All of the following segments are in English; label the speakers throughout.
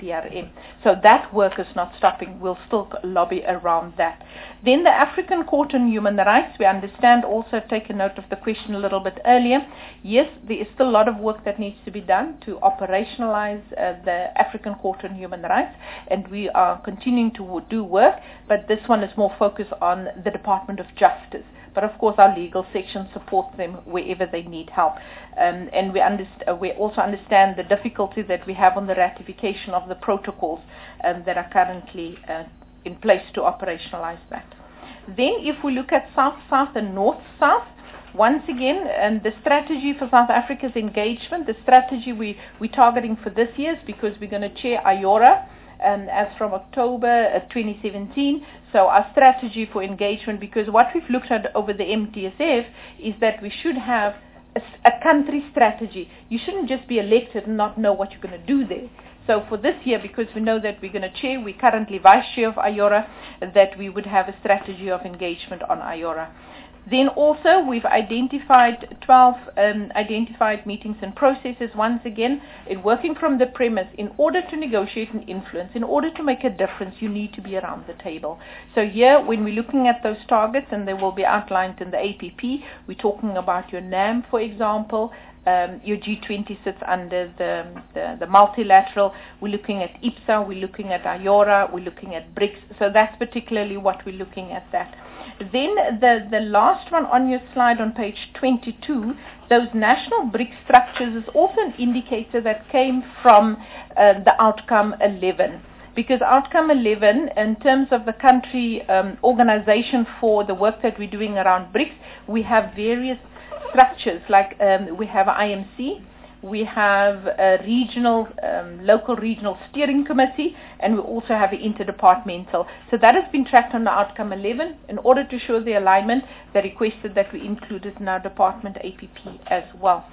Speaker 1: PRM. So that work is not stopping. We'll still lobby around that. Then the African Court on Human Rights, we understand, also take a note of the question a little bit earlier. Yes, there is still a lot of work that needs to be done to operationalize the African Court on Human Rights, and we are continuing to do work, but this one is more focused on the Department of Justice. But of course our legal section supports them wherever they need help. And we also understand the difficulty that we have on the ratification of the protocols that are currently in place to operationalize that. Then if we look at South-South and North-South, once again, the strategy for South Africa's engagement, the strategy we're targeting for this year is because we're going to chair IORA as from October 2017. So our strategy for engagement, because what we've looked at over the MTSF is that we should have a country strategy. You shouldn't just be elected and not know what you're going to do there. So for this year, because we know that we're going to chair, we're currently vice chair of IORA, that we would have a strategy of engagement on IORA. Then also we've identified 12 identified meetings and processes, once again, working from the premise, in order to negotiate and influence, in order to make a difference, you need to be around the table. So here, when we're looking at those targets, and they will be outlined in the APP, we're talking about your NAM, for example. Your G20 sits under the multilateral. We're looking at IPSA, we're looking at IORA, we're looking at BRICS. So that's particularly what we're looking at that. Then the last one on your slide on page 22, those national BRICS structures is also an indicator that came from the Outcome 11. Because Outcome 11, in terms of the country organization for the work that we're doing around BRICS, we have various structures, like we have IMC, we have a local regional steering committee, and we also have an interdepartmental. So that has been tracked on the Outcome 11. In order to show the alignment, they requested that we include it in our department APP as well.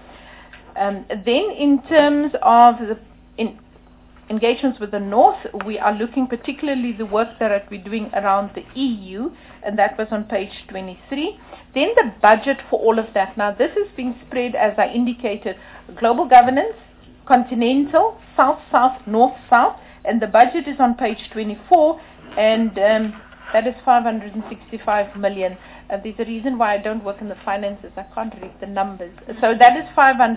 Speaker 1: Then in terms of the engagements with the North, we are looking particularly the work that we're doing around the EU, and that was on page 23. Then the budget for all of that. Now this is being spread, as I indicated, global governance, continental, South-South, North-South, and the budget is on page 24, and that is 565 million. There's a reason why I don't work in the finances. I can't read the numbers. So that is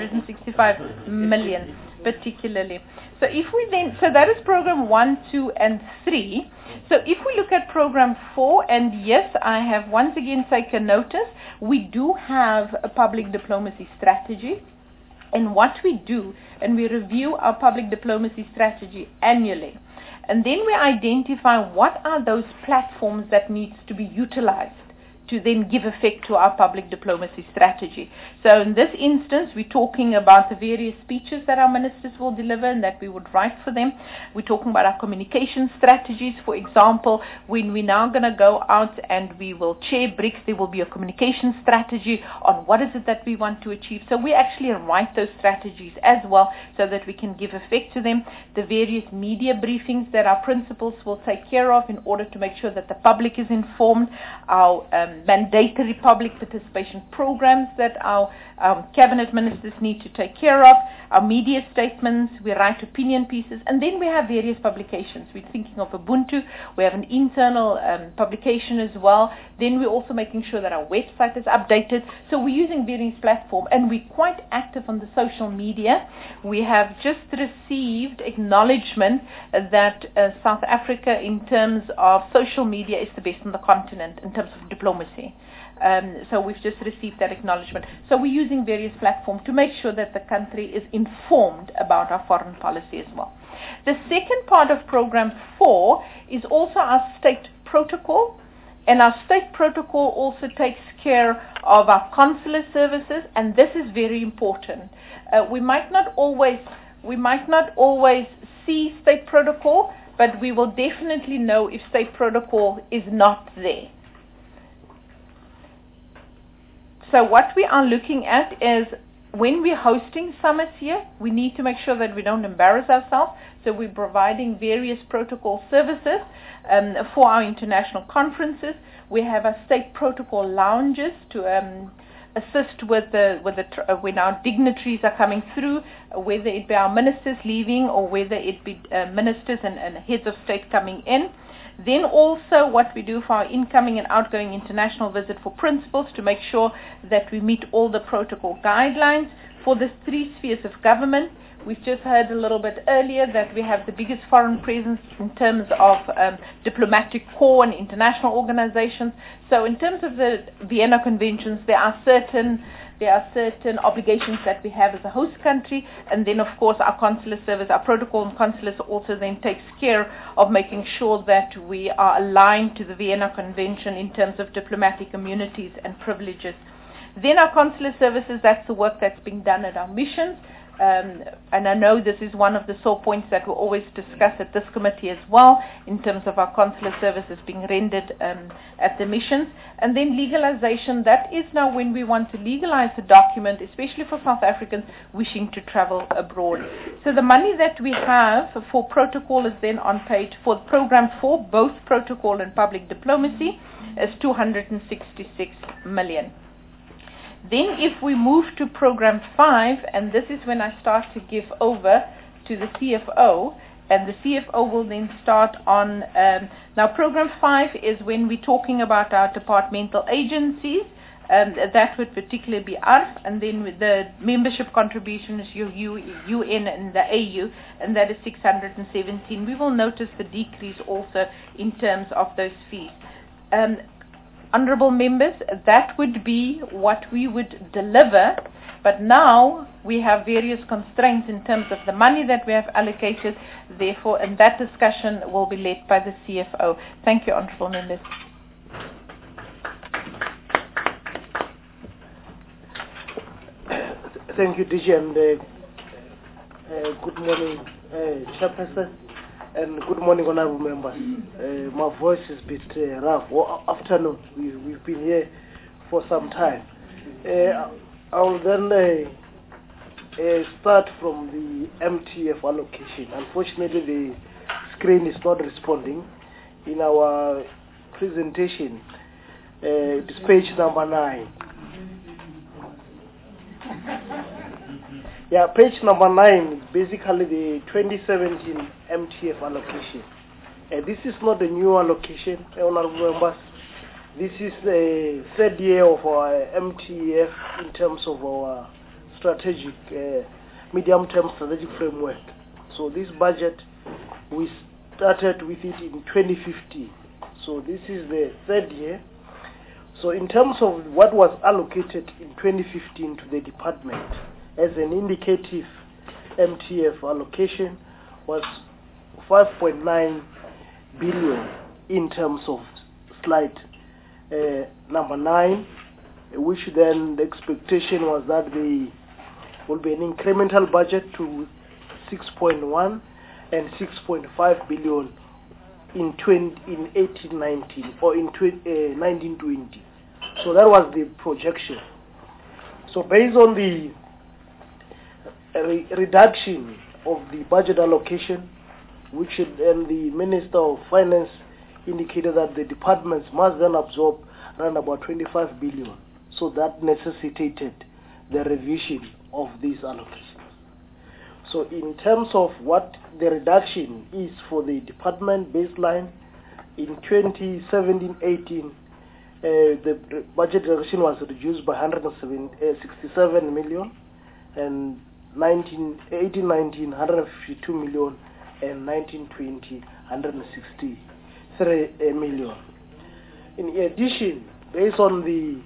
Speaker 1: 565 million particularly. So that is program 1, 2, and 3. So if we look at program 4, and yes, I have once again taken notice, we do have a public diplomacy strategy. And what we do, and we review our public diplomacy strategy annually. And then we identify what are those platforms that needs to be utilized to then give effect to our public diplomacy strategy. So in this instance, we're talking about the various speeches that our ministers will deliver and that we would write for them. We're talking about our communication strategies. For example, when we're now going to go out and we will chair BRICS, there will be a communication strategy on what is it that we want to achieve. So we actually write those strategies as well so that we can give effect to them. The various media briefings that our principals will take care of in order to make sure that the public is informed, our mandatory public participation programs that our cabinet ministers need to take care of, our media statements, we write opinion pieces, and then we have various publications. We're thinking of Ubuntu, we have an internal publication as well. Then we're also making sure that our website is updated. So we're using various platforms, and we're quite active on the social media. We have just received acknowledgement that South Africa, in terms of social media, is the best on the continent in terms of diplomacy. So we've just received that acknowledgement. So we're using various platforms to make sure that the country is informed about our foreign policy as well. The second part of Program 4 is also our state protocol. And our state protocol also takes care of our consular services, and this is very important. We might not always see state protocol, but we will definitely know if state protocol is not there. So what we are looking at is, when we're hosting summits here, we need to make sure that we don't embarrass ourselves. So we're providing various protocol services for our international conferences. We have our state protocol lounges to assist with when our dignitaries are coming through, whether it be our ministers leaving or whether it be ministers and heads of state coming in. Then also what we do for our incoming and outgoing international visit for principals to make sure that we meet all the protocol guidelines. For the 3 spheres of government, we've just heard a little bit earlier that we have the biggest foreign presence in terms of diplomatic corps and international organizations. So in terms of the Vienna Conventions, there are certain obligations that we have as a host country, and then of course our consular service, our protocol and consulates also then takes care of making sure that we are aligned to the Vienna Convention in terms of diplomatic immunities and privileges. Then our consular services, that's the work that's being done at our missions. And I know this is one of the sore points that we'll always discuss at this committee as well, in terms of our consular services being rendered at the missions. And then legalization, that is now when we want to legalize the document, especially for South Africans wishing to travel abroad. So the money that we have for protocol is then on page, for program 4, both protocol and public diplomacy, is 266 million. Then if we move to program 5, and this is when I start to give over to the CFO, and the CFO will then start on, now program 5 is when we're talking about our departmental agencies, that would particularly be ARF, and then with the membership contribution is UN and the AU, and that is 617. We will notice the decrease also in terms of those fees. Honorable members, that would be what we would deliver, but now we have various constraints in terms of the money that we have allocated, therefore, and that discussion will be led by the CFO. Thank you, honorable members.
Speaker 2: Thank you, DG, and good morning, Chairperson. And good morning, honorable members. My voice is a bit rough. Afternoon, we've been here for some time. I'll then start from the MTF allocation. Unfortunately, the screen is not responding. In our presentation, it's page number 9. Yeah, page number 9 is basically the 2017 MTF allocation. This is not a new allocation, honorable members. This is the 3rd year of our MTF in terms of our strategic, medium-term strategic framework. So this budget, we started with it in 2015. So this is the 3rd year. So in terms of what was allocated in 2015 to the department, as an indicative MTF allocation was 5.9 billion in terms of slide number 9, which then the expectation was that there will be an incremental budget to 6.1 and 6.5 billion in 18-19 or in 19-20. So that was the projection. So based on the reduction of the budget allocation, which then the Minister of Finance indicated that the departments must then absorb around about 25 billion. So that necessitated the revision of these allocations. So in terms of what the reduction is for the department baseline, in 2017-18, the budget reduction was reduced by 167 million, and 18-19, 152 million, and 19-20, 163 million. In addition, based on the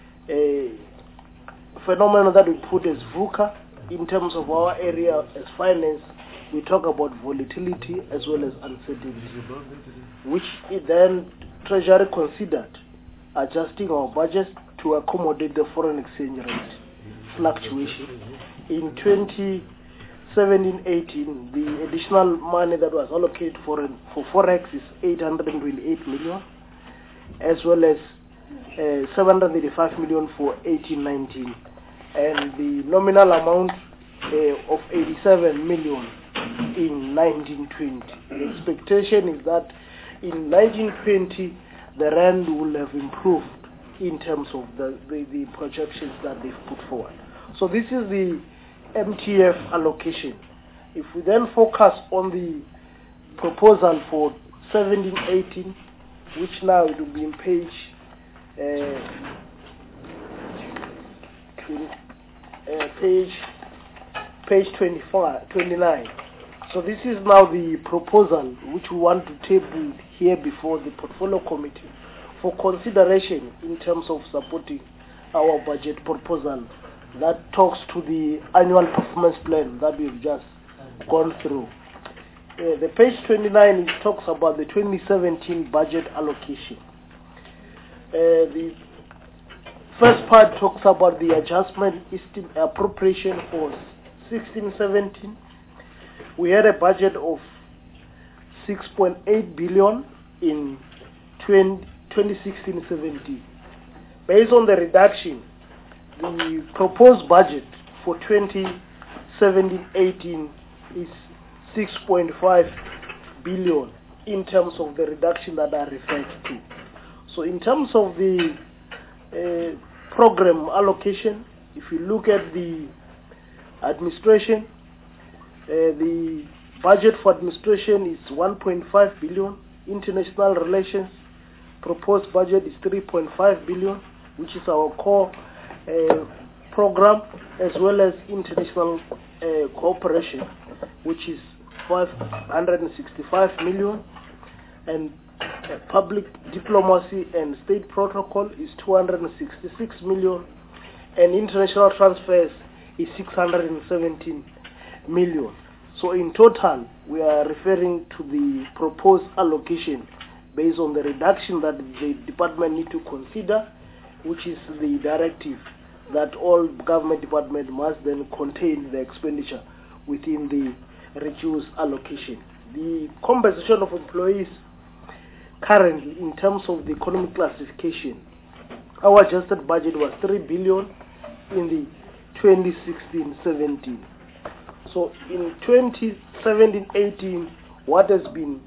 Speaker 2: phenomenon that we put as VUCA, in terms of our area as finance, we talk about volatility as well as uncertainty, which then Treasury considered adjusting our budget to accommodate the foreign exchange rate fluctuation. In 2017-18, the additional money that was allocated for Forex is 828 million, as well as 735 million for 18-19, and the nominal amount of 87 million in 19-20. The expectation is that in 19-20, the rand will have improved in terms of the projections that they've put forward. So this is the MTF allocation. If we then focus on the proposal for 17-18, which now it will be in page 29. So this is now the proposal which we want to table here before the portfolio committee for consideration in terms of supporting our budget proposal that talks to the annual performance plan that we've just gone through. The page 29 it talks about the 2017 budget allocation. The first part talks about the adjustment appropriation for 16-17. We had a budget of 6.8 billion in 2016-17. Based on the reduction, the proposed budget for 2017-18 is 6.5 billion in terms of the reduction that I referred to. So in terms of the program allocation, if you look at the administration, the budget for administration is 1.5 billion. International relations proposed budget is 3.5 billion, which is our core program, as well as international cooperation, which is 565 million, and public diplomacy and state protocol is 266 million, and international transfers is 617 million. So in total, we are referring to the proposed allocation based on the reduction that the department need to consider, which is the directive that all government departments must then contain the expenditure within the reduced allocation. The compensation of employees currently, in terms of the economic classification, our adjusted budget was 3 billion in the 2016-17. So in 2017-18, what has been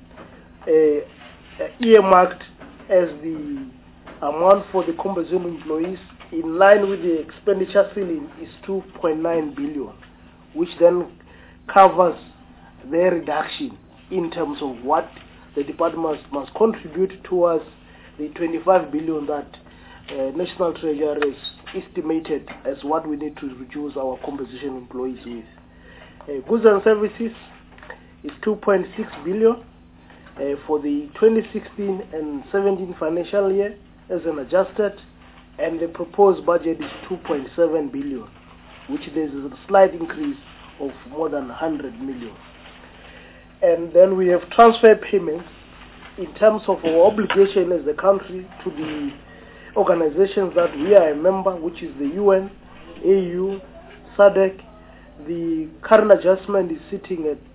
Speaker 2: earmarked as the amount for the compensation employees in line with the expenditure ceiling is 2.9 billion, which then covers their reduction in terms of what the department must contribute towards the 25 billion that National Treasury has estimated as what we need to reduce our compensation employees with. Goods and services is 2.6 billion for the 2016 and 17 financial year as an adjusted, and the proposed budget is 2.7 billion, which there is a slight increase of more than 100 million. And then we have transfer payments in terms of our obligation as a country to the organizations that we are a member, which is the UN, AU, SADC. The current adjustment is sitting at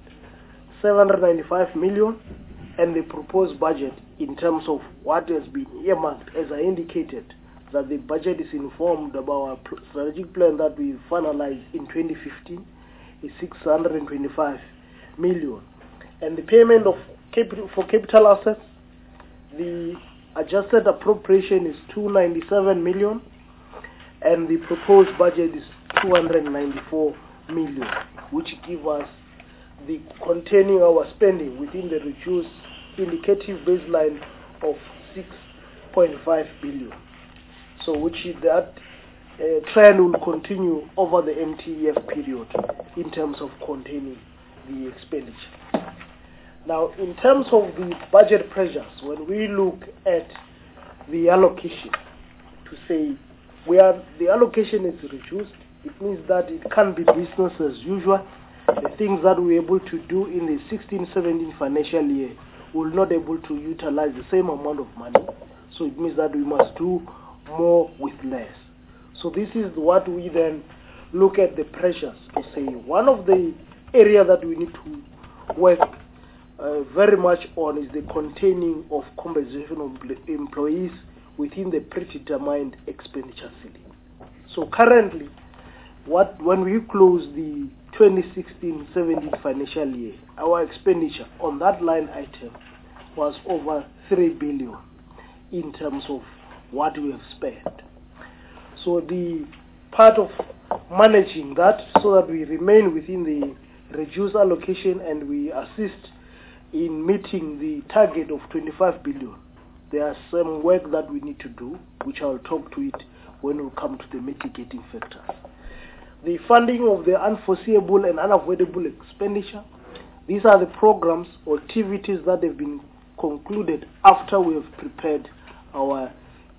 Speaker 2: 795 million, and the proposed budget in terms of what has been earmarked, as I indicated, that the budget is informed about our strategic plan that we finalized in 2015 is 625 million. And the payment of for capital assets, the adjusted appropriation is 297 million, and the proposed budget is 294 million, which give us the containing our spending within the reduced indicative baseline of 6.5 billion. So which is that trend will continue over the MTF period in terms of containing the expenditure. Now, in terms of the budget pressures, when we look at the allocation, to say the allocation is reduced, it means that it can't be business as usual. The things that we're able to do in the 16-17 financial year, we're not able to utilize the same amount of money. So it means that we must do more with less. So this is what we then look at the pressures to say one of the areas that we need to work very much on is the containing of compensation of employees within the predetermined expenditure ceiling. So currently, when we close the 2016-17 financial year, our expenditure on that line item was over 3 billion in terms of what we have spent. So the part of managing that so that we remain within the reduced allocation and we assist in meeting the target of 25 billion. There are some work that we need to do, which I'll talk to it when we come to the mitigating factors. The funding of the unforeseeable and unavoidable expenditure. These are the programs or activities that have been concluded after we have prepared our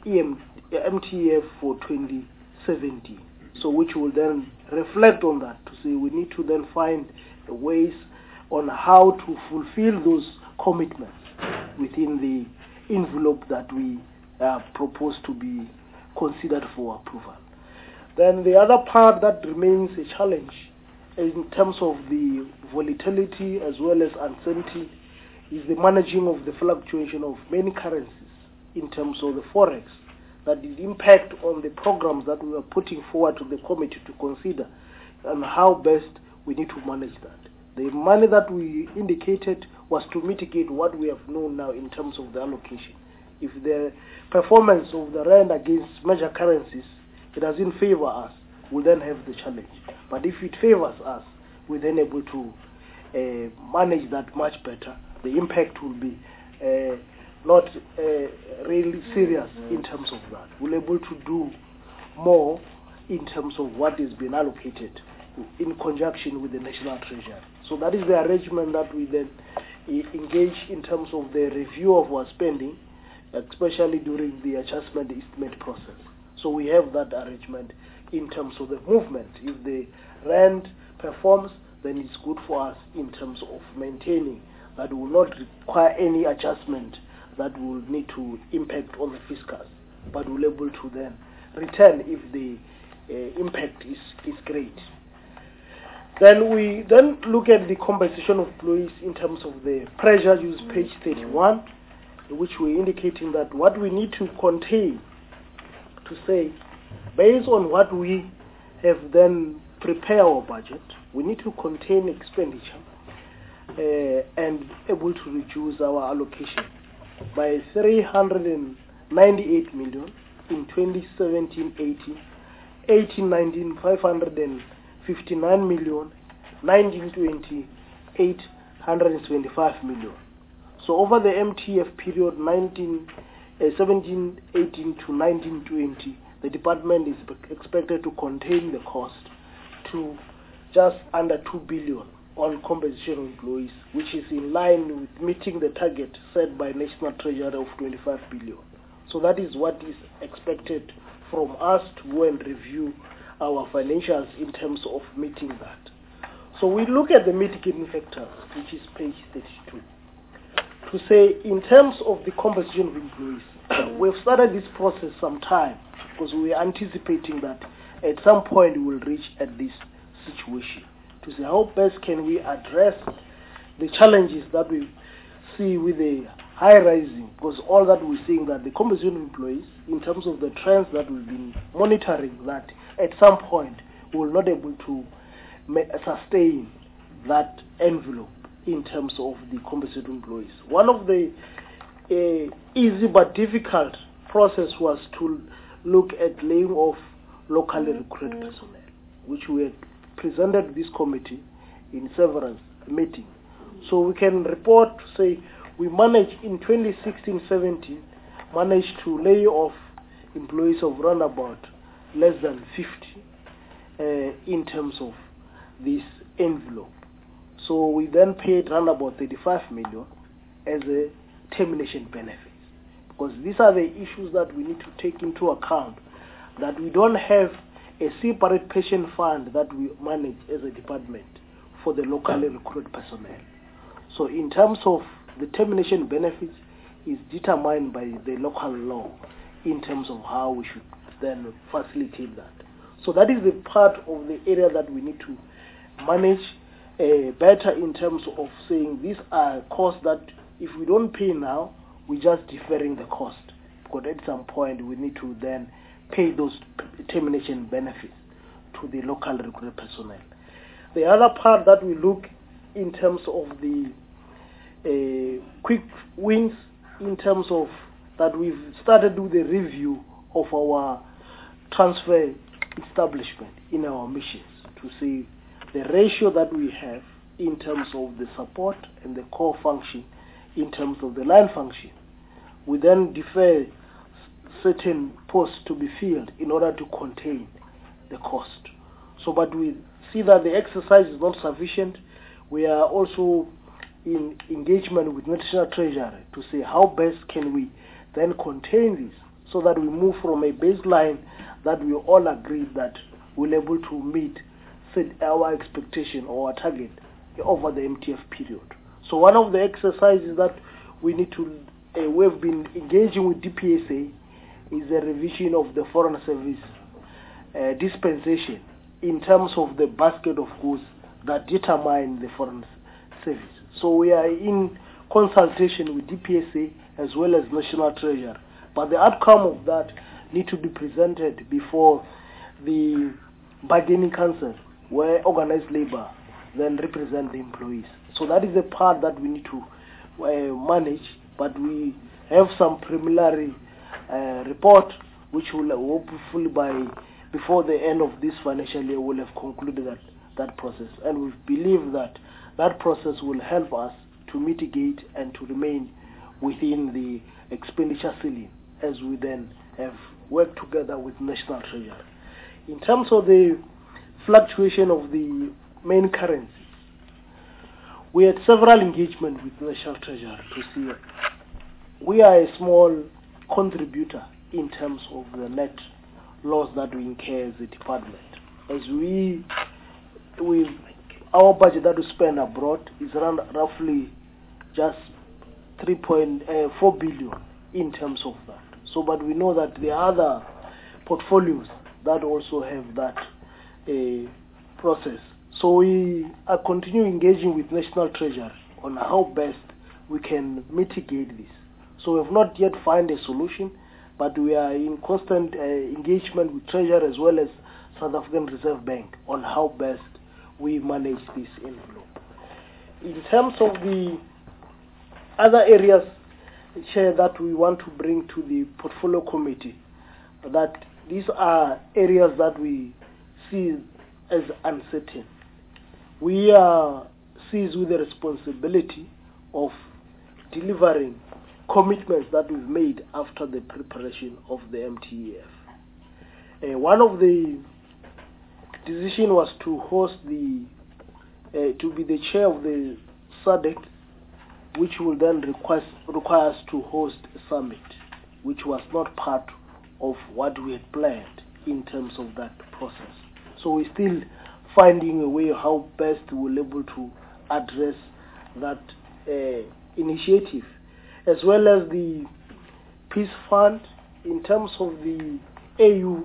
Speaker 2: MTF for 2017. So which will then reflect on that to say we need to then find ways on how to fulfill those commitments within the envelope that we propose to be considered for approval. Then the other part that remains a challenge in terms of the volatility as well as uncertainty is the managing of the fluctuation of many currencies in terms of the forex, that the impact on the programs that we are putting forward to the committee to consider and how best we need to manage that. The money that we indicated was to mitigate what we have known now in terms of the allocation. If the performance of the rand against major currencies, it doesn't favor us, we'll then have the challenge. But if it favors us, we're then able to manage that much better. The impact will be not really serious in terms of that. We're able to do more in terms of what is being allocated in conjunction with the National Treasury. So that is the arrangement that we then engage in terms of the review of our spending, especially during the adjustment estimate process. So we have that arrangement in terms of the movement. If the rand performs, then it's good for us in terms of maintaining that will not require any adjustment that will need to impact on the fiscals, but we're able to then return if the impact is great. Then we then look at the compensation of employees in terms of the pressure use, page 31, which we're indicating that what we need to contain, to say, based on what we have then prepared our budget, we need to contain expenditure and able to reduce our allocation by 398 million in 2017-18, 18-19, 559 million, 19-20, 825 million. So over the MTF period 17-18 to 19-20, the department is expected to contain the cost to just under 2 billion on compensation of employees, which is in line with meeting the target set by National Treasury of 25 billion. So that is what is expected from us to go and review our financials in terms of meeting that. So we look at the mitigating factors, which is page 32. To say, in terms of the compensation of employees, we've started this process some time because we are anticipating that at some point we will reach at this situation. To say how best can we address the challenges that we see with the high rising, because all that we're seeing that the compensation of employees, in terms of the trends that we've been monitoring, that at some point we will not be able to sustain that envelope in terms of the compensation of employees. One of the easy but difficult process was to look at laying off locally recruited personnel, which we had presented this committee in several meetings. So we can report to say we managed in 2016-17 managed to lay off employees of round about less than 50 in terms of this envelope. So we then paid round about 35 million as a termination benefit, because these are the issues that we need to take into account, that we don't have a separate pension fund that we manage as a department for the locally recruited personnel. So in terms of the termination benefits is determined by the local law in terms of how we should then facilitate that. So that is the part of the area that we need to manage better in terms of saying these are costs that if we don't pay now, we're just deferring the cost, because at some point we need to then pay those termination benefits to the local recruited personnel. The other part that we look in terms of the quick wins in terms of that we've started with a review of our transfer establishment in our missions to see the ratio that we have in terms of the support and the core function in terms of the line function. We then defer certain posts to be filled in order to contain the cost. So, but we see that the exercise is not sufficient. We are also in engagement with National Treasury to see how best can we then contain this so that we move from a baseline that we all agree that we're able to meet our expectation or our target over the MTF period. So one of the exercises that we need to, we've been engaging with DPSA is a revision of the Foreign Service dispensation in terms of the basket of goods that determine the Foreign Service. So we are in consultation with DPSA as well as National Treasury. But the outcome of that need to be presented before the bargaining council, where organized labor then represent the employees. So that is the part that we need to manage, but we have some preliminary report which will hopefully before the end of this financial year will have concluded that process. And we believe that that process will help us to mitigate and to remain within the expenditure ceiling as we then have worked together with National Treasury. In terms of the fluctuation of the main currencies, we had several engagements with National Treasury to see we are a small contributor in terms of the net loss that we incur as a department. As our budget that we spend abroad is around roughly just 3.4 billion in terms of that. So, but we know that there are other portfolios that also have that process. So we are continuing engaging with National Treasury on how best we can mitigate this. So we have not yet found a solution, but we are in constant engagement with Treasury as well as South African Reserve Bank on how best we manage this envelope. In terms of the other areas, Chair, that we want to bring to the portfolio committee, that these are areas that we see as uncertain. We are seized with the responsibility of delivering commitments that we've made after the preparation of the MTEF. One of the decision was to host to be the chair of the SADC, which will then require us to host a summit, which was not part of what we had planned in terms of that process. So we're still finding a way how best we're able to address that initiative, as well as the Peace Fund in terms of the AU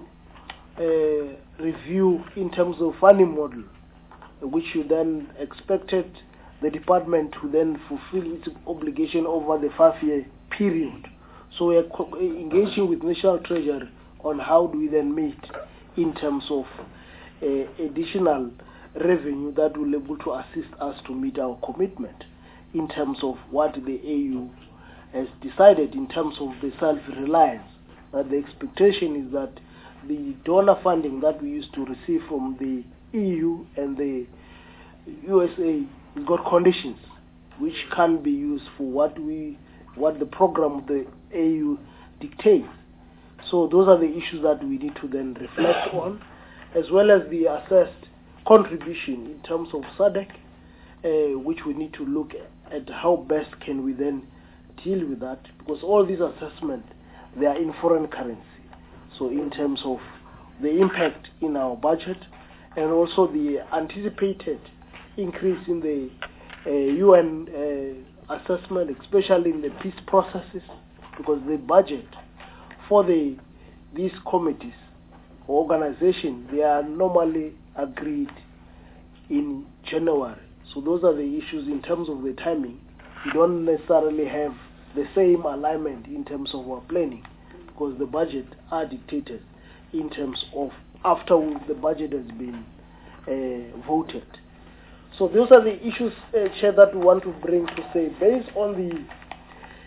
Speaker 2: review in terms of funding model, which you then expected the department to then fulfill its obligation over the 5-year period. So we are engaging with National Treasury on how do we then meet in terms of additional revenue that will be able to assist us to meet our commitment in terms of what the AU has decided in terms of the self-reliance. That the expectation is that the donor funding that we used to receive from the EU and the USA has got conditions which can be used for what the program of the AU dictates. So those are the issues that we need to then reflect on, as well as the assessed contribution in terms of SADC, which we need to look at how best can we then deal with that, because all these assessments, they are in foreign currency. So in terms of the impact in our budget and also the anticipated increase in the UN assessment, especially in the peace processes, because the budget for these committees or organizations, they are normally agreed in January. So those are the issues in terms of the timing. We don't necessarily have the same alignment in terms of our planning, because the budget are dictated in terms of after the budget has been voted. So those are the issues, Chair, that we want to bring to say, based on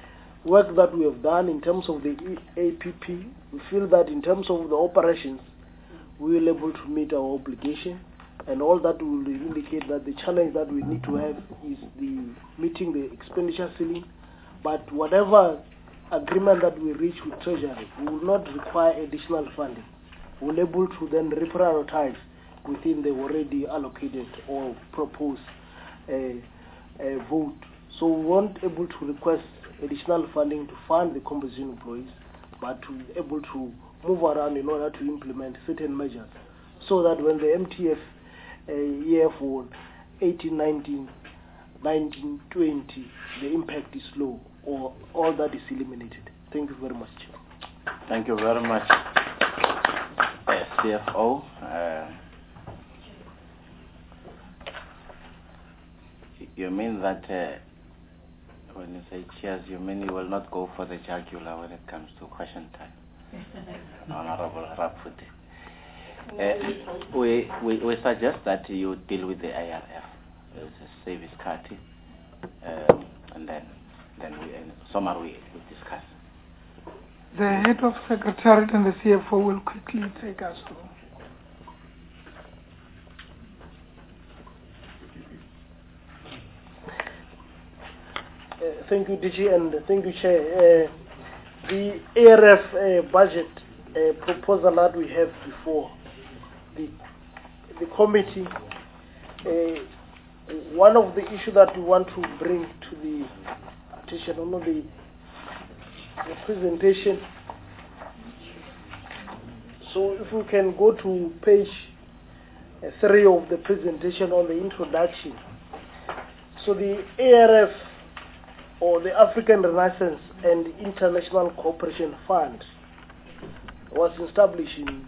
Speaker 2: work that we have done in terms of the APP, we feel that in terms of the operations, we will be able to meet our obligation, and all that will indicate that the challenge that we need to have is meeting the expenditure ceiling. But whatever agreement that we reach with Treasury, we will not require additional funding. We will be able to then reprioritize within the already allocated or proposed vote. So we weren't able to request additional funding to fund the composition employees, but to be able to move around in order to implement certain measures, so that when the MTF year for 18-19, 19-20, the impact is low, or all that is eliminated. Thank you very much.
Speaker 3: Thank you very much, CFO. You mean that when you say cheers, you mean you will not go for the jugular when it comes to question time? Honorable Raputi. We suggest that you deal with the IRF, the service party, and then we summary we discuss.
Speaker 4: The head of secretariat and the CFO will quickly take us through.
Speaker 2: Thank you, DG, and thank you, Chair. The ARF budget proposal that we have before the committee, one of the issues that we want to bring to the attention of the presentation. So if we can go to page 3 of the presentation on the introduction. So the ARF, or the African Renaissance and International Cooperation Fund, was established in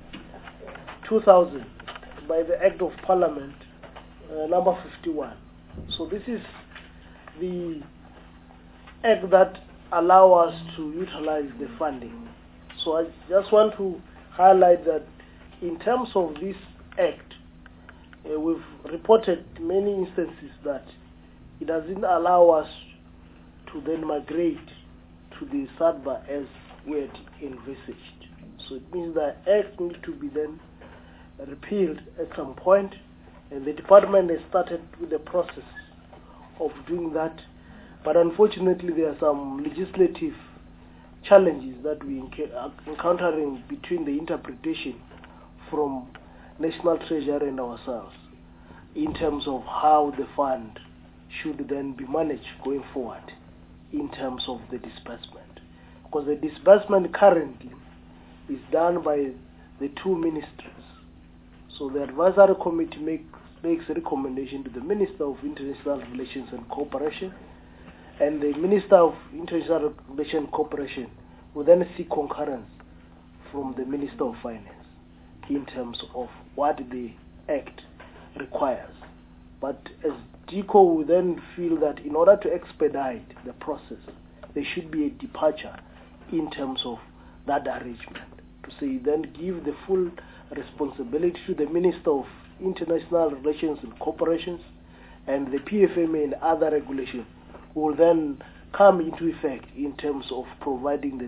Speaker 2: 2000 by the Act of Parliament number 51. So this is the act that allows us to utilize the funding. So I just want to highlight that in terms of this act, we've reported many instances that it doesn't allow us to then migrate to the SADBA as we had envisaged. So it means that act needs to be then repealed at some point, and the department has started with the process of doing that. But unfortunately, there are some legislative challenges that we are encountering between the interpretation from National Treasury and ourselves in terms of how the fund should then be managed going forward in terms of the disbursement. Because the disbursement currently is done by the two ministries. So the advisory committee makes a recommendation to the Minister of International Relations and Cooperation, and the Minister of International Relations and Cooperation will then seek concurrence from the Minister of Finance in terms of what the Act requires. But as DICO will then feel that in order to expedite the process, there should be a departure in terms of that arrangement. To say, then give the full responsibility to the Minister of International Relations and Cooperation, and the PFMA and other regulations will then come into effect in terms of providing the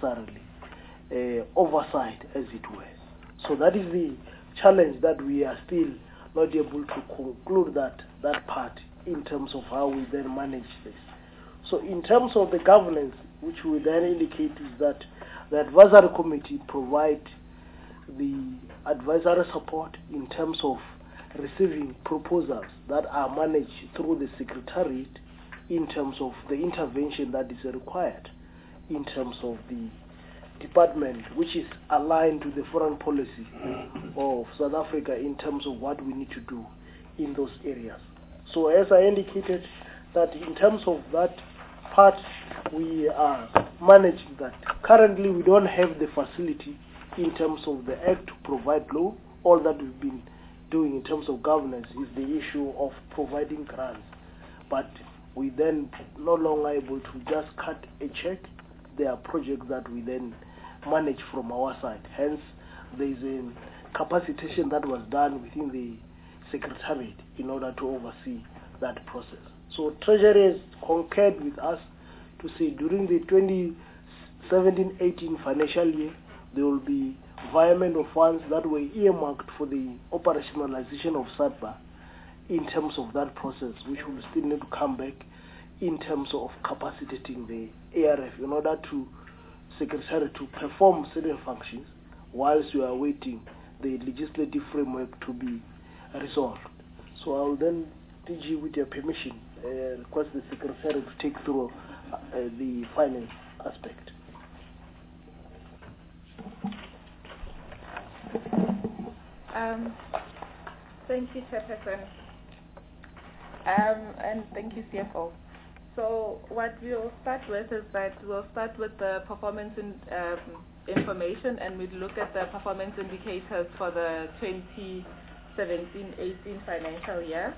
Speaker 2: necessary oversight, as it were. So that is the challenge that we are still not able to conclude that part in terms of how we then manage this. So in terms of the governance, which we then indicate is that the advisory committee provide the advisory support in terms of receiving proposals that are managed through the secretariat in terms of the intervention that is required in terms of the department, which is aligned to the foreign policy of South Africa in terms of what we need to do in those areas. So as I indicated, that in terms of that part, we are managing that. Currently, we don't have the facility in terms of the Act to provide law. All that we've been doing in terms of governance is the issue of providing grants. But we then no longer able to just cut a check. There are projects that we then manage from our side. Hence, there is a capacitation that was done within the Secretariat in order to oversee that process. So Treasury has concurred with us to say during the 2017-18 financial year, there will be environment of funds that were earmarked for the operationalization of SADBA in terms of that process, which will still need to come back in terms of capacitating the ARF in order to Secretariat to perform certain functions whilst we are waiting the legislative framework to be resolved. So I will then, DG, with your permission, request the Secretariat to take through the finance aspect.
Speaker 1: Thank you, Chairperson. And thank you, CFO. So what we'll start with is that we'll start with the performance information, and we'll look at the performance indicators for the 2017-18 financial year.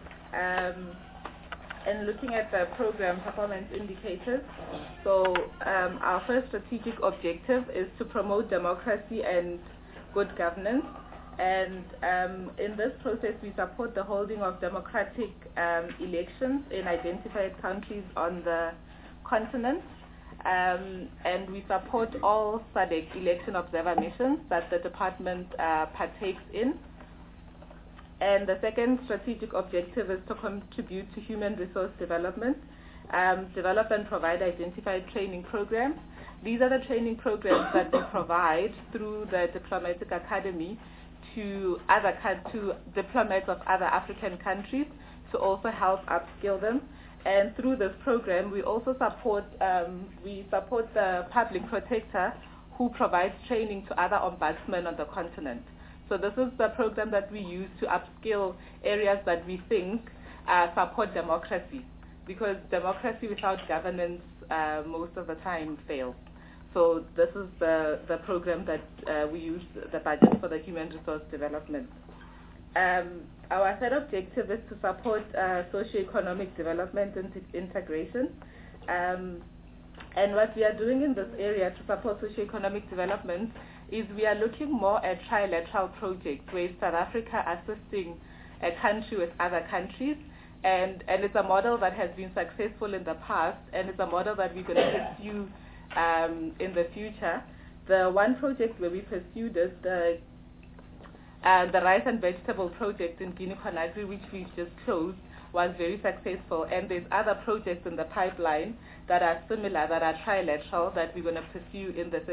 Speaker 1: And looking at the program performance indicators, so our first strategic objective is to promote democracy and good governance. And in this process, we support the holding of democratic elections in identified countries on the continent. And we support all SADC election observer missions that the department partakes in. And the second strategic objective is to contribute to human resource development, develop and provide identified training programs. These are the training programs that we provide through the Diplomatic Academy to diplomats of other African countries to also help upskill them. And through this program, we also support the public protector who provides training to other ombudsmen on the continent. So this is the program that we use to upskill areas that we think support democracy, because democracy without governance most of the time fails. So this is the program that we use the budget for the human resource development. Our third objective is to support socio-economic development and integration. And what we are doing in this area to support socio-economic development is we are looking more at trilateral projects where South Africa assisting a country with other countries. And it's a model that has been successful in the past, and it's a model that we're going to pursue in the future. The one project where we pursued is the rice and vegetable project in Guinea-Conakry, which we just closed, was very successful. And there's other projects in the pipeline that are similar, that are trilateral, that we're going to pursue in the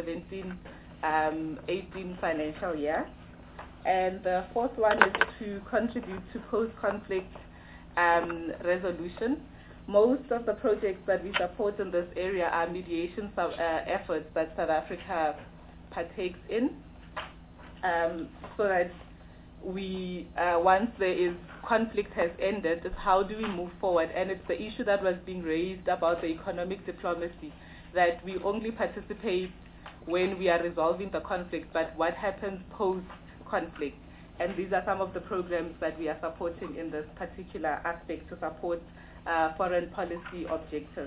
Speaker 1: 17-18 financial year. And the fourth one is to contribute to post-conflict resolution. Most of the projects that we support in this area are mediation efforts that South Africa partakes in, so that we, once there is conflict has ended, is how do we move forward? And it's the issue that was being raised about the economic diplomacy, that we only participate when we are resolving the conflict, but what happens post-conflict? And these are some of the programs that we are supporting in this particular aspect to support foreign policy objectives.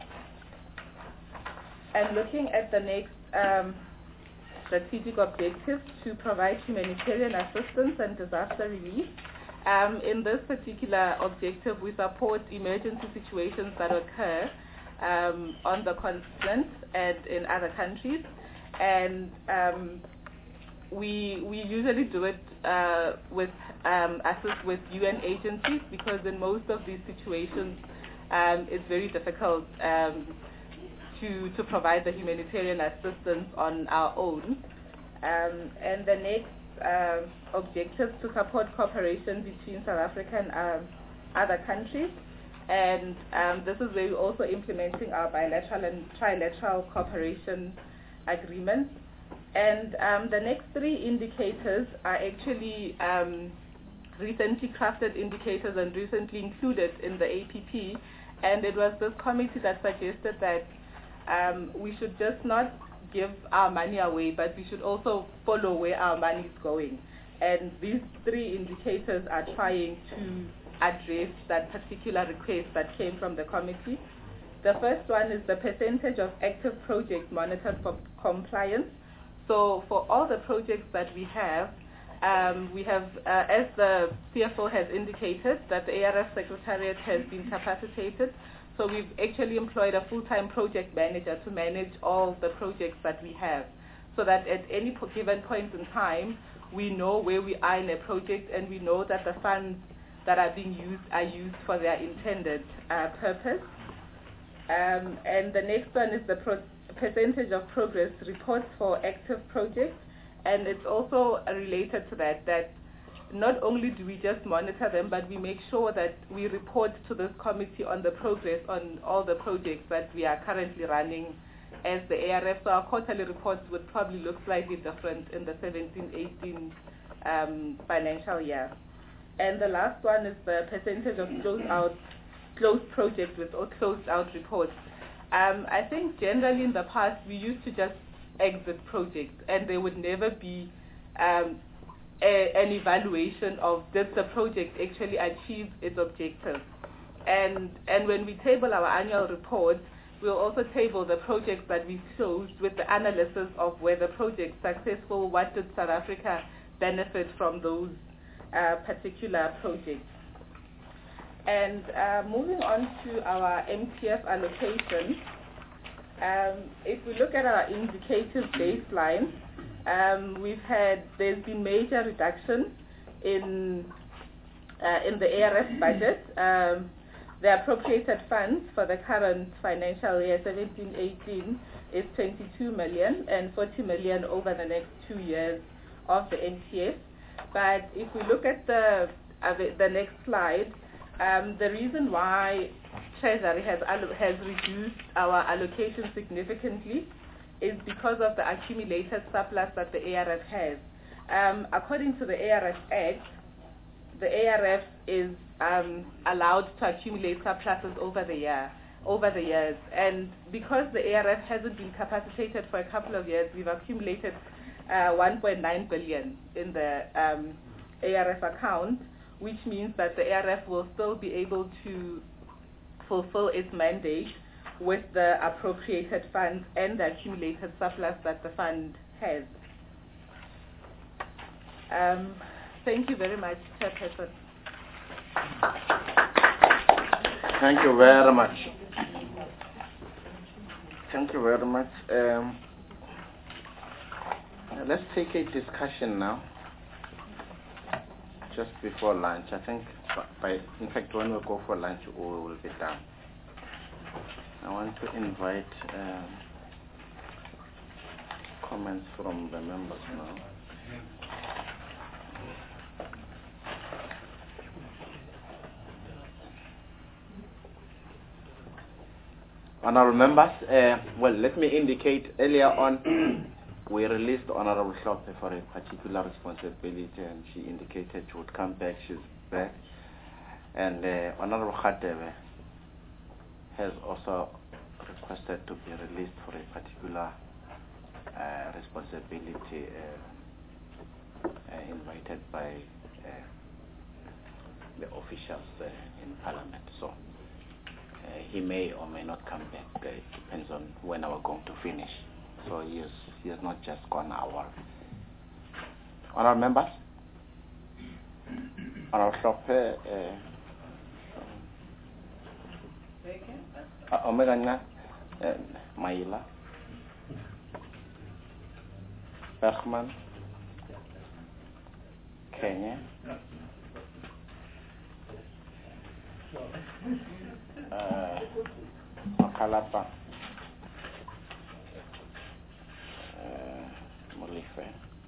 Speaker 1: And looking at the next strategic objective, to provide humanitarian assistance and disaster relief. In this particular objective, we support emergency situations that occur on the continent and in other countries. And we usually do it assist with UN agencies, because in most of these situations it's very difficult to provide the humanitarian assistance on our own. And the next objective, to support cooperation between South Africa and other countries. And this is where we're also implementing our bilateral and trilateral cooperation agreements. And the next three indicators are actually recently crafted indicators and recently included in the APP. And it was this committee that suggested that we should just not give our money away, but we should also follow where our money is going. And these three indicators are trying to address that particular request that came from the committee. The first one is the percentage of active projects monitored for compliance. So for all the projects that we have, as the CFO has indicated, that the ARF Secretariat has been capacitated So we've actually employed a full-time project manager to manage all the projects that we have, so that at any given point in time, we know where we are in a project and we know that the funds that are being used are used for their intended purpose. And the next one is the percentage of progress reports for active projects, and it's also related to that not only do we just monitor them, but we make sure that we report to this committee on the progress on all the projects that we are currently running as the ARF. So our quarterly reports would probably look slightly different in the 17-18 financial year. And the last one is the percentage of closed projects with or closed out reports. I think generally in the past we used to just exit projects, and there would never be an evaluation of did the project actually achieve its objectives. And when we table our annual report, we'll also table the projects that we closed with the analysis of whether projects successful, what did South Africa benefit from those particular projects. And moving on to our MTF allocation, if we look at our indicative baseline, there's been major reduction in the ARF budget. The appropriated funds for the current financial year 17-18 is 22 million and 40 million over the next 2 years of the MTF. But if we look at the next slide, the reason why Treasury has reduced our allocation significantly is because of the accumulated surplus that the ARF has. According to the ARF Act, the ARF is allowed to accumulate surpluses over the years, and because the ARF hasn't been capacitated for a couple of years, we've accumulated 1.9 billion in the ARF account, which means that the ARF will still be able to fulfill its mandate with the appropriated funds and the accumulated surplus that the fund has. Thank you very much, Chairperson.
Speaker 3: Thank you very much. Thank you very much. Let's take a discussion now, just before lunch. I think, in fact, when we go for lunch, we will be done. I want to invite comments from the members now. Honorable members, well, let me indicate earlier on, we released Honorable Hlophe for a particular responsibility, and she indicated she would come back. She's back. And Honorable Khatebe has also requested to be released for a particular responsibility invited by the officials in Parliament. So he may or may not come back. It depends on when we're going to finish. So he has not just gone our. Honourable members, Honourable Hlophe, Omegana, Maila, Bergman, Kenya, Makalapa, Molife.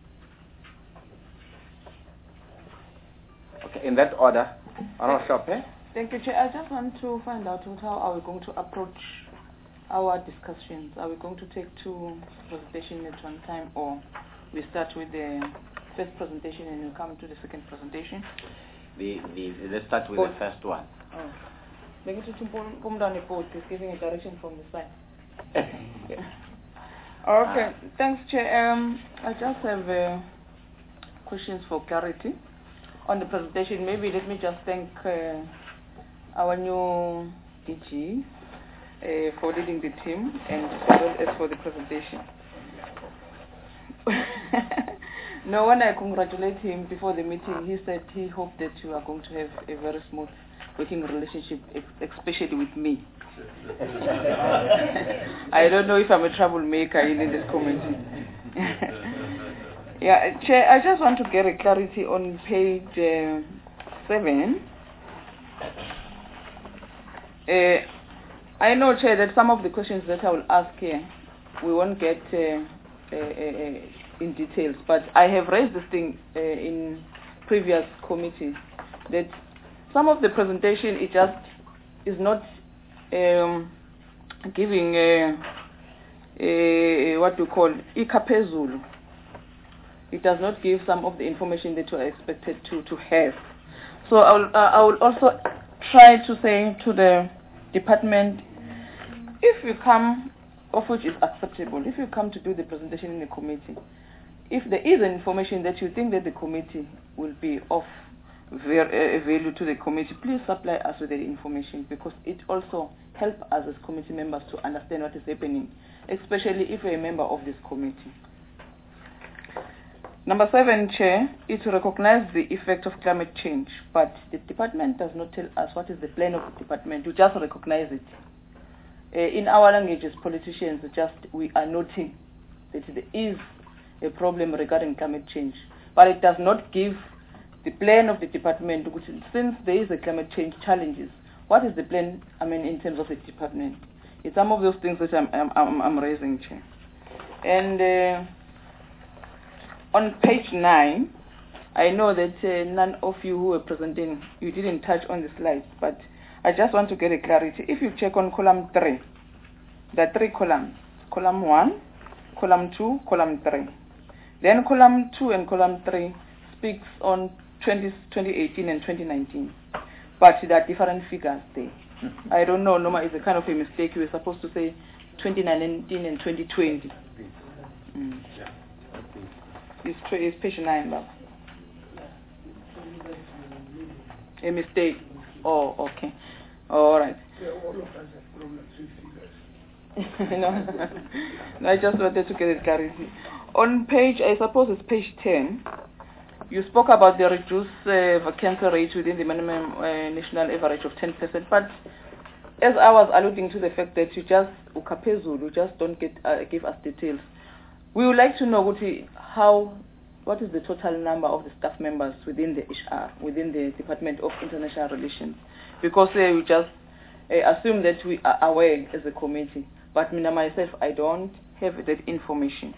Speaker 3: Okay, in that order, Honourable Hlophe.
Speaker 5: Thank you, Chair. I just want to find out how are we going to approach our discussions. Are we going to take two presentations at one time, or we start with the first presentation and we come to the second presentation?
Speaker 3: Let's start with the first one.
Speaker 5: Oh. Maybe to come down the post is giving a direction from the side. Okay, thanks, Chair. I just have questions for clarity on the presentation. Maybe let me just thank our new DG for leading the team and as for the presentation. No, when I congratulate him before the meeting, he said he hoped that you are going to have a very smooth working relationship, especially with me. I don't know if I'm a troublemaker in this committee. Yeah, Chair, I just want to get a clarity on page 7. I know, Chair, that some of the questions that I will ask here, we won't get in details, but I have raised this thing in previous committee, that some of the presentation is not giving what we call ikaphezulu. It does not give some of the information that you are expected to have. So I will also try to say to the department, if you come, of which is acceptable, if you come to do the presentation in the committee, if there is information that you think that the committee will be of value to the committee, please supply us with the information, because it also helps us as committee members to understand what is happening, especially if you're a member of this committee. Number 7, Chair, is to recognize the effect of climate change, but the department does not tell us what is the plan of the department. We just recognize it. In our language as politicians, we are noting that there is a problem regarding climate change, but it does not give the plan of the department, which, since there is a climate change challenges, what is the plan, in terms of the department? It's some of those things that I'm raising, Chair. And on page 9, I know that none of you who were presenting, you didn't touch on the slides, but I just want to get a clarity. If you check on column 3, there are 3 columns, column 1, column 2, column 3. Then column 2 and column 3 speaks on 2018 and 2019, but there are different figures there. I don't know, Noma, it's a kind of a mistake. We were supposed to say 2019 and 2020. It's page 9, Bob. A mistake. Oh, okay. All right.
Speaker 4: Yeah, all of us have problems with figures.
Speaker 5: No, I just wanted to get it clarity. On page, I suppose it's page 10, you spoke about the reduced vacancy rate within the minimum national average of 10%, but as I was alluding to the fact that you just don't give us details, we would like to know what is the total number of the staff members within the HR, within the Department of International Relations, because we just assume that we are aware as a committee, but myself, I don't have that information.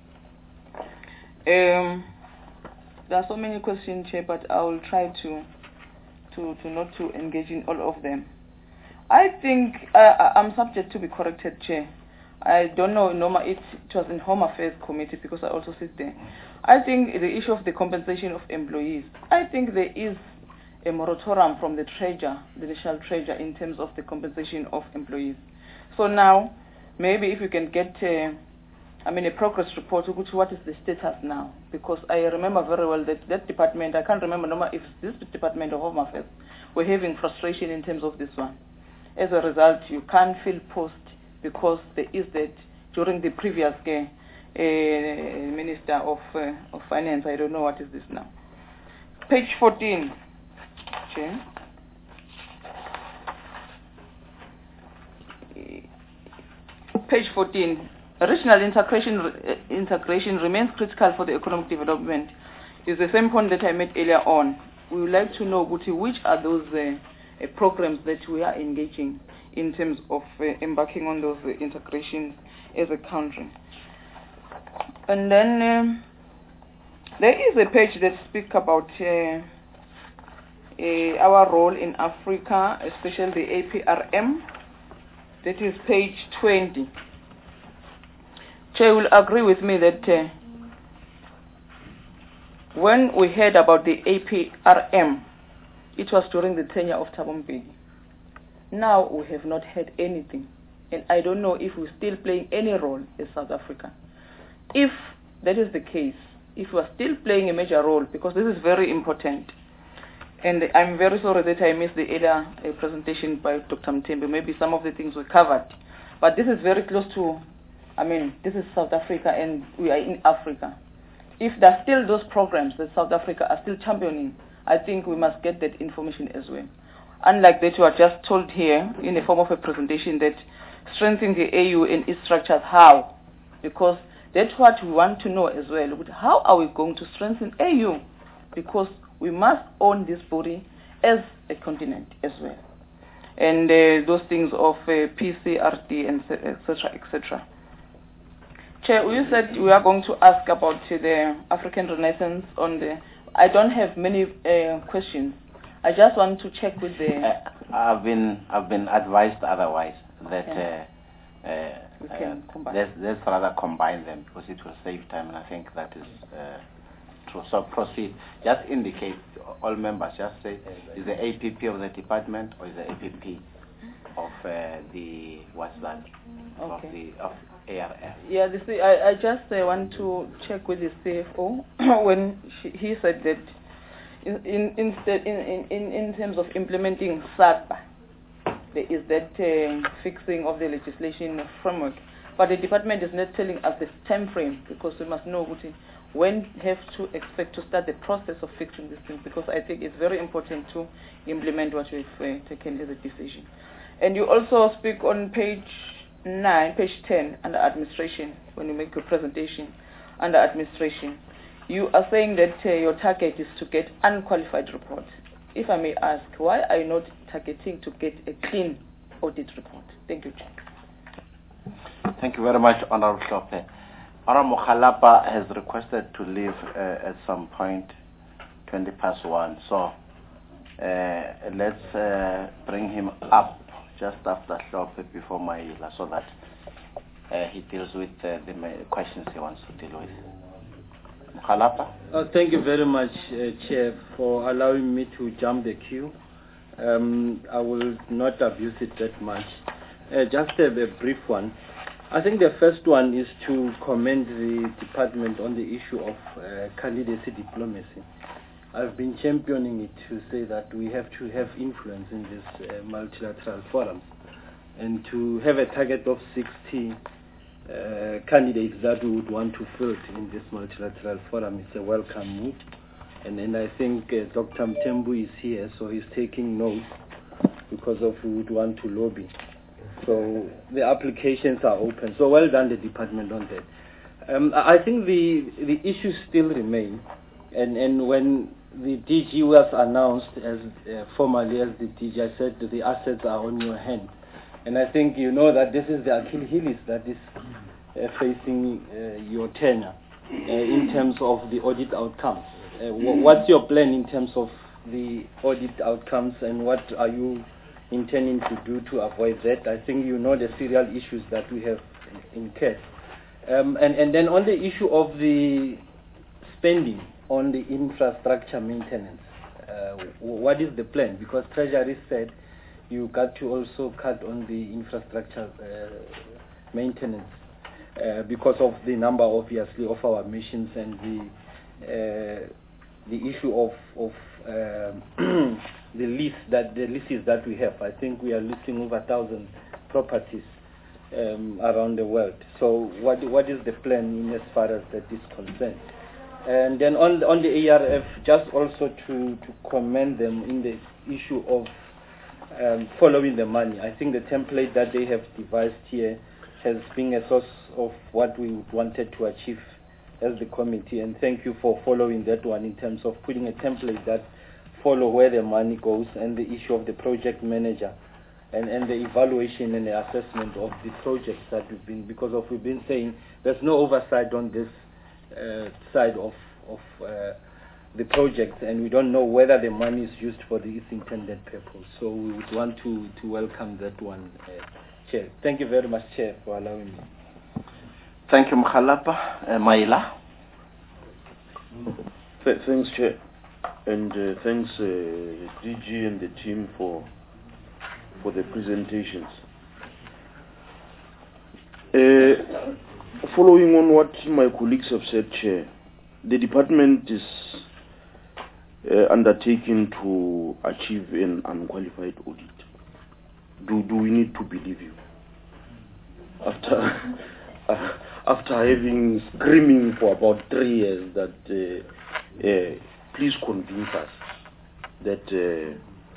Speaker 5: There are so many questions, Chair, but I will try to not to engage in all of them. I think I'm subject to be corrected, Chair. I don't know, Norma, it was in Home Affairs Committee, because I also sit there. I think the issue of the compensation of employees, I think there is a moratorium from the Treasurer, the National Treasurer, in terms of the compensation of employees. So now, maybe if you can get a progress report, what is the status now? Because I remember very well that department, I can't remember if this department of Home Affairs were having frustration in terms of this one. As a result, you can't fill post because there is that during the previous Minister of Finance, I don't know what is this now. Page 14, Chair. Page 14. Regional integration remains critical for the economic development. It's the same point that I made earlier on. We would like to know which are those programs that we are engaging in terms of embarking on those integrations as a country. And then there is a page that speaks about our role in Africa, especially the APRM. That is page 20. Chair will agree with me that when we heard about the APRM, it was during the tenure of Thabo Mbeki. Now we have not heard anything, and I don't know if we're still playing any role in South Africa. If that is the case, if we are still playing a major role, because this is very important, and I'm very sorry that I missed the earlier presentation by Dr. Mthembu. Maybe some of the things were covered, but this is very close to, this is South Africa and we are in Africa. If there are still those programs that South Africa are still championing, I think we must get that information as well. unlike that you are just told here in the form of a presentation that strengthening the AU and its structures, how? Because that's what we want to know as well. How are we going to strengthen AU? Because we must own this body as a continent as well. And those things of PCRD and etc. etc. Chair, you said we are going to ask about the African Renaissance on the. I don't have many questions. I just want to check with the.
Speaker 3: I've been advised otherwise that
Speaker 5: we can combine.
Speaker 3: Let's rather combine them because it will save time, and I think that is true. So proceed. Just indicate all members. Just say is the APP of the department or is the APP of the what's that?
Speaker 5: Okay.
Speaker 3: Of ARF.
Speaker 5: Yeah, I just want to check with the CFO when he said that in terms of implementing SAPA, there is that fixing of the legislation framework, but the department is not telling us the time frame because we must know when have to expect to start the process of fixing this thing, because I think it's very important to implement what we've taken as a decision. And you also speak on page 10 under administration, when you make your presentation under administration, you are saying that your target is to get unqualified reports. If I may ask, why are you not targeting to get a clean audit report? Thank you, Chair.
Speaker 3: Thank you very much, Honorable Hlophe. Honorable Mokgalapa has requested to leave at some point, 1:20. So let's bring him up just after Hlophe before Maila, so that he deals with the questions he wants to deal with. Mokgalapa?
Speaker 6: Thank you very much, Chair, for allowing me to jump the queue. I will not abuse it that much. Just a brief one. I think the first one is to commend the department on the issue of candidacy diplomacy. I've been championing it to say that we have to have influence in this multilateral forum, and to have a target of 60 candidates that we would want to field in this multilateral forum is a welcome move. And I think Dr. Mthembu is here, so he's taking notes because of we would want to lobby. So the applications are open. So well done, the department, on that. I think the issues still remain. And when the DG was announced as formally as the DG, I said that the assets are on your hand. And I think you know that this is the Achilles that is facing your tenure in terms of the audit outcomes. What's your plan in terms of the audit outcomes, and what are you intending to do to avoid that? I think you know the serial issues that we have incurred. And then on the issue of the spending on the infrastructure maintenance, what is the plan? Because Treasury said you got to also cut on the infrastructure maintenance because of the number, obviously, of our missions and the issue of the leases that we have. I think we are leasing over 1,000 properties around the world. So what is the plan in as far as that is concerned? And then on the ARF, just also to commend them in the issue of following the money. I think the template that they have devised here has been a source of what we wanted to achieve as the committee, and thank you for following that one in terms of putting a template that follow where the money goes, and the issue of the project manager and the evaluation and the assessment of the projects that we've been saying there's no oversight on this side of the project, and we don't know whether the money is used for its intended purpose. So we would want to welcome that one, Chair. Thank you very much, Chair, for allowing me.
Speaker 3: Thank you, Mokgalapa. Maila?
Speaker 7: Thanks, Chair. And thanks, DG and the team for the presentations. Following on what my colleagues have said, Chair, the department is undertaking to achieve an unqualified audit. Do we need to believe you? After having screaming for about 3 years that please convince us that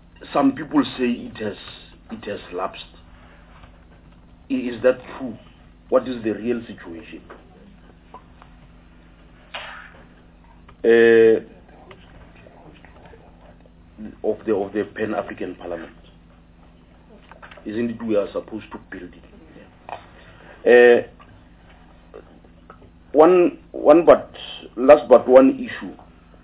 Speaker 7: some people say it has lapsed. Is that true? What is the real situation? Of the Pan-African Parliament? Isn't it we are supposed to build it? Last but one issue.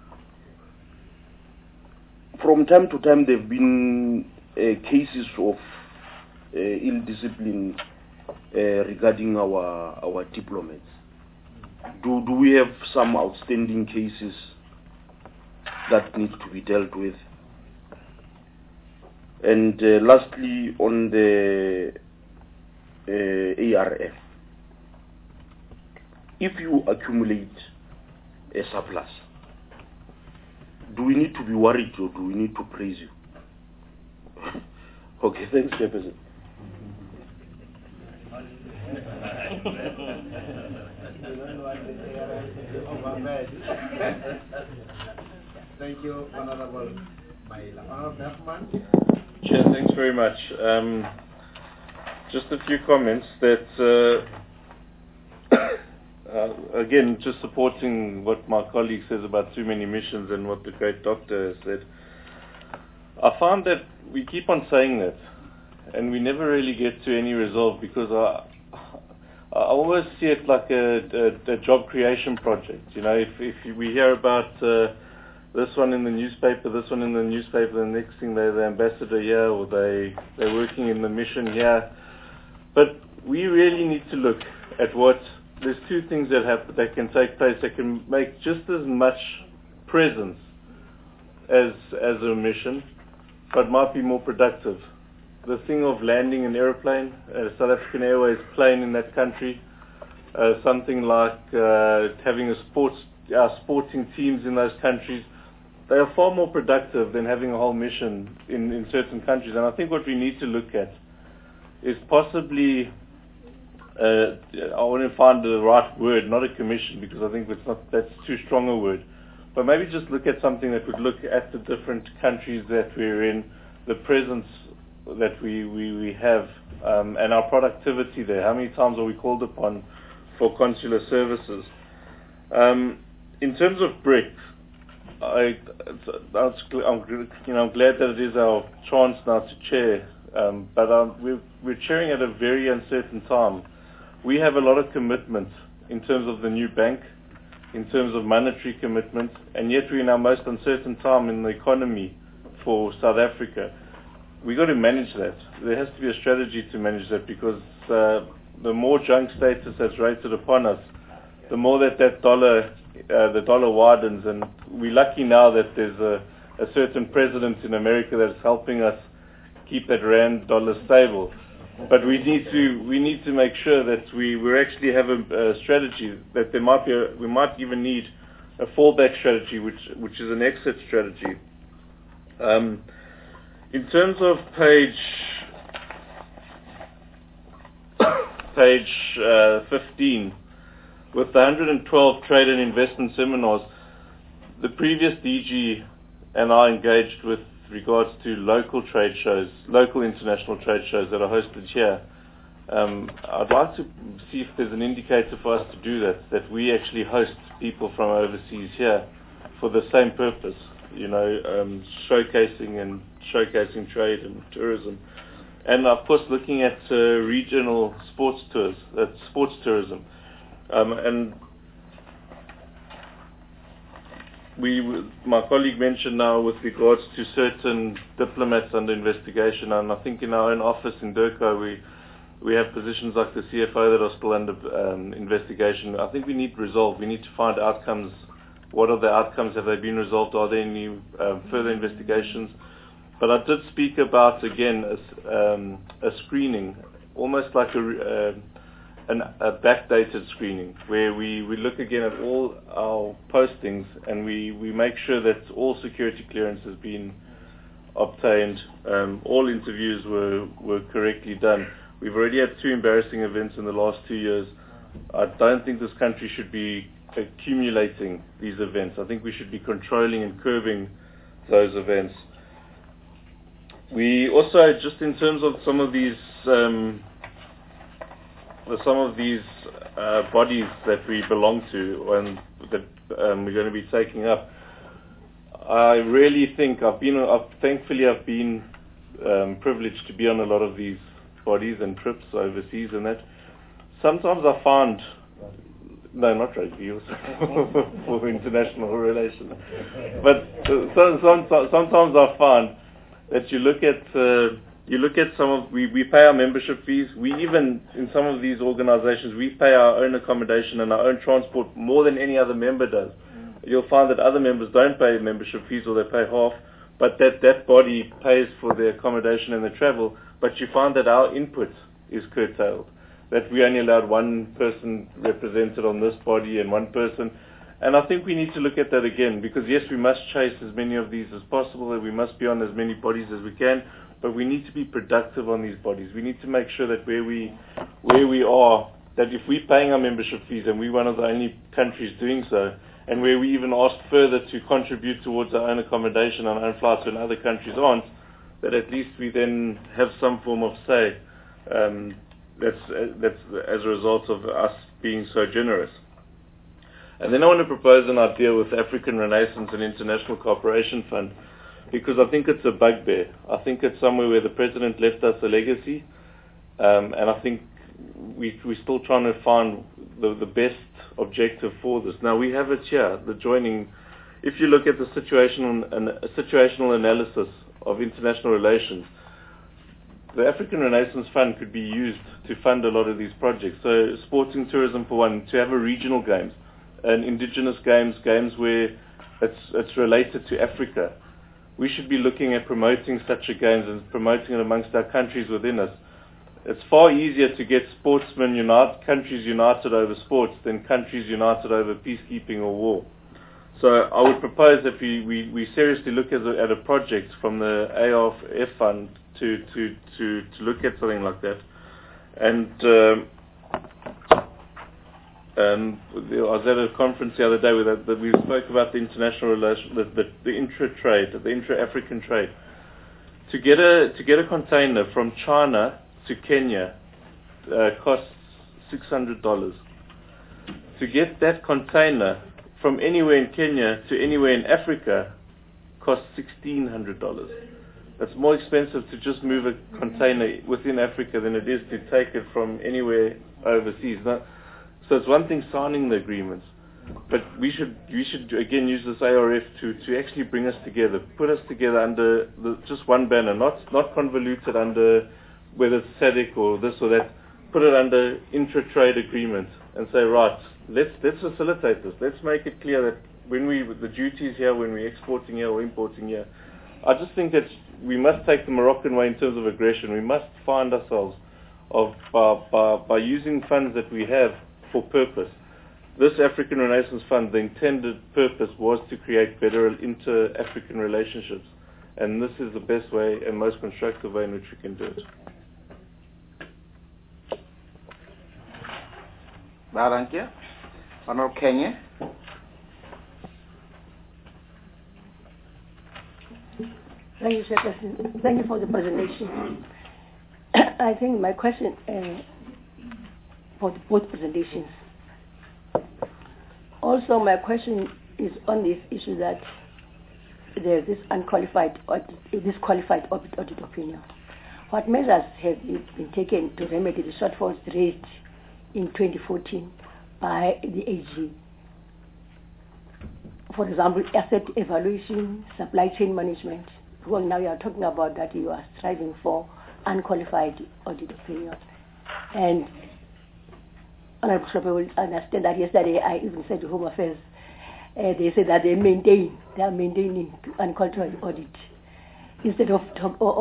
Speaker 7: From time to time there have been cases of ill discipline regarding our diplomats. Do we have some outstanding cases that need to be dealt with? And lastly, on the ARF, if you accumulate a surplus, do we need to be worried or do we need to praise you? Okay, thanks, Chairperson.
Speaker 8: Thank you, Honorable Maila. Honorable Bergman.
Speaker 9: Chair, thanks very much. Just a few comments that, again, just supporting what my colleague says about too many missions and what the great doctor has said. I found that we keep on saying that, and we never really get to any resolve because I always see it like a job creation project. You know, if we hear about this one in the newspaper, the next thing they're the ambassador here, or they're working in the mission here. But we really need to look at there's two things that can take place that can make just as much presence as a mission, but might be more productive. The thing of landing an aeroplane, South African Airways plane in that country, something like having our sporting teams in those countries, they are far more productive than having a whole mission in certain countries. And I think what we need to look at is possibly, I want to find the right word, not a commission, because I think that's too strong a word, but maybe just look at something that would look at the different countries that we're in, the presence that we have, and our productivity there. How many times are we called upon for consular services? In terms of BRICS, I'm glad that it is our chance now to chair, but we're chairing at a very uncertain time. We have a lot of commitment in terms of the new bank, in terms of monetary commitment, and yet we're in our most uncertain time in the economy for South Africa. We've got to manage that. There has to be a strategy to manage that, because the more junk status that's rated upon us, the more that dollar, the dollar widens, and we're lucky now that there's a certain president in America that's helping us keep that rand dollar stable. But we need to make sure that we actually have a strategy, that we might even need a fallback strategy, which is an exit strategy. In terms of page 15, with the 112 trade and investment seminars, the previous DG and I engaged with regards to local trade shows, local international trade shows that are hosted here. I'd like to see if there's an indicator for us to do that we actually host people from overseas here for the same purpose, showcasing trade and tourism. And of course looking at regional sports tours, sports tourism. And my colleague mentioned now with regards to certain diplomats under investigation, and I think in our own office in Durban we have positions like the CFO that are still under investigation. I think we need resolve. We need to find outcomes. What are the outcomes? Have they been resolved? Are there any further investigations? But I did speak about, again, a screening, almost like a backdated screening, where we look again at all our postings and we make sure that all security clearance has been obtained, all interviews were correctly done. We've already had 2 embarrassing events in the last 2 years. I don't think this country should be accumulating these events. I think we should be controlling and curbing those events. We also, just in terms of some of these bodies that we belong to and that we're going to be taking up, I really think thankfully I've been privileged to be on a lot of these bodies and trips overseas and that. Sometimes I find, no, not rugby, for international relations, but sometimes I find that you look at some of, we pay our membership fees. We even, in some of these organizations, we pay our own accommodation and our own transport more than any other member does. You'll find that other members don't pay membership fees or they pay half, but that body pays for the accommodation and the travel, but you find that our input is curtailed, that we only allowed one person represented on this body and one person. And I think we need to look at that again, because yes, we must chase as many of these as possible, and we must be on as many bodies as we can, but we need to be productive on these bodies. We need to make sure that where we are, that if we're paying our membership fees, and we're one of the only countries doing so, and where we even ask further to contribute towards our own accommodation and our own flights when other countries aren't, that at least we then have some form of say. That's as a result of us being so generous. And then I want to propose an idea with African Renaissance and International Cooperation Fund, because I think it's a bugbear. I think it's somewhere where the President left us a legacy, and I think we're still trying to find the best objective for this. Now we have it here, the joining. If you look at the situational analysis of international relations, the African Renaissance Fund could be used to fund a lot of these projects. So sporting tourism for one, to have a regional games, and indigenous games where it's related to Africa. We should be looking at promoting such a games and promoting it amongst our countries within us. It's far easier to get countries united over sports than countries united over peacekeeping or war. So I would propose that we seriously look at a project from the ARF fund to look at something like that. And I was at a conference the other day that we spoke about the international relation, the intra-trade, the intra-African trade. To get a container from China to Kenya costs $600. To get that container from anywhere in Kenya to anywhere in Africa costs $1,600. It's more expensive to just move a container within Africa than it is to take it from anywhere overseas. Now, so it's one thing signing the agreements, but we should again use this ARF to actually bring us together, put us together under just one banner, not convoluted under whether it's SADC or this or that. Put it under intra-trade agreement and say, right, let's facilitate this. Let's make it clear that when the duties here, when we're exporting here or importing here, I just think that we must take the Moroccan way in terms of aggression. We must find ourselves by using funds that we have for purpose. This African Renaissance Fund, the intended purpose was to create better inter-African relationships, and this is the best way and most constructive way in which we can do it.
Speaker 3: Thank you. Honorable Kenya.
Speaker 10: Thank you, Chairperson. Thank you for the presentation. I think my question for both presentations. Also, my question is on this issue that there's this unqualified disqualified audit opinion. What measures have been taken to remedy the shortfalls raised in 2014 by the AG? For example, asset evaluation, supply chain management. Well, now you are talking about that you are striving for unqualified audit opinion. And Honorable Shopper will understand that yesterday I even said to Home Affairs, they said that they are maintaining unqualified audit instead of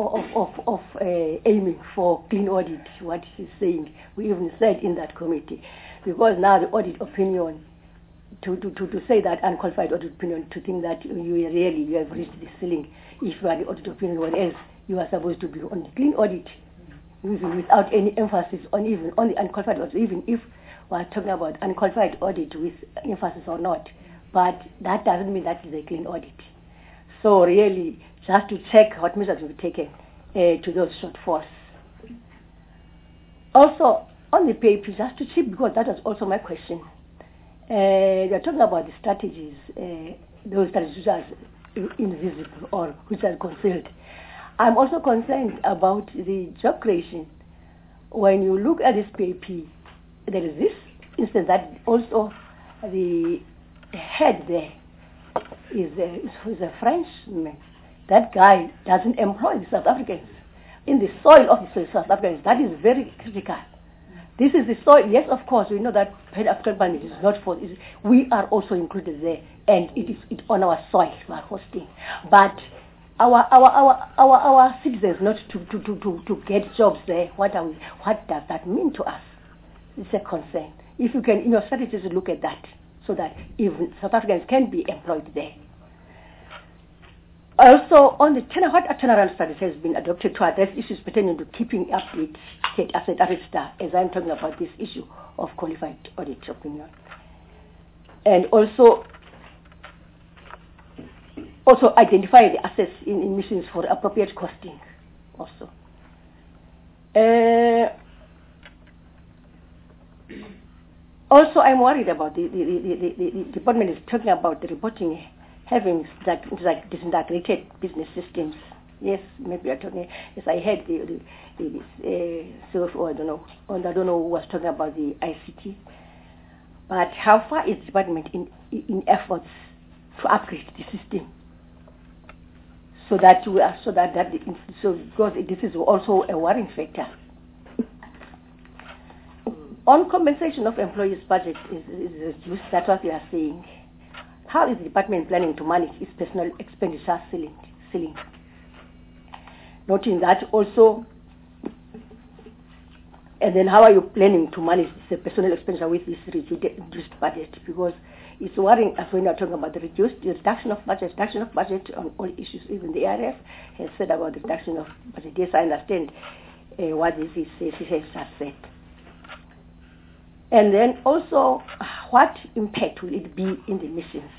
Speaker 10: aiming for clean audit, what he's saying. We even said in that committee, because now the audit opinion, to say that unqualified audit opinion, to think that you have reached the ceiling if you are the audit opinion, whereas you are supposed to be on the clean audit, even without any emphasis on the unqualified audit, even if we are talking about unqualified audit with emphasis or not. But that doesn't mean that is a clean audit. So really, just to check what measures will be taken to those shortfalls. Also, on the PAP, just to check, because that was also my question. They're talking about the strategies, those strategies which are invisible or which are concealed. I'm also concerned about the job creation. When you look at this PAP, there is this instance that also the head there is a Frenchman. That guy doesn't employ the South Africans. In the soil of the South Africans, that is very critical. This is the soil. Yes, of course, we know that Pan-African Parliament is not for. We are also included there, and it's on our soil we are hosting. But our citizens not to get jobs there. What does that mean to us? It's a concern. If you can, in your strategies, look at that, so that even South Africans can be employed there. Also, on the what general studies has been adopted to address issues pertaining to keeping up with state asset register, as I'm talking about this issue of qualified audit opinion. And also identify the assets in missions for appropriate costing also. Also, I'm worried about the department is talking about the reporting having like disintegrated business systems. Yes, maybe I'm talking. Yes, I heard the CFO. I don't know who was talking about the ICT. But how far is the department in efforts to upgrade the system because this is also a worrying factor. On compensation of employees' budget is reduced. That's what we are saying. How is the department planning to manage its personal expenditure ceiling? Noting that also, and then how are you planning to manage the personal expenditure with this reduced budget? Because it's worrying as when you're talking about the reduction of budget on all issues. Even the ARF has said about the reduction of budget. Yes, I understand what this is, he has just said. And then also, what impact will it be in the missions?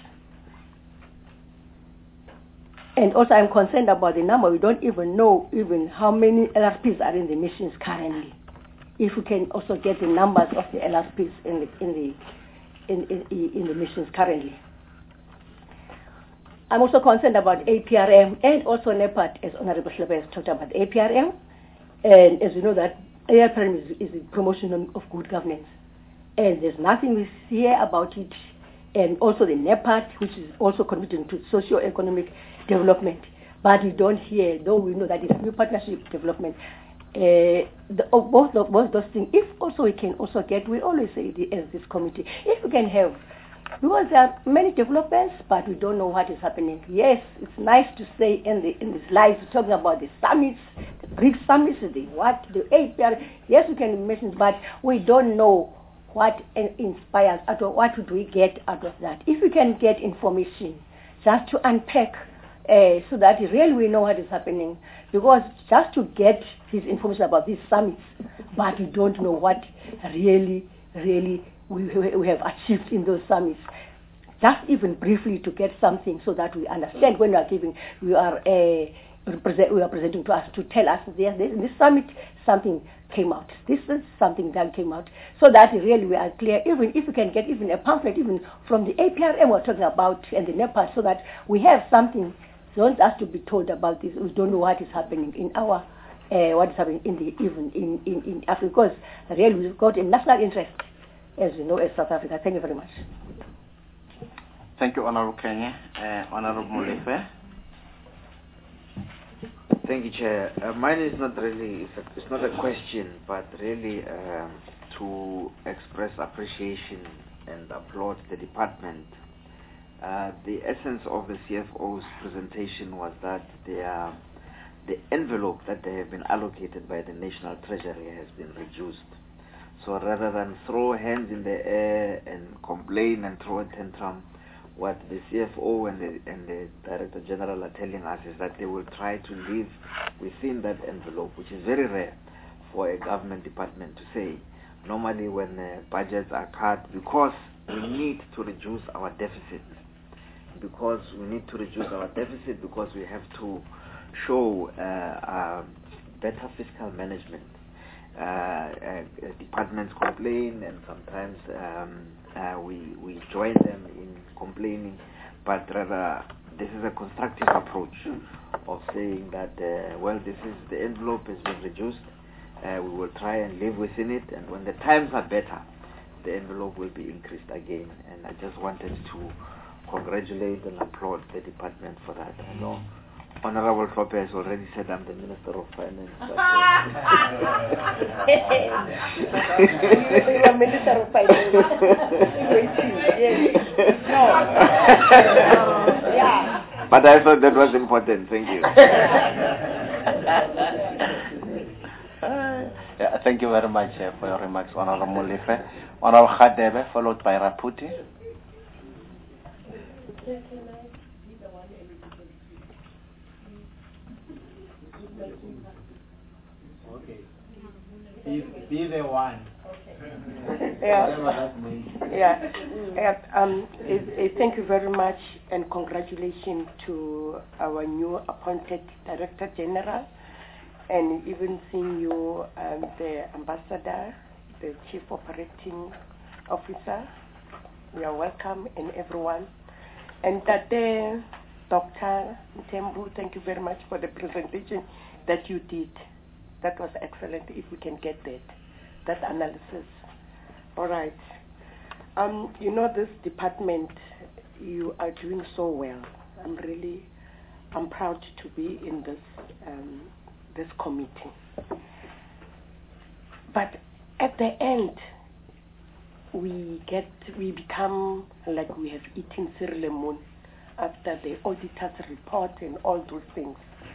Speaker 10: And also, I'm concerned about the number. We don't even know how many LRPs are in the missions currently. If we can also get the numbers of the LRPs in the missions currently. I'm also concerned about APRM and also NEPAD, as Honorable Hlebe has talked about APRM. And as you know, that APRM is the promotion of good governance. And there's nothing we hear about it. And also the NEPAD, which is also contributing to socio-economic development. But we don't hear, though we know that it's new partnership development. Both those things, if also we can also get, we always say as this committee, if we can have, because there are many developments, but we don't know what is happening. Yes, it's nice to say in the slides, talking about the summits, the BRICS summits, the APR, yes, we can mention, but we don't know what inspires, what do we get out of that. If we can get information, just to unpack, so that really we know what is happening. Because just to get this information about these summits, but we don't know what really we have achieved in those summits. Just even briefly to get something so that we understand when we are presenting to us, to tell us in this summit something came out. This is something that came out. So that really we are clear, even if we can get even a pamphlet, even from the APRM we're talking about and the NEPAD, so that we have something. Don't ask to be told about this. We don't know what is happening in our, what is happening in Africa, because really we've got a national interest, as you know, as South Africa. Thank you very much.
Speaker 3: Thank you, Honorable Kenya. Honorable Molefe.
Speaker 11: Thank you, Chair. Mine is not really, it's not a question, but really to express appreciation and applaud the department. The essence of the CFO's presentation was that the envelope that they have been allocated by the National Treasury has been reduced. So rather than throw hands in the air and complain and throw a tantrum, what the CFO and the Director General are telling us is that they will try to live within that envelope, which is very rare for a government department to say. Normally when budgets are cut, because we need to reduce our deficit, because we have to show better fiscal management. Departments complain, and sometimes we join them in complaining, but rather this is a constructive approach of saying that, well, this is the envelope has been reduced, we will try and live within it, and when the times are better, the envelope will be increased again. And I just wanted to congratulate and applaud the department for that. I know Honorable Hlophe has already said I'm the Minister of Finance.
Speaker 10: You are Minister of Finance. Yeah.
Speaker 11: But I thought that was important. Thank you.
Speaker 3: Thank you very much for your remarks, Honorable Molefe. Honorable Khadebe, followed by Raputi.
Speaker 8: Okay. Be the one.
Speaker 10: Thank you very much, and congratulations to our new appointed Director General, and even seeing you, the Ambassador, the Chief Operating Officer. You are welcome, and everyone. And that day, Dr. Mthembu, thank you very much for the presentation that you did. That was excellent. If we can get that analysis. All right. You know, this department, you are doing so well. I'm proud to be in this committee. But at the end, we become like we have eaten Cyril Lemon after the auditor's report and all those things.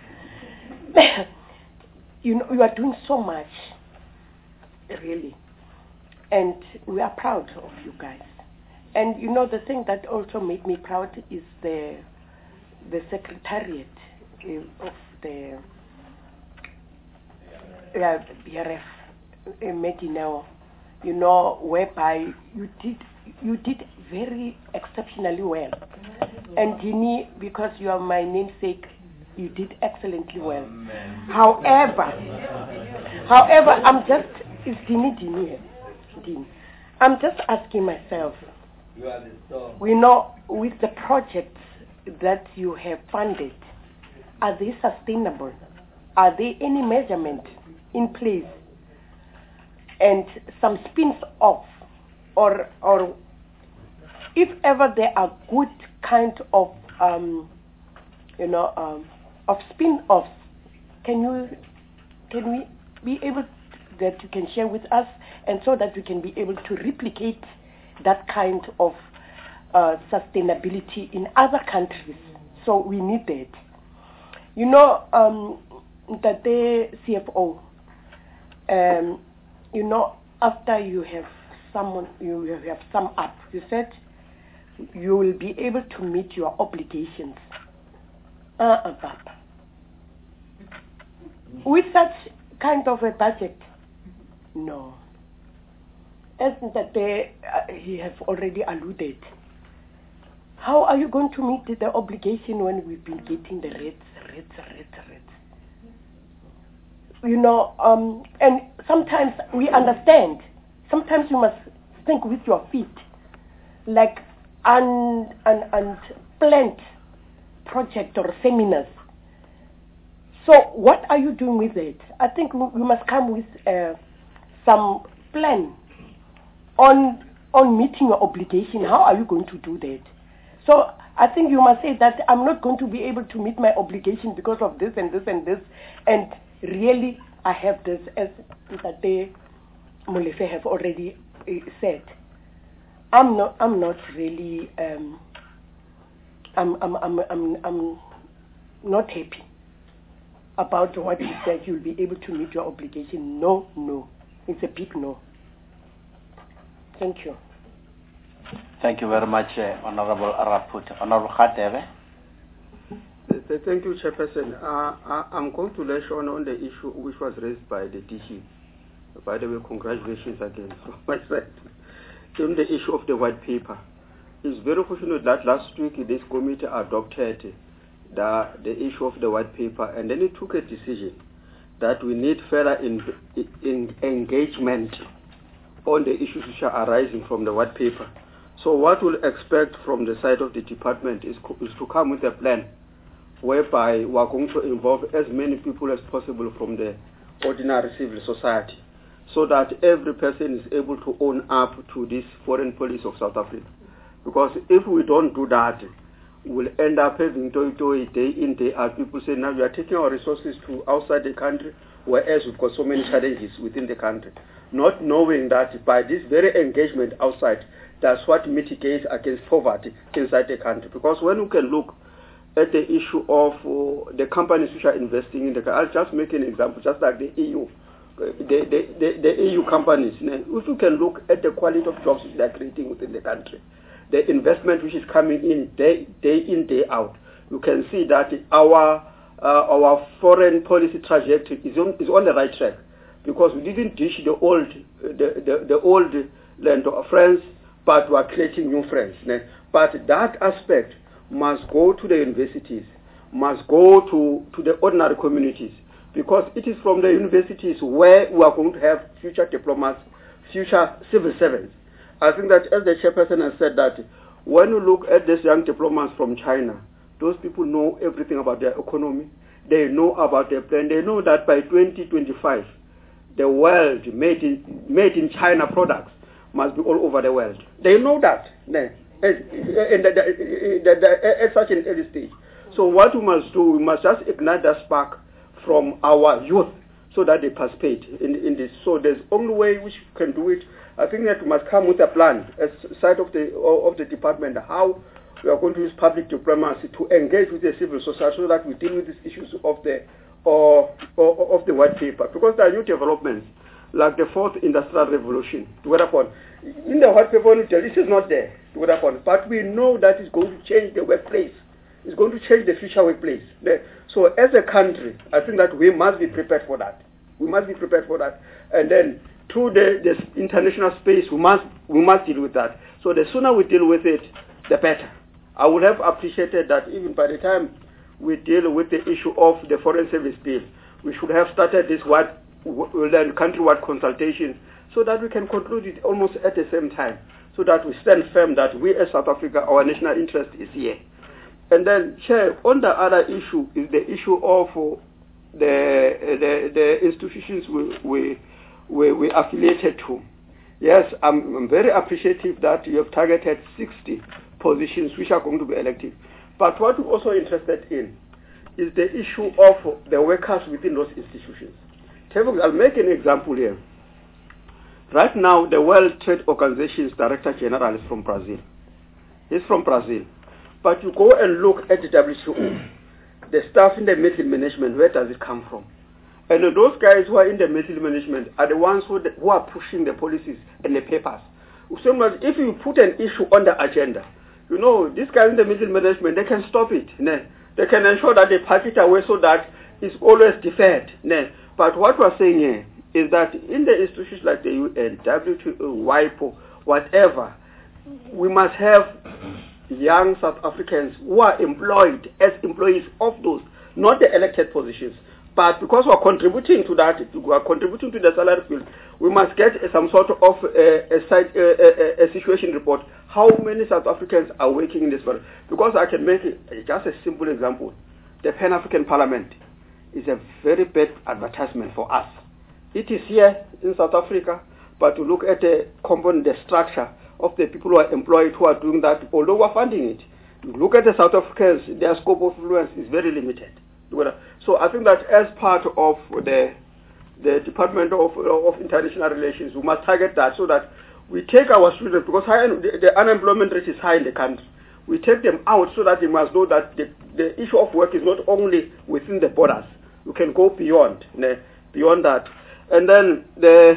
Speaker 10: You know, you are doing so much, really, and we are proud of you guys. And you know, the thing that also made me proud is the secretariat of the BRF Medineo, you know, whereby you did very exceptionally well. And Dini, because you are my namesake, you did excellently well. However, it's Dini. I'm just asking myself, we know with the projects that you have funded, are they sustainable? Are there any measurement in place? And some spins off, or if ever there are good kind of of spin-offs, can we be able that you can share with us, and so that we can be able to replicate that kind of sustainability in other countries? So we need that. You know, that the CFO, you know, after you have summed up, you said you will be able to meet your obligations. With such kind of a budget, no. As that he has already alluded, how are you going to meet the obligation when we've been getting the rates? You know, and sometimes we understand. Sometimes you must think with your feet, like unplanned project or seminars. So what are you doing with it? I think we must come with some plan on meeting your obligation. How are you going to do that? So I think you must say that I'm not going to be able to meet my obligation because of this and this and this, and really I have this, as Mr. Molefe have already said. I'm not really I'm not happy about what he said. You'll be able to meet your obligation. No, it's a big no. Thank you.
Speaker 3: Thank you very much, Honorable Raputi. Honorable Khadebe.
Speaker 12: Thank you, Chairperson. I'm going to lash on the issue which was raised by the DG. By the way, congratulations again from my side. On the issue of the white paper, it's very fortunate that last week this committee adopted the issue of the white paper, and then it took a decision that we need further engagement on the issues which are arising from the white paper. So what we'll expect from the side of the department is to come with a plan whereby we are going to involve as many people as possible from the ordinary civil society, so that every person is able to own up to this foreign policy of South Africa. Because if we don't do that, we'll end up having day in, day out. People say, now we are taking our resources to outside the country, whereas we've got so many challenges within the country. Not knowing that by this very engagement outside, that's what mitigates against poverty inside the country. Because when we can look at the issue of the companies which are investing in the country, I'll just make an example, just like the EU. The EU companies, if you can look at the quality of jobs they are creating within the country, the investment which is coming in, day out, you can see that our foreign policy trajectory is on the right track, because we didn't ditch the old land of friends, but we are creating new friends. But that aspect must go to the universities, must go to the ordinary communities, because it is from the universities where we are going to have future diplomats, future civil servants. I think that, as the chairperson has said, that when you look at these young diplomats from China, those people know everything about their economy. They know about their plan. They know that by 2025, the world made in China products must be all over the world. They know that at such an early stage. So what we must do, we must just ignite that spark from our youth so that they participate in this. So there's only way which we can do it. I think that we must come with a plan as side of the department, how we are going to use public diplomacy to engage with the civil society so that we deal with these issues of the white paper. Because there are new developments, like the fourth industrial revolution, in the white paper, this is not there, but we know that it's going to change the workplace. It's going to change the future workplace. So as a country, I think that we must be prepared for that. We must be prepared for that. And then through this international space, we must deal with that. So the sooner we deal with it, the better. I would have appreciated that even by the time we deal with the issue of the Foreign Service Bill, we should have started this countrywide consultation so that we can conclude it almost at the same time, so that we stand firm that we as South Africa, our national interest is here. And then, Chair, on the other issue is the issue of the institutions we affiliated to. Yes, I'm very appreciative that you have targeted 60 positions which are going to be elective. But what we're also interested in is the issue of the workers within those institutions. I'll make an example here. Right now, the World Trade Organization's Director General is from Brazil. He's from Brazil. But you go and look at the WTO, the staff in the middle management, where does it come from? And those guys who are in the middle management are the ones who are pushing the policies and the papers. So if you put an issue on the agenda, these guys in the middle management, they can stop it. They can ensure that they pass it away so that it's always deferred. But what we're saying here is that in the institutions like the UN, WTO, WIPO, whatever, we must have young South Africans who are employed as employees of those, not the elected positions. But because we are contributing to that, we are contributing to the salary field, we must get some sort of a situation report. How many South Africans are working in this world? Because I can make just a simple example. The Pan-African Parliament is a very bad advertisement for us. It is here in South Africa, but to look at the component, the structure of the people who are employed who are doing that, although we are funding it, you look at the South Africans, their scope of influence is very limited. So I think that as part of the Department of International Relations, we must target that so that we take our students, because the unemployment rate is high in the country. We take them out so that they must know that the issue of work is not only within the borders. You can go beyond that. And then the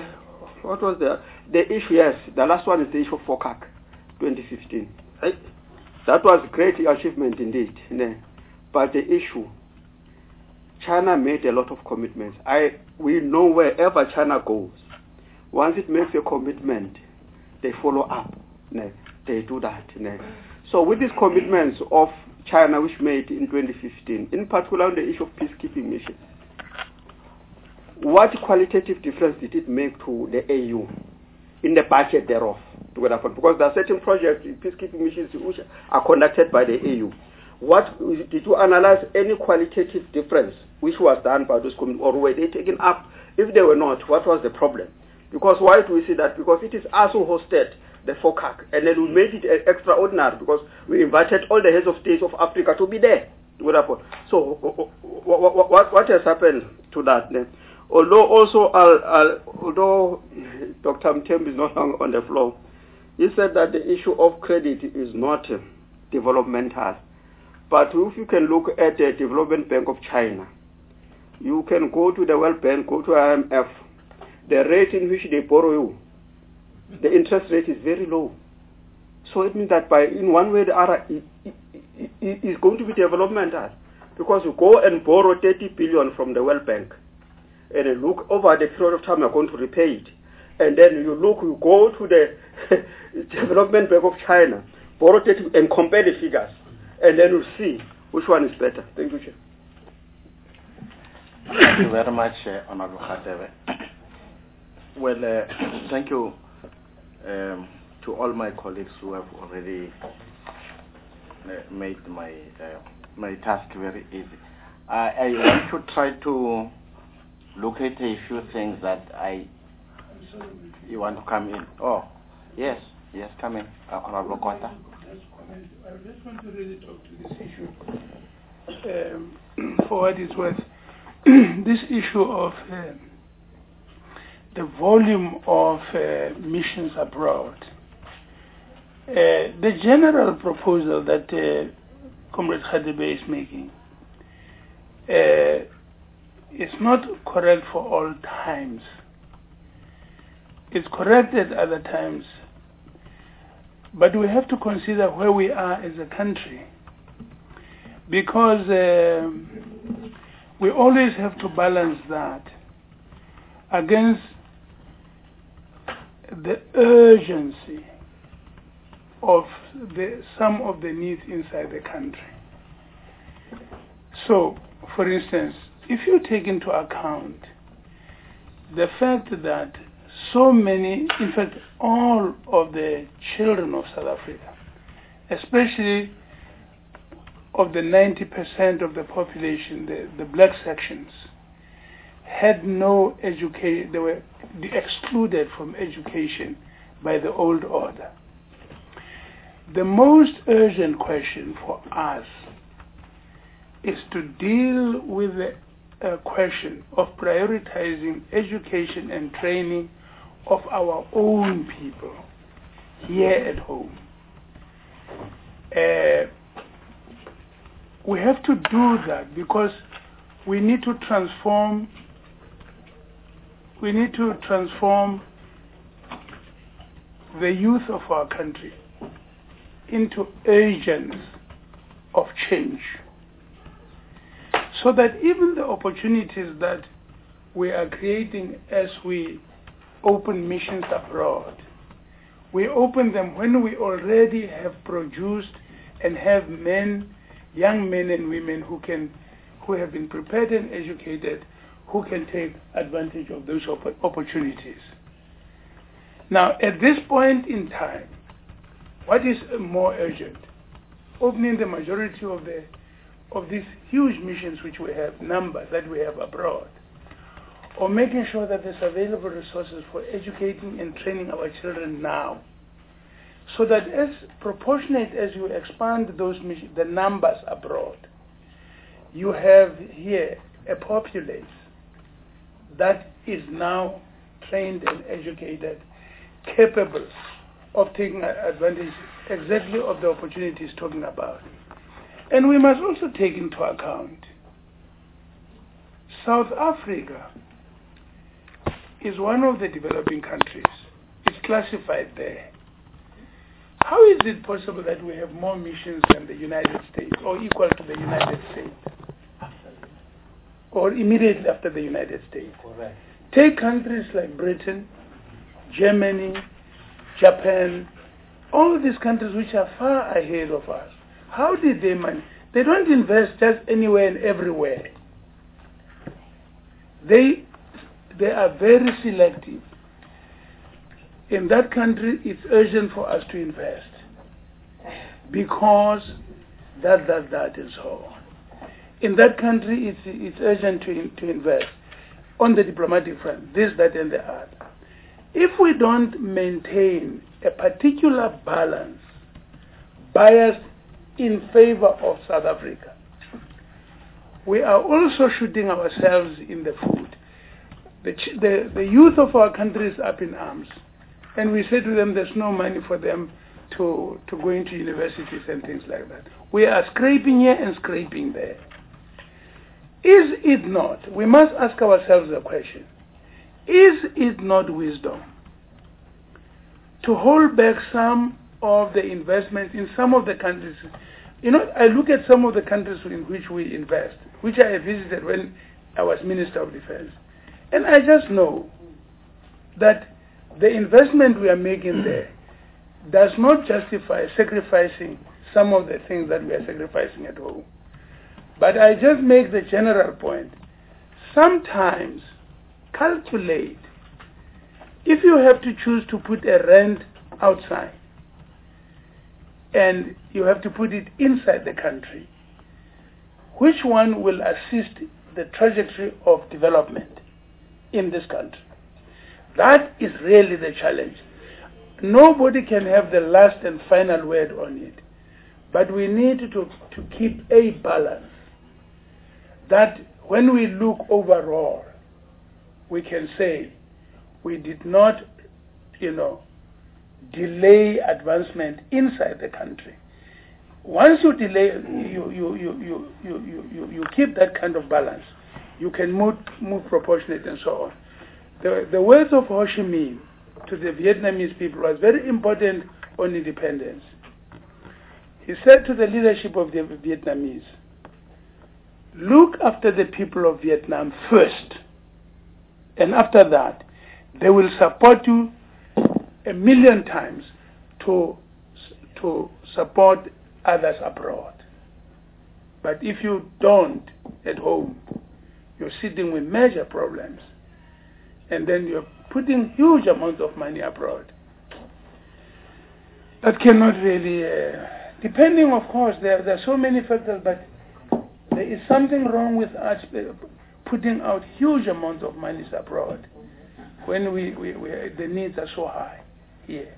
Speaker 12: issue, yes, the last one is the issue of FOCAC 2015. That was a great achievement indeed. But the issue, China made a lot of commitments. We know wherever China goes, once it makes a commitment, they follow up. They do that. So with these commitments of China which made in 2015, in particular on the issue of peacekeeping missions, what qualitative difference did it make to the AU in the budget thereof? Because there are certain projects, peacekeeping missions, which are conducted by the AU. What did you analyze any qualitative difference which was done by those communities, or were they taken up? If they were not, what was the problem? Because why do we say that? Because it is us who hosted the FOCAC, and then we made it extraordinary because we invited all the heads of states of Africa to be there. So what has happened to that? Although Dr. Mthembu is no longer on the floor, he said that the issue of credit is not developmental. But if you can look at the Development Bank of China, you can go to the World Bank, go to IMF, the rate in which they borrow you, the interest rate is very low. So it means that in one way or the other, it is going to be developmental. Because you go and borrow 30 billion from the World Bank, and you look over the period of time you're going to repay it. And then you go to the Development Bank of China, borrow 30 and compare the figures. And then you'll see which one is better. Thank you, Chair.
Speaker 3: Thank you very much, Honorable Khatebe. Well, thank you to all my colleagues who have already made my task very easy. I want to try to look at a few things that you want to come in. Oh, yes, come in, Honorable Kota.
Speaker 4: I just want to really talk to this issue. For what it's worth, this issue of the volume of missions abroad, the general proposal that Comrade Khatebe is making is not correct for all times. It's correct at other times. But we have to consider where we are as a country, because we always have to balance that against the urgency of some of the needs inside the country. So, for instance, if you take into account the fact that so many, in fact, all of the children of South Africa, especially of the 90% of the population, the black sections, had no education, they were excluded from education by the old order. The most urgent question for us is to deal with the question of prioritizing education and training of our own people here at home. We have to do that because we need to transform the youth of our country into agents of change, so that even the opportunities that we are creating as we open missions abroad, we open them when we already have produced and have young men and women who have been prepared and educated, who can take advantage of those opportunities. Now, at this point in time, what is more urgent? Opening the majority of these huge missions which we have, numbers that we have abroad, or making sure that there's available resources for educating and training our children now, so that as proportionate as you expand those missions, the numbers abroad, you have here a populace that is now trained and educated, capable of taking advantage exactly of the opportunities talking about. And we must also take into account South Africa is one of the developing countries. It's classified there. How is it possible that we have more missions than the United States, or equal to the United States, or immediately after the United States?
Speaker 8: Correct.
Speaker 4: Take countries like Britain, Germany, Japan, all these countries which are far ahead of us. How did they manage? They don't invest just anywhere and everywhere. They they are very selective. In that country, it's urgent for us to invest because that, and so on. In that country, it's urgent to invest on the diplomatic front, this, that, and the other. If we don't maintain a particular balance, biased in favor of South Africa, we are also shooting ourselves in the foot. The youth of our country is up in arms, and we say to them there's no money for them to go into universities and things like that. We are scraping here and scraping there. Is it not, we must ask ourselves a question, is it not wisdom to hold back some of the investments in some of the countries? You know, I look at some of the countries in which we invest, which I visited when I was Minister of Defense, and I just know that the investment we are making there does not justify sacrificing some of the things that we are sacrificing at home. But I just make the general point. Sometimes calculate. If you have to choose to put a rand outside and you have to put it inside the country, which one will assist the trajectory of development in this country? That is really the challenge. Nobody can have the last and final word on it. But we need to keep a balance that when we look overall, we can say we did not, delay advancement inside the country. Once you delay, you keep that kind of balance. You can move proportionate and so on. The words of Ho Chi Minh to the Vietnamese people was very important on independence. He said to the leadership of the Vietnamese, look after the people of Vietnam first, and after that, they will support you 1,000,000 times to support others abroad. But if you don't at home, you're sitting with major problems, and then you're putting huge amounts of money abroad. That cannot really, depending, of course, there are so many factors, but there is something wrong with us putting out huge amounts of money abroad when the needs are so high here.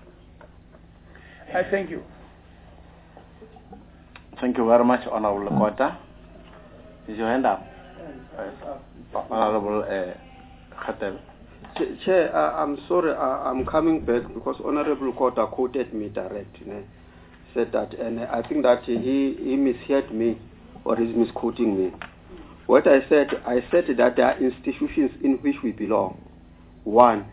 Speaker 4: I thank you.
Speaker 3: Thank you very much, Honorable Kota. Is your hand up? Honorable Khatel.
Speaker 12: Chair, I'm sorry, I'm coming back because Honorable Kota quoted me directly. Said that, and I think that he misheard me or is misquoting me. What I said that there are institutions in which we belong. One,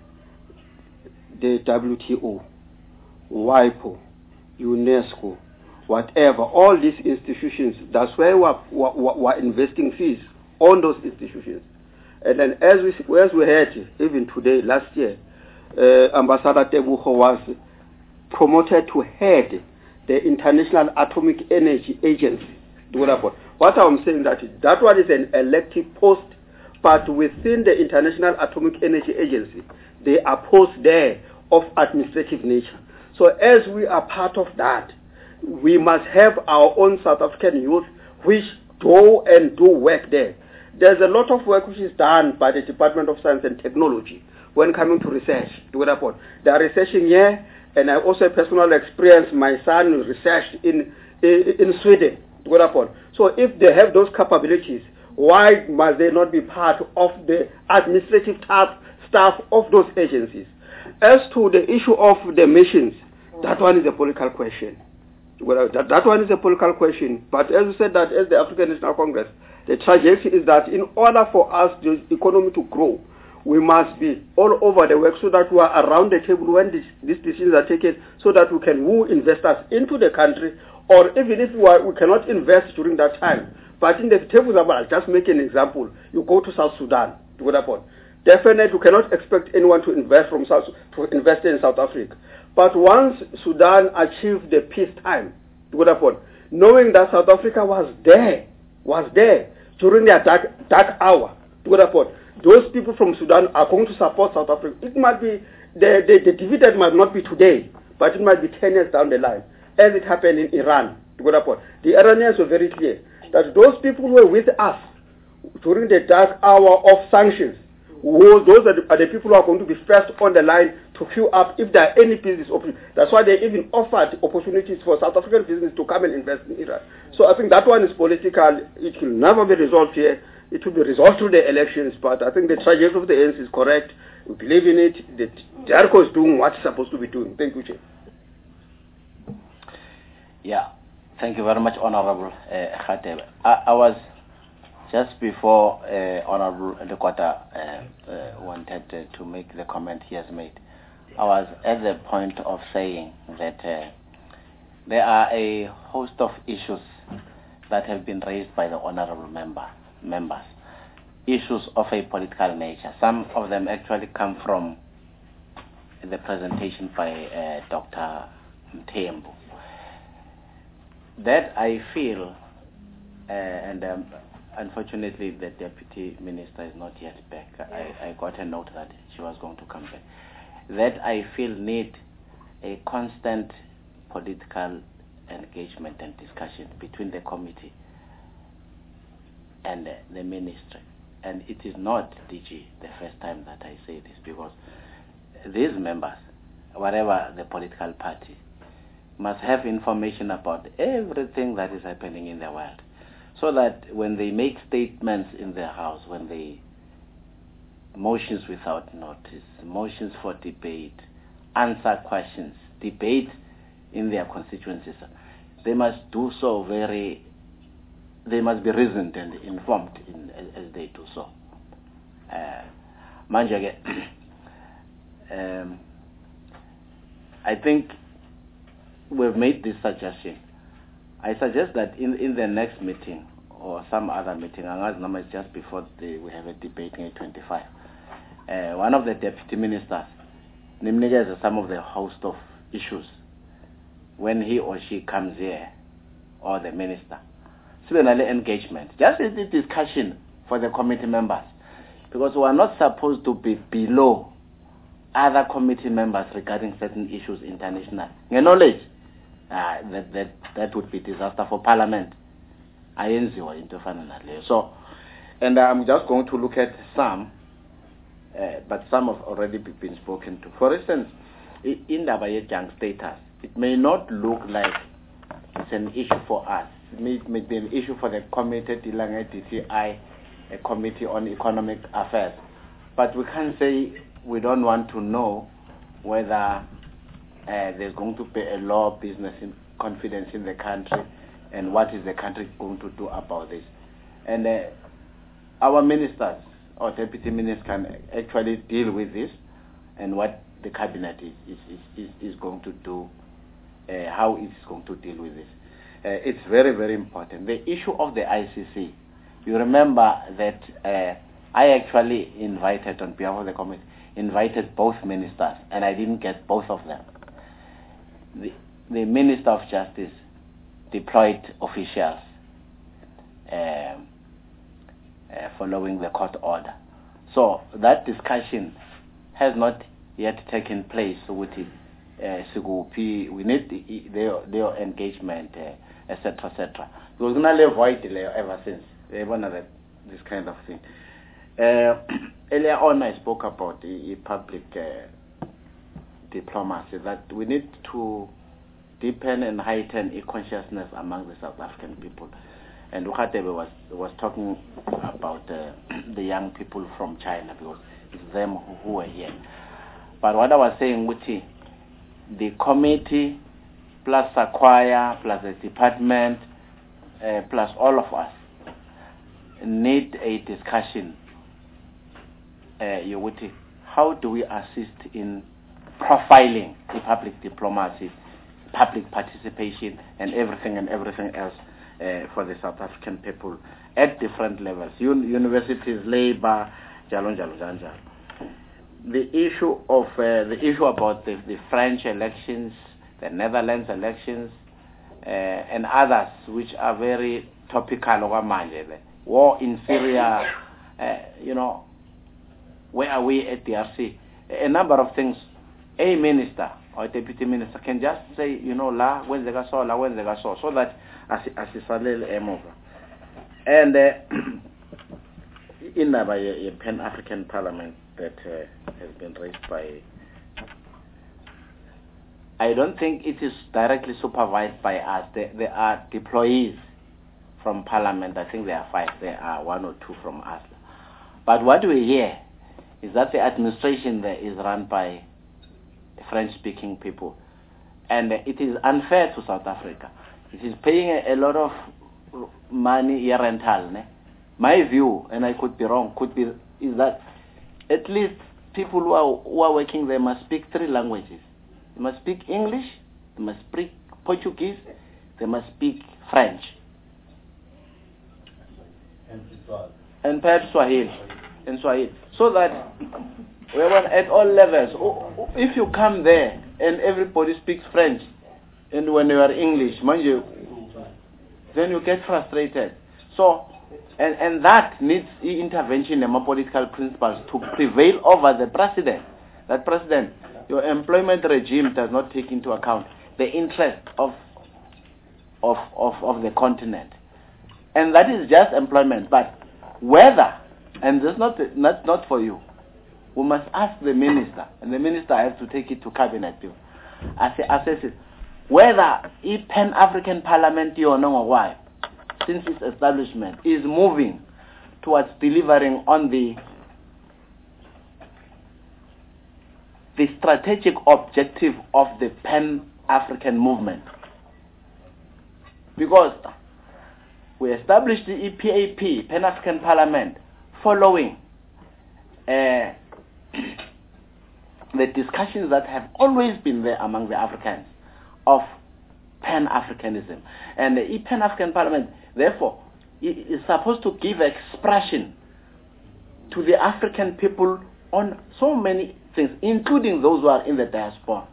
Speaker 12: the WTO, WIPO, UNESCO, whatever, all these institutions, that's why we're investing fees on those institutions. And then as we heard, even today, last year, Ambassador Tebogo was promoted to head the International Atomic Energy Agency. What I'm saying that one is an elective post, but within the International Atomic Energy Agency, they are posts there of administrative nature. So as we are part of that, we must have our own South African youth which go and do work there. There's a lot of work which is done by the Department of Science and Technology when coming to research. They are researching here, and I also have personal experience. My son researched in Sweden. So if they have those capabilities, why must they not be part of the administrative staff of those agencies? As to the issue of the missions, that one is a political question. That one is a political question. But as you said, that as the African National Congress, the trajectory is that in order for us, the economy to grow, we must be all over the world so that we are around the table when these decisions are taken, so that we can woo investors into the country, or even if we cannot invest during that time. But in the tables, I'll just make an example. You go to South Sudan, definitely you cannot expect anyone to invest in South Africa. But once Sudan achieved the peacetime, knowing that South Africa was there during their dark hour, those people from Sudan are going to support South Africa. It might be, the dividend might not be today, but it might be 10 years down the line, as it happened in Iran. The Iranians were very clear that those people who were with us during the dark hour of sanctions, those are the people who are going to be first on the line to queue up if there are any business opportunities. That's why they even offered opportunities for South African business to come and invest in Iran. So I think that one is political. It will never be resolved here. It will be resolved through the elections, but I think the trajectory of the ANC is correct. We believe in it. The DIRCO is doing what it's supposed to be doing. Thank you, Chair.
Speaker 13: Yeah, thank you very much, Honorable Khatebe. I was, just before Honorable Lekwata wanted to make the comment he has made, I was at the point of saying that there are a host of issues that have been raised by the Honorable members, issues of a political nature. Some of them actually come from the presentation by Dr. Mthembu. That I feel, and unfortunately the Deputy Minister is not yet back. I got a note that she was going to come back. That I feel need a constant political engagement and discussion between the committee and the ministry. And it is not, DG, the first time that I say this, because these members, whatever the political party, must have information about everything that is happening in the world, so that when they make statements in their house, when they motions without notice, motions for debate, answer questions, debate in their constituencies, they must do so they must be reasoned and informed as they do so. Manjage, I think we've made this suggestion. I suggest that in the next meeting or some other meeting, and just before we have a debate in 25, one of the deputy ministers nimnikeze some of the host of issues when he or she comes here, or the minister. Similarly, engagement, just a discussion for the committee members, because we are not supposed to be below other committee members regarding certain issues international. Knowledge. That would be disaster for Parliament. So, and I'm just going to look at some, but some have already been spoken to. For instance, in the young status, it may not look like it's an issue for us. It may be an issue for the committee dealing with DCI, a committee on economic affairs. But we can't say we don't want to know whether there's going to be a law of business in confidence in the country, and what is the country going to do about this. And our ministers or deputy ministers can actually deal with this, and what the cabinet is going to do, how it's going to deal with this. It's very, very important. The issue of the ICC, you remember that I actually invited, on behalf of the committee, invited both ministers, and I didn't get both of them. The Minister of Justice deployed officials following the court order. So that discussion has not yet taken place with Sigupi. We need their engagement, etc., etc. We're going to avoid delay ever since. This kind of thing. Earlier on, I spoke about the public diplomacy, that we need to deepen and heighten a consciousness among the South African people. And Ukhatebe was talking about the young people from China, because it's them who were here. But what I was saying, Uti, the committee, plus Sequoia, plus the department, plus all of us, need a discussion. How do we assist in profiling the public diplomacy, public participation, and everything else for the South African people at different levels, universities, labor, jalo. The issue about the French elections, the Netherlands elections, and others which are very topical. War in Syria, where are we at DRC? A number of things. A minister or a deputy minister can just say, la wenzeka so, so that asisalele emuva. And in a Pan-African Parliament that has been raised by, I don't think it is directly supervised by us. There are deployees from Parliament. I think there are 5. There are 1 or 2 from us. But what we hear is that the administration there is run by French-speaking people. And it is unfair to South Africa. It is paying a lot of money rental. My view, and I could be wrong, is that at least people who are working there must speak 3 languages. They must speak English, they must speak Portuguese, they must speak French. And perhaps Swahili. So that at all levels, if you come there and everybody speaks French, and when you are English, then you get frustrated. So, and that needs intervention and more political principles to prevail over the president. That president, your employment regime does not take into account the interest of the continent. And that is just employment. But whether, and this is not for you, we must ask the minister, and the minister has to take it to cabinet to assess it, whether a Pan-African Parliament or why, since its establishment, is moving towards delivering on the strategic objective of the Pan-African movement. Because we established the EPAP, Pan-African Parliament, following the discussions that have always been there among the Africans of Pan-Africanism. And the Pan-African Parliament, therefore, is supposed to give expression to the African people on so many things, including those who are in the diaspora.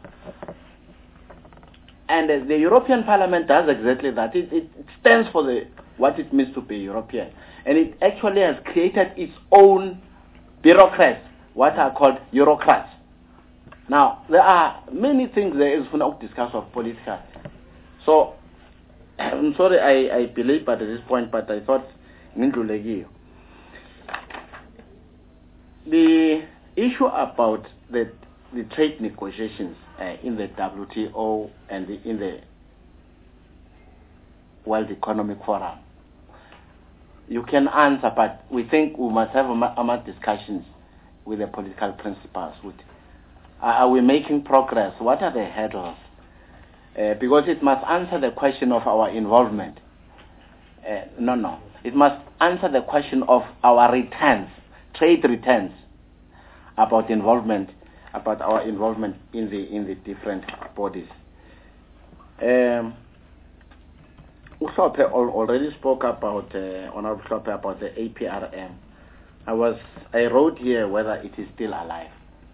Speaker 13: And the European Parliament does exactly that. It stands for what it means to be European. And it actually has created its own bureaucrats, what are called Eurocrats. Now, there are many things there is for now to discuss of political. So, I'm sorry I believe at this point, but I thought the issue about the trade negotiations in the WTO and in the World Economic Forum, you can answer, but we think we must have more discussions with the political principals. Are we making progress? What are the hurdles? Because it must answer the question of our involvement. No. It must answer the question of our returns, trade returns, about our involvement in the different bodies. Uhlophe already spoke about Honorable Uhlophe about the APRM. I wrote here whether it is still alive.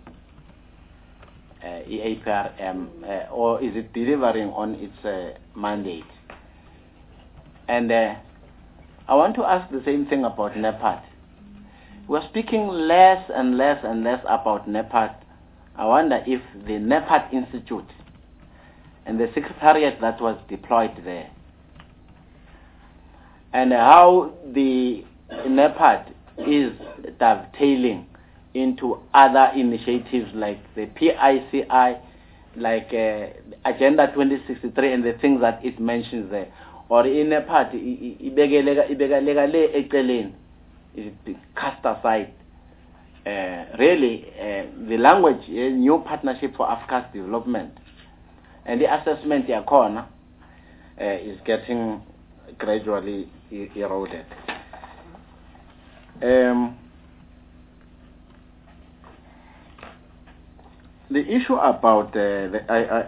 Speaker 13: APRM, or is it delivering on its mandate? And I want to ask the same thing about NEPAD. We're speaking less and less about NEPAD. I wonder if the NEPAD Institute and the secretariat that was deployed there, and how the NEPAD is dovetailing into other initiatives like the PICI, like Agenda 2063 and the things that it mentions there. Or in NEPAD, it cast aside. Really, the language, a new partnership for Africa's development, and the assessment corner is getting gradually eroded. The issue about the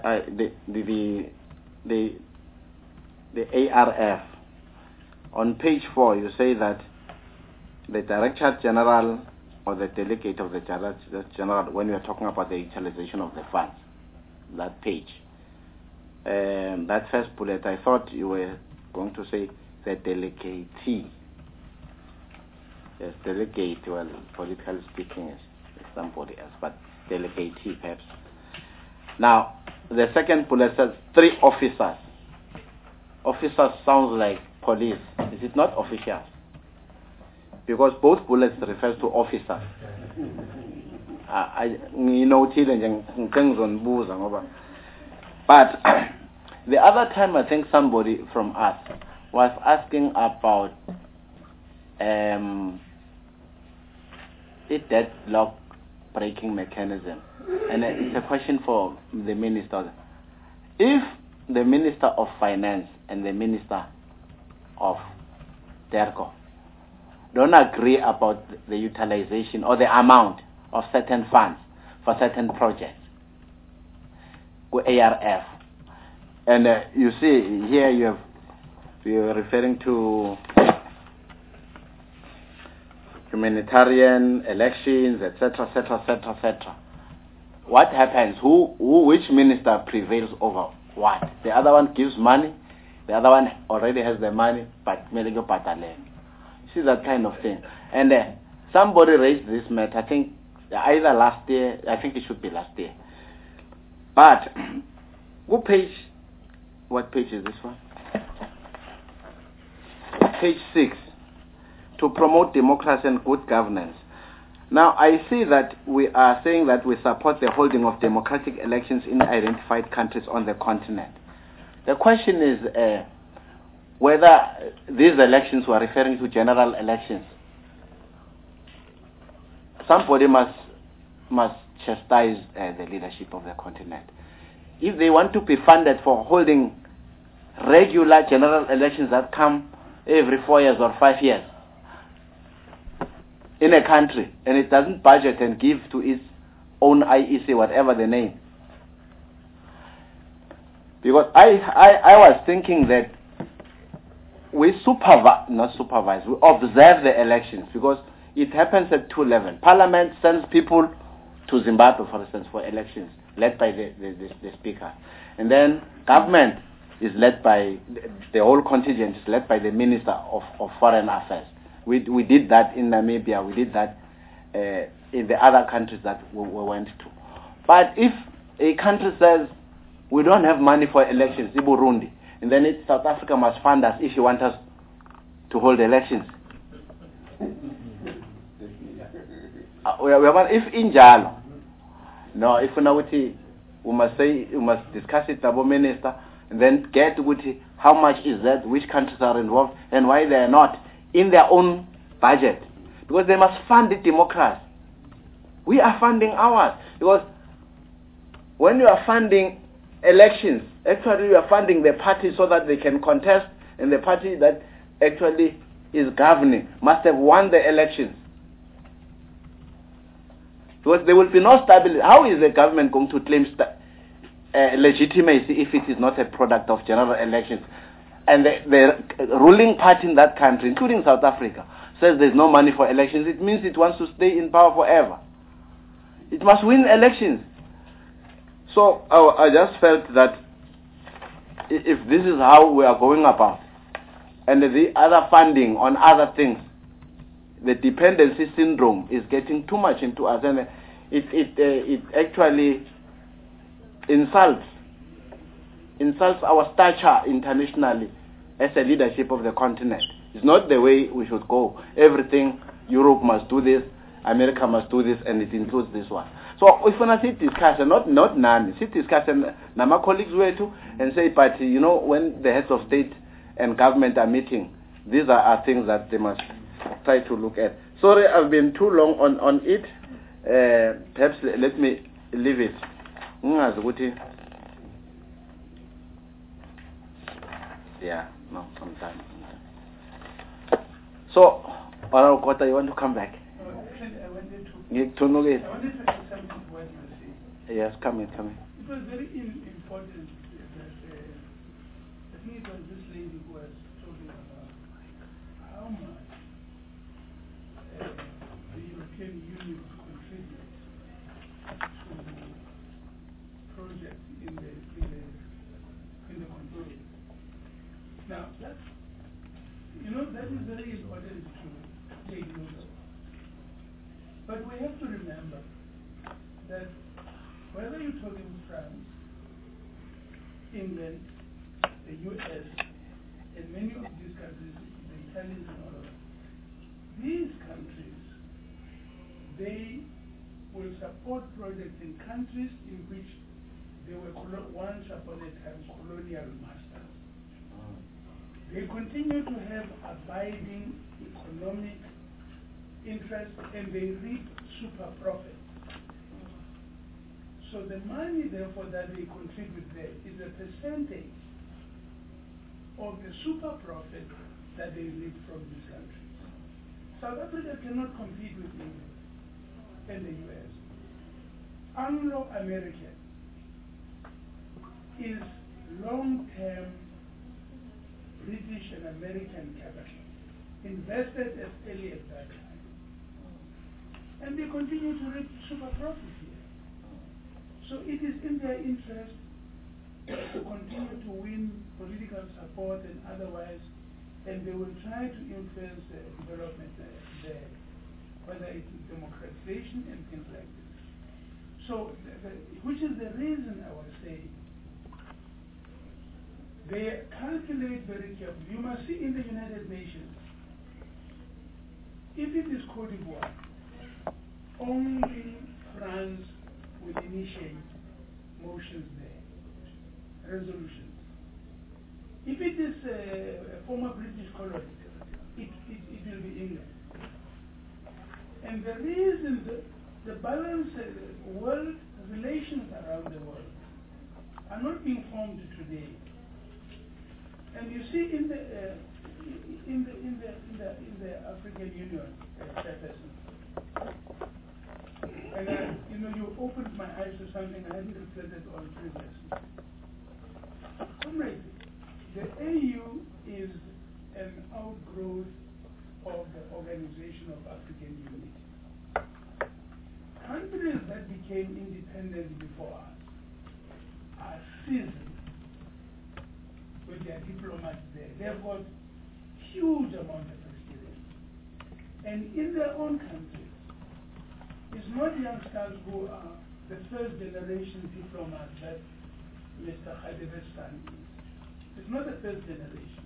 Speaker 13: ARF, on page 4, you say that the Director General or the delegate of the Director General, when we are talking about the utilization of the funds, that page, that first bullet, I thought you were going to say the delegatee. Yes, delegate, well, politically speaking, yes. somebody else, but delegate perhaps. Now, the second bullet says 3 officers. Officers sounds like police. Is it not officials? Because both bullets refers to officers. But the other time I think somebody from us was asking about a deadlock breaking mechanism. And it's a question for the minister. If the Minister of Finance and the Minister of DERCO don't agree about the utilization or the amount of certain funds for certain projects with ARF, and you see here you're referring to humanitarian elections, etc., etc., etc., etc. What happens? Which minister prevails over what? The other one gives money, the other one already has the money, but you see that kind of thing. And somebody raised this matter, I think either last year, I think it should be last year. But, what page is this one? Page 6. To promote democracy and good governance. Now, I see that we are saying that we support the holding of democratic elections in identified countries on the continent. The question is whether these elections were referring to general elections. Somebody must chastise the leadership of the continent. If they want to be funded for holding regular general elections that come every 4 years or 5 years in a country, and it doesn't budget and give to its own IEC, whatever the name. Because I was thinking that we observe the elections, because it happens at 2 levels. Parliament sends people to Zimbabwe, for instance, for elections, led by the speaker. And then government is led by, the whole contingent is led by the Minister of Foreign Affairs. We did that in Namibia, we did that in the other countries that we went to. But if a country says, we don't have money for elections, in Burundi, and then South Africa must fund us if you want us to hold elections. If in Jalo, no, if we must say, we must discuss it with the minister, and then get with how much is that, which countries are involved, and why they are not in their own budget. Because they must fund the democracy. We are funding ours. Because when you are funding elections, actually you are funding the party so that they can contest, and the party that actually is governing must have won the elections. Because there will be no stability. How is the government going to claim legitimacy if it is not a product of general elections? And the ruling party in that country, including South Africa, says there's no money for elections. It means it wants to stay in power forever. It must win elections. So I just felt that if this is how we are going about, and the other funding on other things, the dependency syndrome is getting too much into us, and it actually insults our stature internationally as a leadership of the continent. It's not the way we should go. Everything, Europe must do this, America must do this, and it includes this one. So if when I sit discussion, not none, sit discussion, my colleagues were too, and say, but you know, when the heads of state and government are meeting, these are things that they must try to look at. Sorry, I've been too long on it. Perhaps let me leave it. Yeah, no, sometime. So, Honorable Kota, you want to come back?
Speaker 4: Actually, I wanted to
Speaker 13: add
Speaker 4: something to what you were saying.
Speaker 13: Yes, come in.
Speaker 4: It was very important that I think it was this lady who was talking about how much the European Union contributes to projects in the control. Now, that is very important to take note of. But we have to remember that whether you're talking France, England, the US, and many of these countries, the Italians and all of that, these countries, they will support projects in countries in which they were once upon a time colonial masters. They continue to have abiding economic interest and they reap super profits. So the money, therefore, that they contribute there is a percentage of the super profit that they reap from these countries. South Africa cannot compete with England and the US. Anglo-American is long-term British and American capital invested as early as that time. And they continue to reap super profits here. So it is in their interest to continue to win political support and otherwise, and they will try to influence the development there, whether it's democratization and things like this. So, which is the reason I was saying, they calculate very carefully. You must see in the United Nations, if it is Cote d'Ivoire, only France will initiate motions there, resolutions. If it is a former British colony, it will be England. And the reason the balance world relations around the world are not being formed today. And you see in the African Union, and you opened my eyes to something I hadn't reflected on previously. Comrade, the AU is an outgrowth of the Organization of African Unity. Countries that became independent before us are seasoned with their diplomats there. They've got huge amount of experience. And in their own countries, it's not youngsters who are the first generation diplomats that Mr. Khadive's son is. It's not the first generation.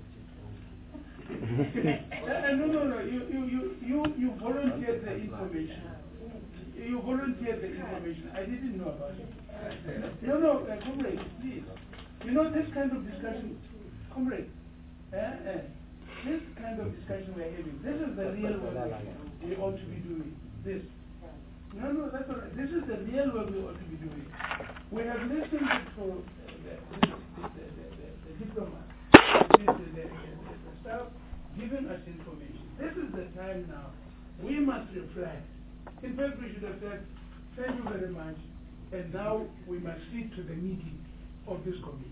Speaker 4: No. You volunteered the information. You volunteered the information. I didn't know about it. No, comrade, please. You know this kind of discussion, comrade. This kind of discussion we're having. This is the real work we ought to be doing. This. No, that's all right. This is the real work we ought to be doing. We have listened to the diplomats, the staff giving us information. This is the time now. We must reflect. In fact, we should have said, thank you very much, and now we must sit to the meeting of this committee.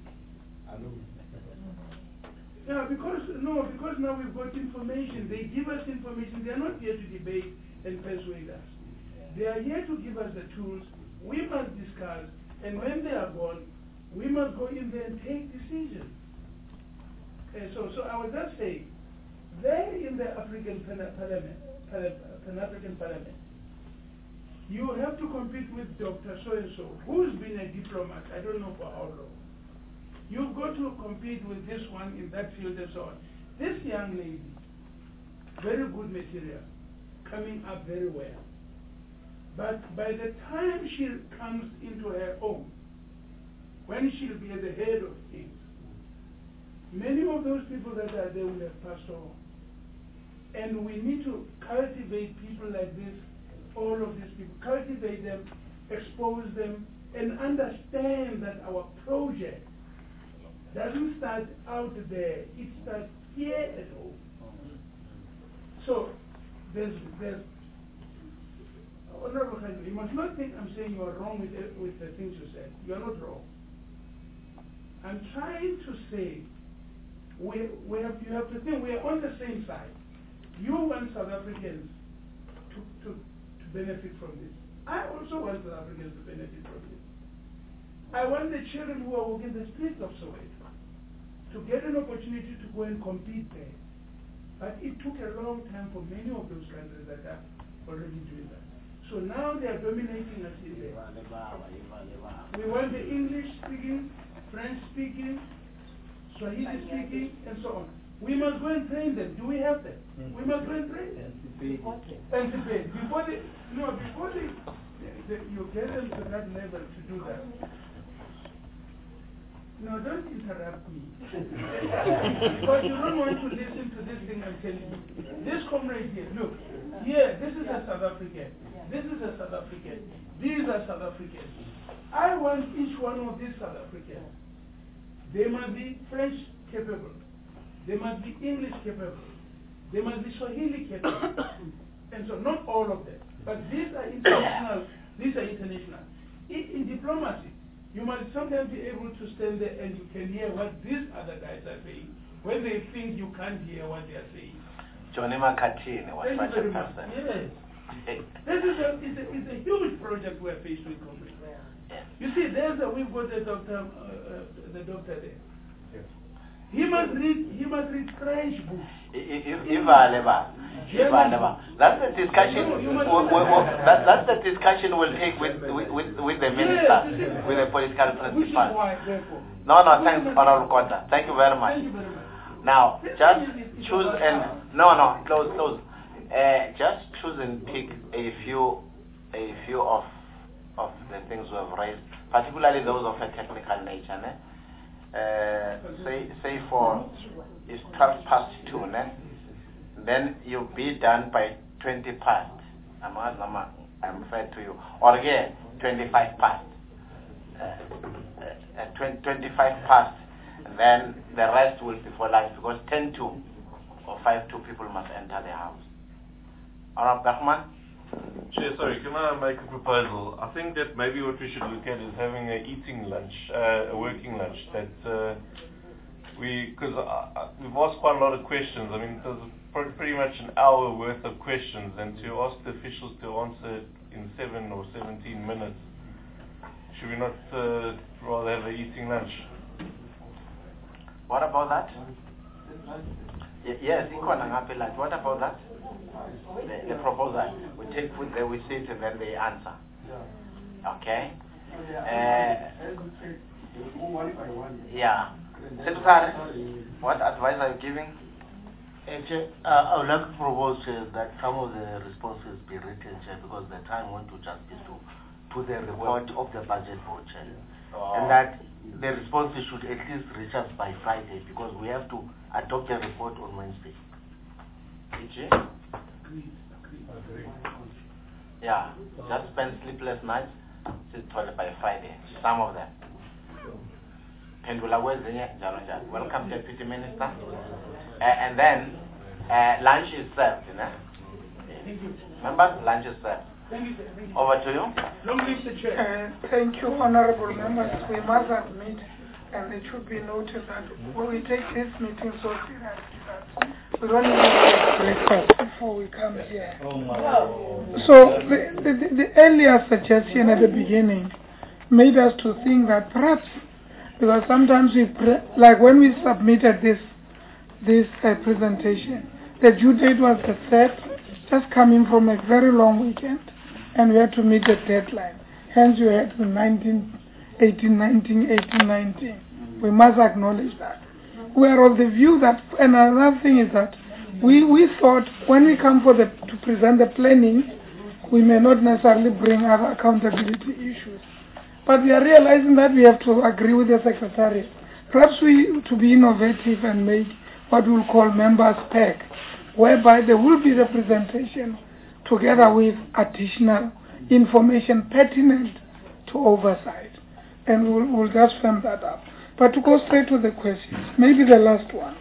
Speaker 4: Yeah, because now we've got information. They give us information. They are not here to debate and persuade us. They are here to give us the tools. We must discuss, and when they are gone, we must go in there and take decisions. So I was just saying, there in the African Parliament, Pan-African Parliament, you have to compete with Dr. So-and-so, who's been a diplomat, I don't know for how long. You've got to compete with this one in that field and so on. This young lady, very good material, coming up very well. But by the time she comes into her own, when she'll be at the head of things, many of those people that are there will have passed on. And we need to cultivate people like this, all of these people, cultivate them, expose them, and understand that our project doesn't start out there, it starts here at home. So, there's Honorable Khan, you must not think I'm saying you are wrong with the things you said. You are not wrong. I'm trying to say, you have to think we are on the same side. You want South Africans to benefit from this. I also want South Africans to benefit from this. I want the children who are walking the streets of Soweto to get an opportunity to go and compete there. But it took a long time for many of those countries that are already doing that. So now they are dominating us in there. We want the English speaking, French speaking, Swahili speaking, and so on. We must go and train them. Do we have them? We must go and train them. Anticipate. Before you get them to that level to do that. No, don't interrupt me. Because you don't want to listen to this thing I'm telling you. This comrade here, look, here, this is a South African. This is a South African. These are South Africans. I want each one of these South Africans. They must be French capable. They must be English capable. They must be Swahili capable. And so not all of them. But these are international. These are international. In diplomacy, you must sometimes be able to stand there and you can hear what these other guys are saying when they think you can't hear what they are saying.
Speaker 13: Johnny McCarthy was such a person.
Speaker 4: Yes. This is a huge project we're faced with. You see, we've got the doctor there. Yes. He must read French books.
Speaker 13: That's the discussion. That's the discussion we'll take with the minister, with the political principal. No, thanks, Honorable Kota. Thank you very much. Now, just choose and close. Just choose and pick a few of the things we have raised, particularly those of a technical nature. Say for it's 2:12. Then you'll be done by 20 past. I'm fair to you. Or again, 25 past. 25 past. And then the rest will be for lunch because 10 to or 5 to people must enter the house. Alright, Bachman?
Speaker 9: Chair, sorry, can I make a proposal? I think that maybe what we should look at is having a eating lunch, a working lunch. That because we've asked quite a lot of questions. I mean, there's pretty much an hour worth of questions, and to ask the officials to answer in 7 or 17 minutes, should we not rather have an eating lunch?
Speaker 13: What about that? Yes, lunch. What about that? The proposal. We take food there, we sit, and then they answer. Okay? Yeah. Secretary, what advice are you giving?
Speaker 14: I would like to propose that some of the responses be written, because the time won't to just be to the report of the budget board, and that the responses should at least reach us by Friday, because we have to adopt a report on Wednesday.
Speaker 13: Yeah, just spend sleepless nights by Friday, some of them. Welcome, Deputy Minister. And then lunch is served, Members, lunch is served. Over to you.
Speaker 15: Thank you, honorable members. We must admit, and it should be noted that when we take this meeting so seriously that we don't even take breakfast before we come here. So the earlier suggestion at the beginning made us to think that perhaps, because sometimes like when we submitted this presentation, the due date was the 3rd, just coming from a very long weekend, and we had to meet the deadline. Hence we had the 18, 19. We must acknowledge that. We are of the view that, and another thing is that we thought when we come to present the planning, we may not necessarily bring other accountability issues. But we are realizing that we have to agree with the Secretariat. Perhaps to be innovative and make what we'll call members' pack, whereby there will be representation together with additional information pertinent to oversight. And we'll just firm that up. But to go straight to the questions, maybe the last one.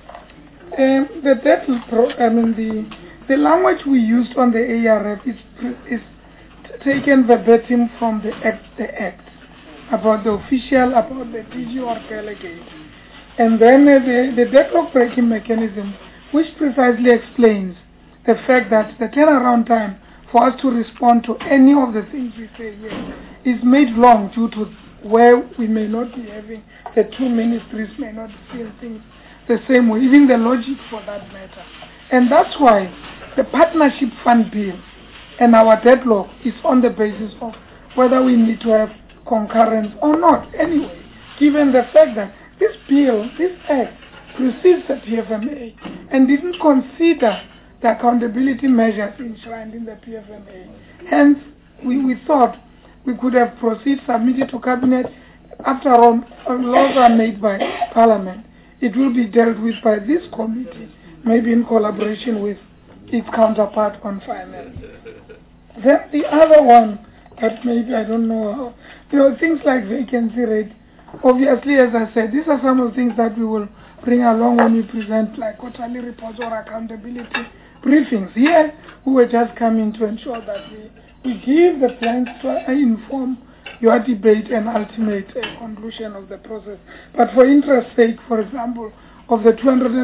Speaker 15: The language we used on the ARF is taken verbatim from the act about the official, about the DG or delegate. And then the deadlock breaking mechanism, which precisely explains the fact that the turnaround time for us to respond to any of the things we say here is made long due to where we may not be having, the two ministries may not be seeing things the same way, even the logic for that matter. And that's why the partnership fund bill And our deadlock is on the basis of whether we need to have concurrence or not. Anyway, given the fact that this bill, this act, precedes the PFMA and didn't consider the accountability measures enshrined in the PFMA. Hence, we thought we could have proceeded, submitted to Cabinet. After all, laws are made by Parliament. It will be dealt with by this committee, maybe in collaboration with its counterpart on finance. Then the other one that maybe I don't know, things like vacancy rate. Obviously, as I said, these are some of the things that we will bring along when we present like quarterly reports or accountability briefings. Here, we were just coming to ensure that we give the plans to inform your debate and ultimate conclusion of the process. But for interest's sake, for example, of the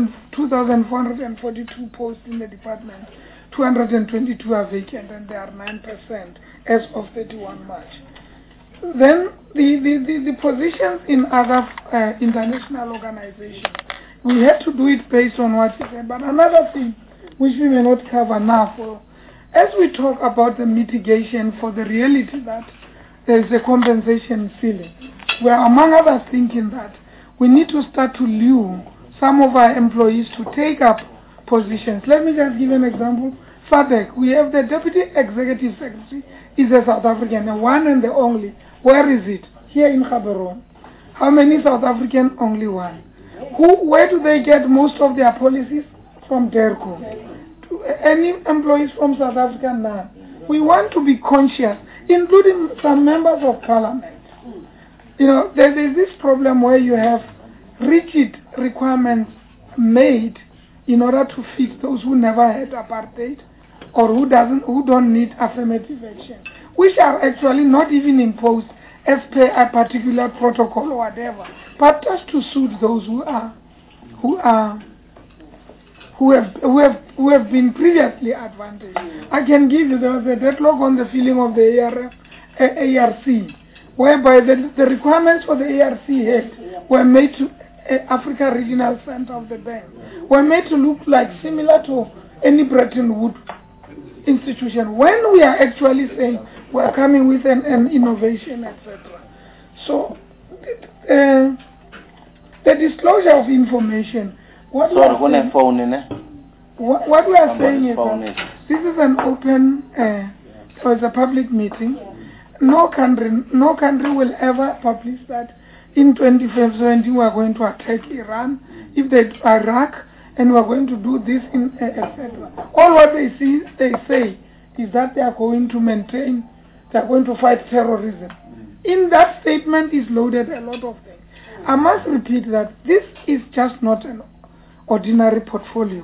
Speaker 15: 2,442 posts in the department, 222 are vacant and they are 9% as of 31 March. Then the positions in other international organizations, we had to do it based on what you said. But another thing which we may not cover now, as we talk about the mitigation for the reality that there is a compensation ceiling, we are among others thinking that we need to start to lure some of our employees to take up positions. Let me just give an example. FADEC, we have the Deputy Executive Secretary, is a South African, the one and the only. Where is it? Here in Gaborone. How many South African? Only one. Where do they get most of their policies? From DERCO. Any employees from South Africa? None. We want to be conscious, including some members of Parliament. There is this problem where you have rigid requirements made in order to fit those who never had apartheid or who don't need affirmative action, which are actually not even imposed as per a particular protocol or whatever, but just to suit those who have been previously advantaged. I can give you, there was a deadlock on the filling of the ARC, whereby the requirements for the ARC head were made to Africa Regional Center of the Bank, were made to look like similar to any Bretton Woods institution, when we are actually saying we are coming with an innovation, etc. So, the disclosure of information, what we are saying is that this is an open, so it's a public meeting. No country will ever publish that in 2017 we are going to attack Iran, if they Iraq, and we are going to do this in etc. All what they say is that they are going to maintain, they are going to fight terrorism. In that statement is loaded a lot of things. I must repeat that this is just not an ordinary portfolio,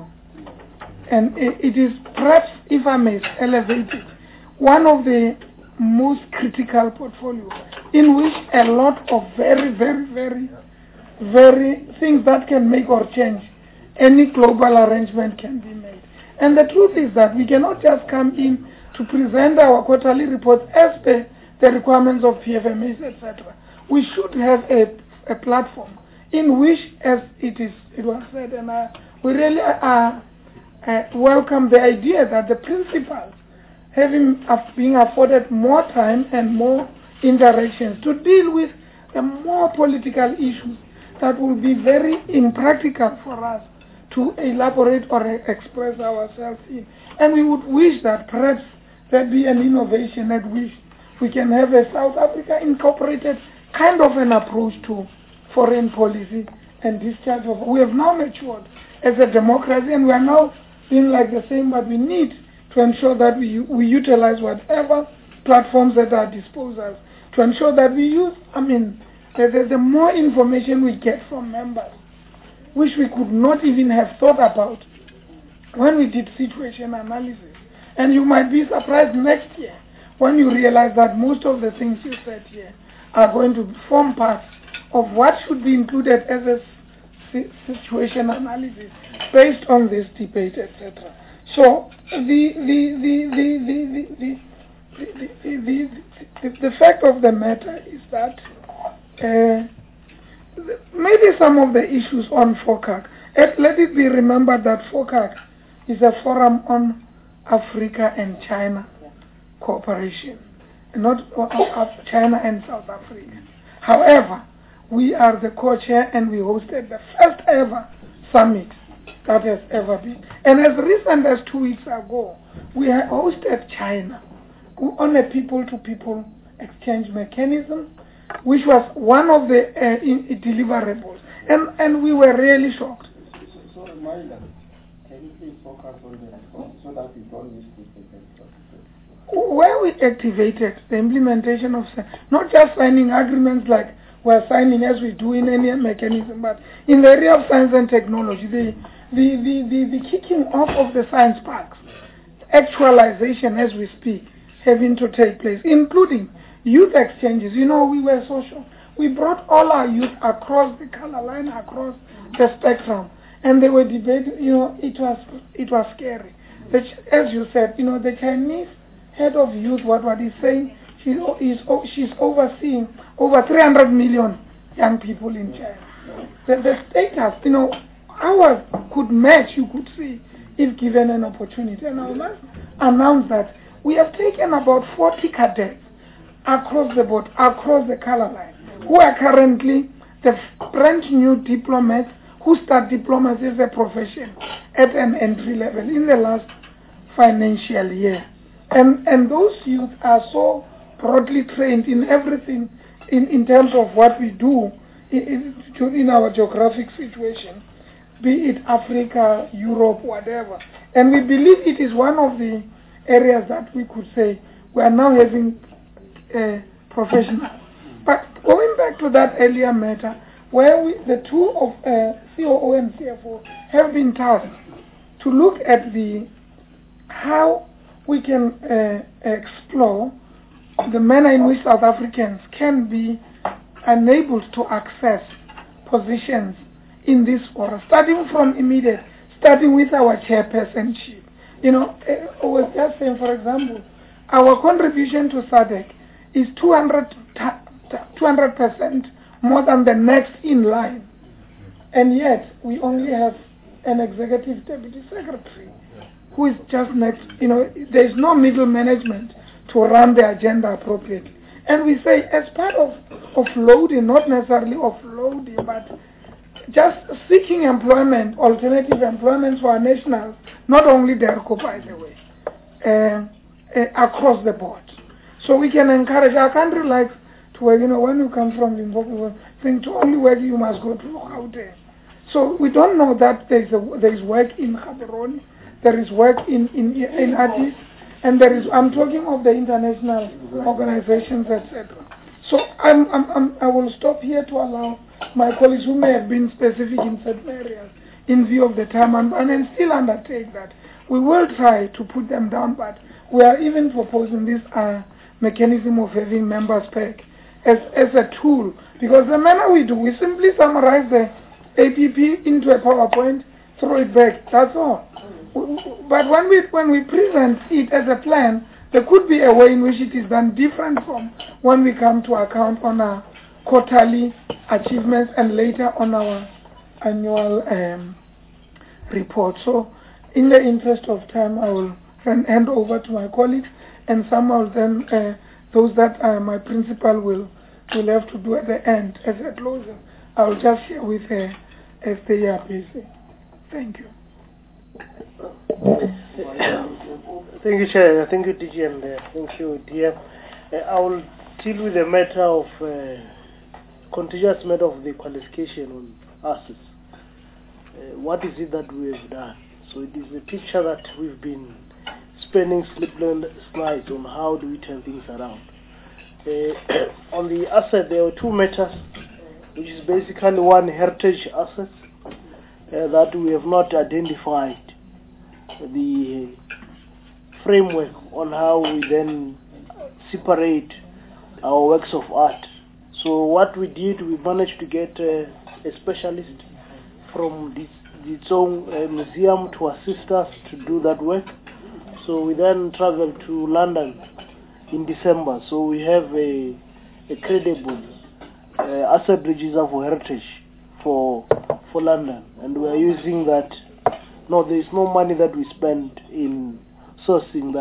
Speaker 15: and it is perhaps, if I may elevate it, one of the most critical portfolios in which a lot of very, very, very, very things that can make or change any global arrangement can be made. And the truth is that we cannot just come in to present our quarterly reports as per the requirements of PFMAs, etc. We should have a platform in which, as it was said, and we really welcome the idea that the principals being afforded more time and more interactions to deal with the more political issues that will be very impractical for us to elaborate or express ourselves in. And we would wish that perhaps there be an innovation at which we can have a South Africa incorporated kind of an approach to foreign policy and discharge of. We have now matured as a democracy, and we are now being like the same, but we need to ensure that we utilize whatever platforms that are disposal, to ensure that we use, the more information we get from members, which we could not even have thought about when we did situation analysis. And you might be surprised next year when you realize that most of the things you said here are going to form part of what should be included as a situation analysis based on this debate, etc. So the fact of the matter is that maybe some of the issues on FOCAC, let it be remembered that FOCAC is a forum on Africa and China. cooperation, not China and South Africa. However, we are the co-chair and we hosted the first ever summit that has ever been. And as recent as 2 weeks ago, we hosted China on a people-to-people exchange mechanism, which was one of the deliverables. And we were really shocked.
Speaker 16: So reminder, can you please focus on the response so that we don't miss this again?
Speaker 15: Where we activated the implementation of, not just signing agreements like we're signing as we do in any mechanism, but in the area of science and technology, the kicking off of the science parks, actualization as we speak, having to take place, including youth exchanges. You know, we were social. We brought all our youth across the color line, across the spectrum, and they were debating. You know, it was scary. As you said, you know, the Chinese head of youth, what he's saying, she's overseeing over 300 million young people in China. The status, you know, ours could match, you could see, if given an opportunity. And I must announce that we have taken about 40 cadets across the board, across the color line, who are currently the brand new diplomats who start diplomacy as a profession at an entry level in the last financial year. And those youth are so broadly trained in everything in terms of what we do in our geographic situation, be it Africa, Europe, whatever. And we believe it is one of the areas that we could say we are now having professionals. But going back to that earlier matter, where the two of COO and CFO have been tasked to look at how we can explore the manner in which South Africans can be enabled to access positions in this forum, starting with our chairpersonship. You know, I was just saying, for example, our contribution to SADC is 200% more than the next in line. And yet, we only have an executive deputy secretary who is just next. You know, there is no middle management to run the agenda appropriately. And we say, as part of offloading, not necessarily offloading, but just seeking employment, alternative employment for our nationals, not only DERCO, by the way, across the board. So we can encourage, our country likes to work, you know, when you come from Limpopo, think to only work you must go to Gauteng. So we don't know that there is work in Gaborone, there is work in Addis, and I'm talking of the international organizations, etc. So I will stop here to allow my colleagues who may have been specific in certain areas in view of the time and still undertake that. We will try to put them down, but we are even proposing this mechanism of having members back as a tool, because the manner we do, we simply summarize the APP into a PowerPoint, throw it back, that's all. But when we present it as a plan, there could be a way in which it is done different from when we come to account on our quarterly achievements and later on our annual report. So in the interest of time, I will hand over to my colleagues, and some of them, those that my principal will have to do at the end as a closure. I will just share with her as they are busy. Thank you.
Speaker 2: Thank you, Chair. Thank you, DG, and thank you, DM. I will deal with the matter of continuous matter of the qualification on assets. What is it that we have done? So it is a picture that we've been spending sleepless nights on how do we turn things around. On the asset, there are two matters, which is basically one, heritage assets that we have not identified the framework on how we then separate our works of art. So what we did, we managed to get a specialist from its own museum to assist us to do that work. So we then traveled to London in December. So we have a credible asset register for heritage for London, and we are using that. No, there is no money that we spend in sourcing that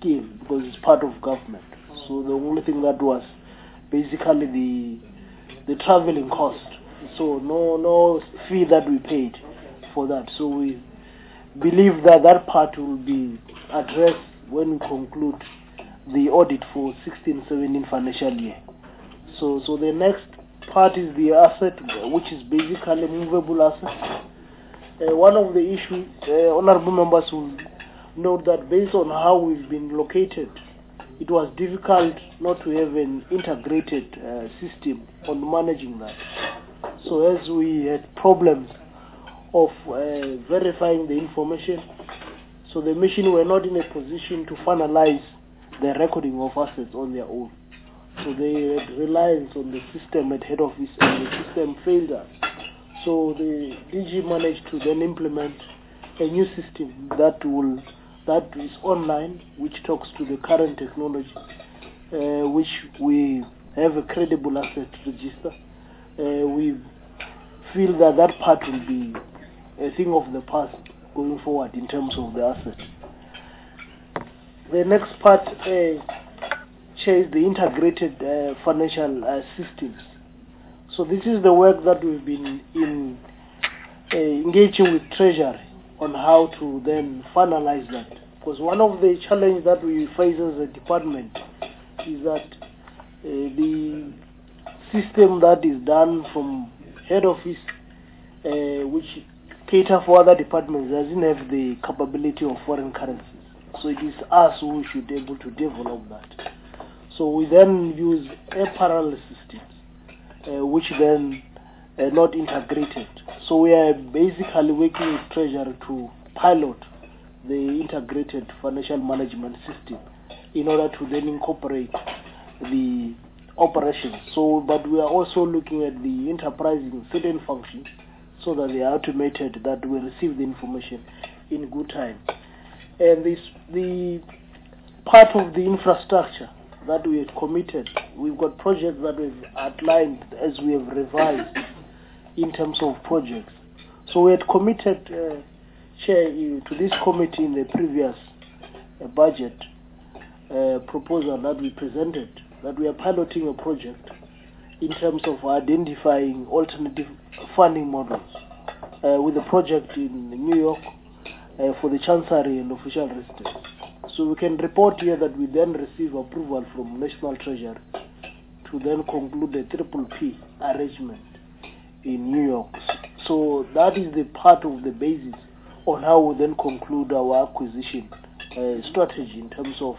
Speaker 2: scheme because it's part of government. So the only thing that was basically the traveling cost. So no fee that we paid for that. So we believe that that part will be addressed when we conclude the audit for 16-17 financial year. So the next part is the asset, which is basically movable assets. One of the issues, honorable members will note that based on how we've been located, it was difficult not to have an integrated system on managing that. So as we had problems of verifying the information, so the machine were not in a position to finalize the recording of assets on their own. So they had reliance on the system at head office, and the system failed us. So the DG managed to then implement a new system that is online, which talks to the current technology, which we have a credible asset register. We feel that that part will be a thing of the past going forward in terms of the asset. The next part is the integrated financial systems. So this is the work that we've been engaging with Treasury on how to then finalize that. Because one of the challenges that we face as a department is that the system that is done from head office, which cater for other departments, doesn't have the capability of foreign currencies. So it is us who should be able to develop that. So we then use a parallel systems, which then are not integrated. So we are basically working with Treasury to pilot the integrated financial management system in order to then incorporate the operations. So, but we are also looking at the enterprising certain functions so that they are automated, that we receive the information in good time. And the part of the infrastructure that we had committed, we've got projects that we've outlined as we have revised in terms of projects. So we had committed, Chair, to this committee in the previous budget proposal that we presented, that we are piloting a project in terms of identifying alternative funding models with a project in New York for the Chancery and official residence. So we can report here that we then receive approval from National Treasury to then conclude a PPP arrangement in New York. So that is the part of the basis on how we then conclude our acquisition strategy in terms of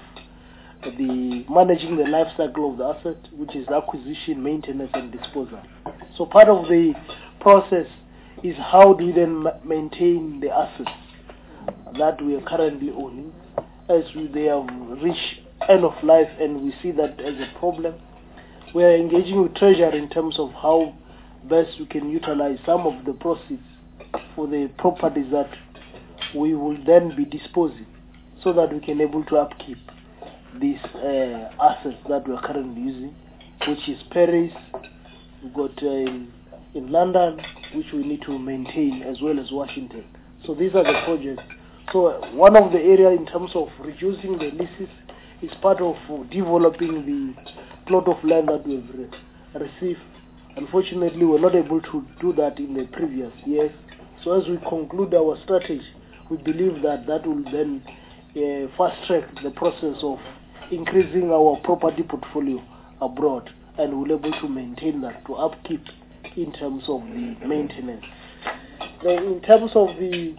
Speaker 2: the managing the life cycle of the asset, which is acquisition, maintenance, and disposal. So part of the process is how do we then maintain the assets that we are currently owning as they have reached end of life, and we see that as a problem. We are engaging with Treasury in terms of how best we can utilize some of the proceeds for the properties that we will then be disposing, so that we can able to upkeep these assets that we are currently using, which is Paris, we've got in London, which we need to maintain, as well as Washington. So these are the projects. So one of the areas in terms of reducing the leases is part of developing the plot of land that we've received. Unfortunately, we're not able to do that in the previous years. So as we conclude our strategy, we believe that that will then fast-track the process of increasing our property portfolio abroad, and we'll be able to maintain that, to upkeep in terms of the maintenance. In terms of the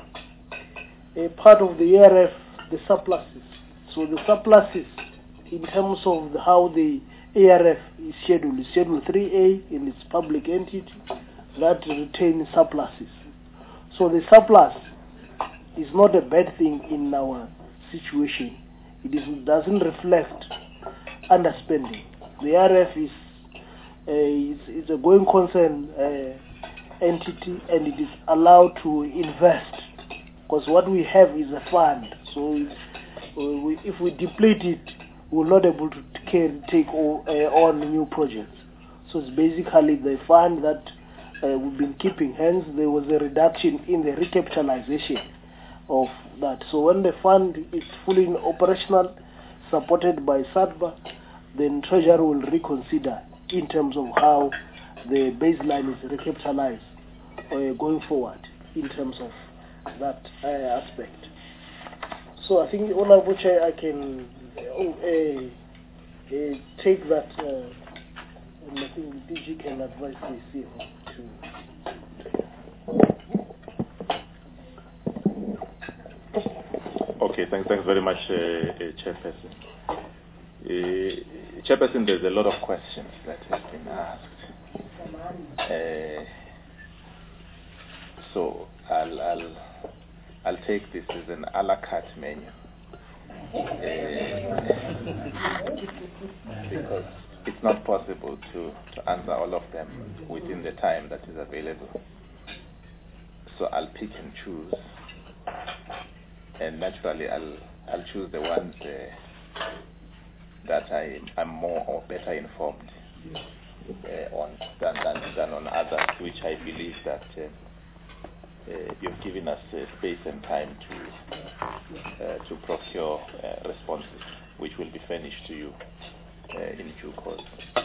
Speaker 2: part of the ARF, the surpluses. So the surpluses, in terms of how the ARF is scheduled 3A in its public entity that retains surpluses. So the surplus is not a bad thing in our situation. It doesn't reflect underspending. The ARF is a going concern entity, and it is allowed to invest, because what we have is a fund. So if we deplete it, we're not able to take on new projects. So it's basically the fund that we've been keeping. Hence, there was a reduction in the recapitalization of that. So when the fund is fully operational, supported by SADBA, then Treasury will reconsider in terms of how the baseline is recapitalized going forward in terms of that aspect. So I think, Honorable Chair, I can take that, and I think DG can advise the CFO to.
Speaker 17: Okay, thanks very much, Chairperson. Chairperson, there's a lot of questions that have been asked. So I'll take this as an a la carte menu. Because it's not possible to answer all of them within the time that is available. So I'll pick and choose. And naturally, I'll choose the ones that I'm more or better informed on than on others, which I believe that you've given us space and time to procure responses, which will be furnished to you in due course.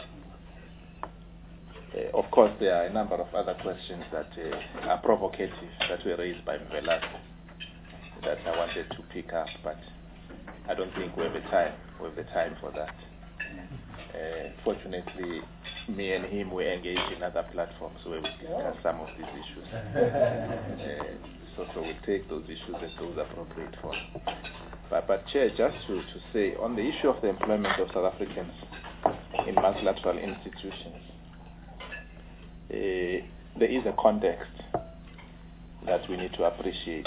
Speaker 17: Of course, there are a number of other questions that are provocative that were raised by Mvelase that I wanted to pick up, but I don't think we have the time for that. Fortunately, me and him were engaged in other platforms where we discuss some of these issues. So we'll take those issues as those appropriate for. But Chair, just to say, on the issue of the employment of South Africans in multilateral institutions, there is a context that we need to appreciate,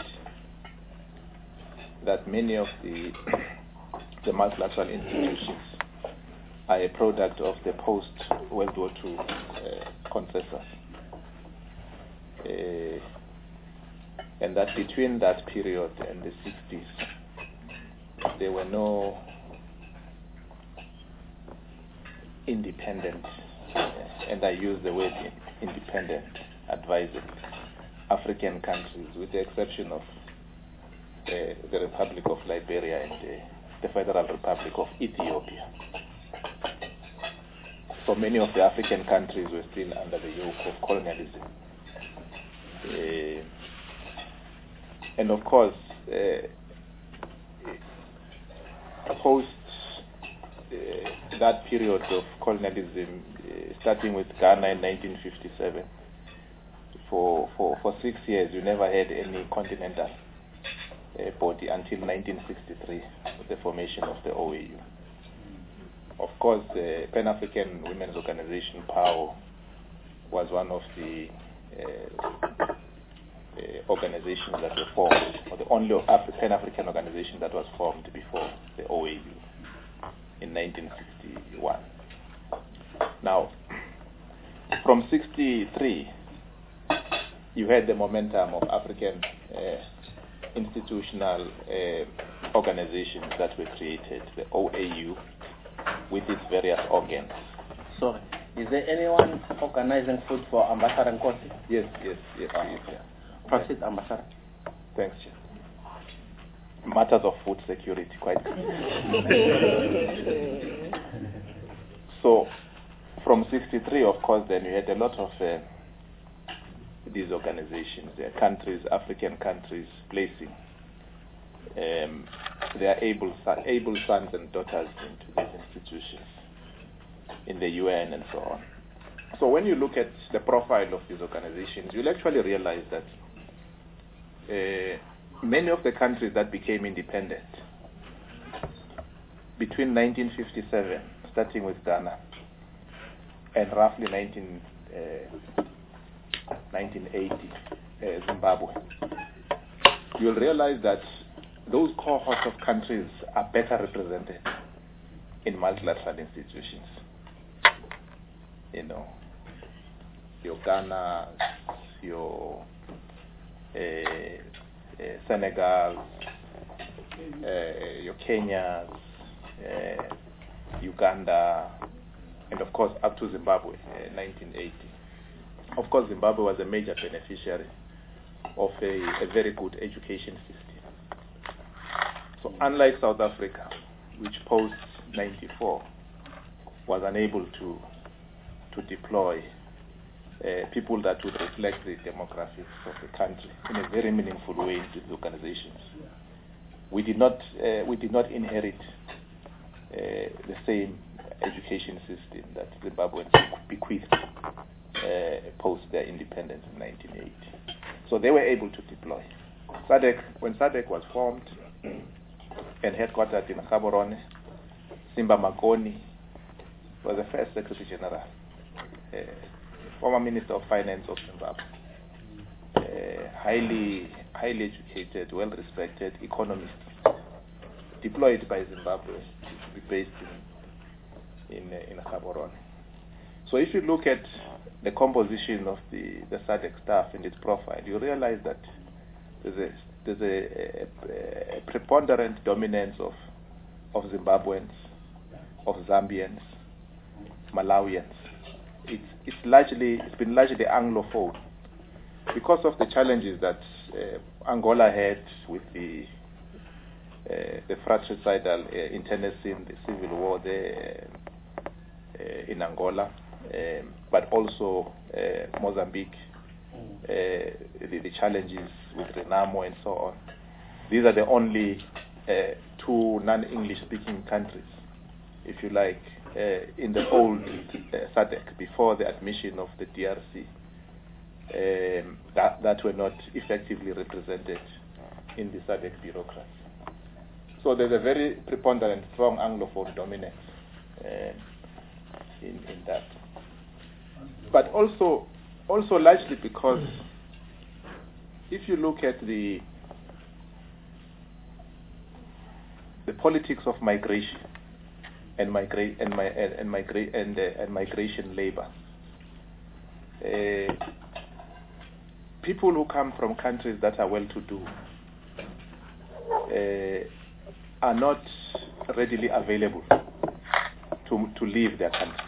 Speaker 17: that many of the multilateral institutions are a product of the post-World War II consensus. And that between that period and the 60s, there were no independent, and I use the word independent, advising African countries, with the exception of the Republic of Liberia and the Federal Republic of Ethiopia. So many of the African countries were still under the yoke of colonialism. And of course, post that period of colonialism, starting with Ghana in 1957, for 6 years you never had any continental body until 1963 with the formation of the OAU. Of course, the Pan-African Women's Organization, PAO, was one of the organizations that were formed, or the only Pan-African organization that was formed before the OAU in 1961. Now, from 63, you had the momentum of African institutional organizations that were created, the OAU, with its various organs.
Speaker 13: Sorry, is there anyone organizing food for Ambassador Nkosi?
Speaker 17: Yes.
Speaker 13: Proceed, Ambassador.
Speaker 17: Thanks, Chair. Matters of food security, quite clear. So, from 63, of course, then you had a lot of these organizations, countries, African countries, placing their able sons and daughters into these institutions, in the UN and so on. So when you look at the profile of these organizations, you'll actually realize that many of the countries that became independent between 1957, starting with Ghana, and roughly 1980, Zimbabwe, you'll realize that those cohorts of countries are better represented in multilateral institutions. You know, your Ghana, your Senegal, your Kenya, Uganda, and of course up to Zimbabwe, 1980. Of course, Zimbabwe was a major beneficiary of a very good education system. So unlike South Africa, which post-94 was unable to deploy people that would reflect the demographics of the country in a very meaningful way into the organizations. We did not inherit the same education system that Zimbabweans bequeathed post their independence in 1980. So they were able to deploy. When SADC was formed and headquartered in Gaborone, Simba Makoni was the first Secretary General, former Minister of Finance of Zimbabwe, highly educated, well-respected economist, deployed by Zimbabwe to be based in Gaborone. So if you look at the composition of the SADC staff and its profile, you realize that there's a preponderant dominance of Zimbabweans, of Zambians, Malawians. It's been largely Anglophone because of the challenges that Angola had with the fratricidal internecine, the civil war there in Angola, but also Mozambique, the challenges with Renamo and so on. These are the only two non-English speaking countries, if you like, in the old SADC before the admission of the DRC that were not effectively represented in the SADC bureaucracy. So there's a very preponderant, strong Anglophone dominance in that. But also largely because if you look at the politics of migration and migration labor, people who come from countries that are well-to-do are not readily available to leave their countries.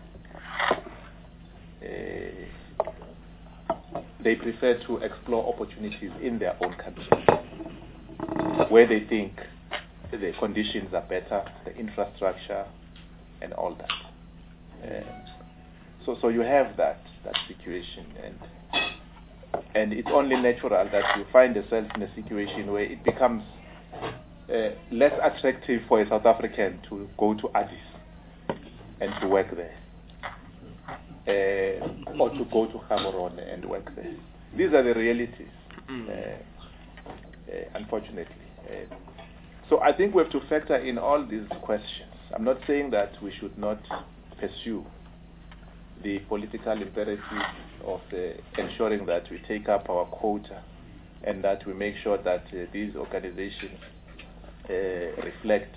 Speaker 17: They prefer to explore opportunities in their own countries, where they think the conditions are better, the infrastructure, and all that. So you have that situation, and it's only natural that you find yourself in a situation where it becomes less attractive for a South African to go to Addis and to work there, or to go to Gaborone and work there. These are the realities, unfortunately. So I think we have to factor in all these questions. I'm not saying that we should not pursue the political imperative of ensuring that we take up our quota and that we make sure that these organizations reflect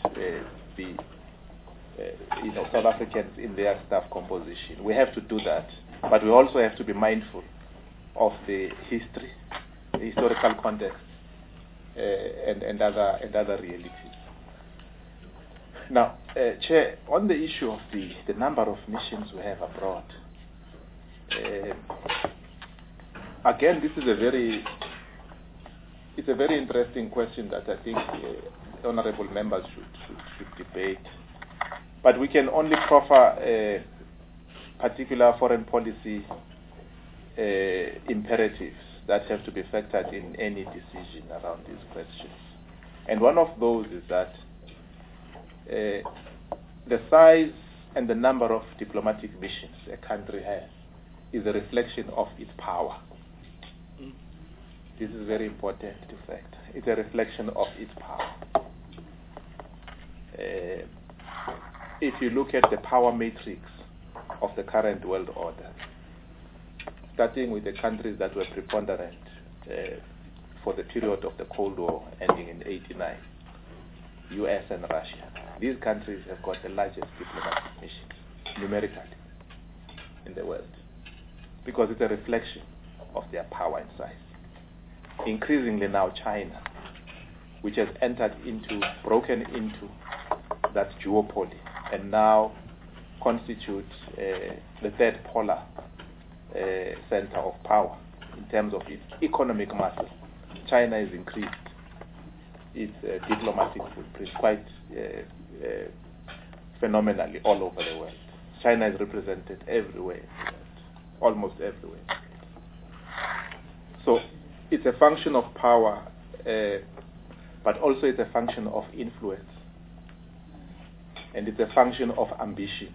Speaker 17: South Africans in their staff composition. We have to do that, but we also have to be mindful of the history, the historical context, and other realities. Now, Chair, on the issue of the number of missions we have abroad, again, this is a very interesting question that I think honorable members should debate. But we can only proffer particular foreign policy imperatives that have to be factored in any decision around these questions. And one of those is that the size and the number of diplomatic missions a country has is a reflection of its power. This is very important to factor. It's a reflection of its power. If you look at the power matrix of the current world order, starting with the countries that were preponderant for the period of the Cold War ending in 1989, US and Russia. These countries have got the largest diplomatic missions, numerically, in the world, because it's a reflection of their power and size. Increasingly now China, which has broken into that duopoly, and now constitutes the third polar center of power in terms of its economic muscle. China is increased. its diplomatic footprint quite phenomenally all over the world. China is represented everywhere in the world, almost everywhere. So it's a function of power, but also it's a function of influence, and it's a function of ambition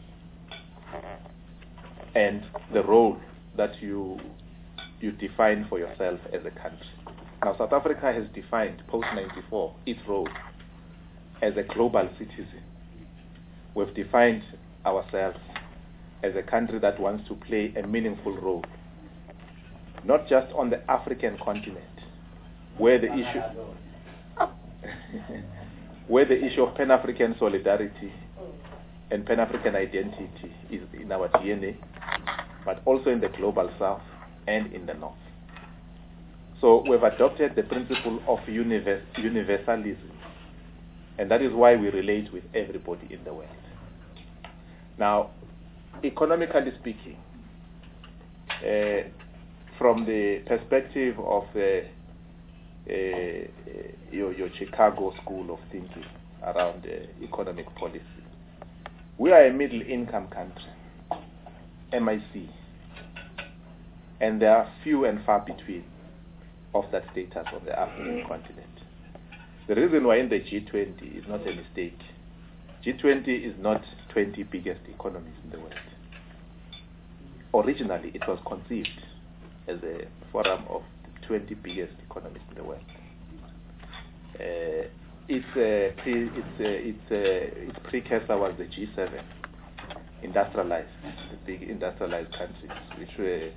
Speaker 17: and the role that you define for yourself as a country. Now, South Africa has defined post-94 its role as a global citizen. We've defined ourselves as a country that wants to play a meaningful role, not just on the African continent, where the issue of Pan-African solidarity and Pan-African identity is in our DNA, but also in the global south and in the north. So we've adopted the principle of universalism, and that is why we relate with everybody in the world. Now, economically speaking, from the perspective of your Chicago school of thinking around economic policy, we are a middle-income country, MIC, and there are few and far between of that status on the African continent. The reason why in the G20 is not a mistake. G20 is not 20 biggest economies in the world. Originally, it was conceived as a forum of the 20 biggest economies in the world. Its precursor was the G7, industrialized, the big industrialized countries, which were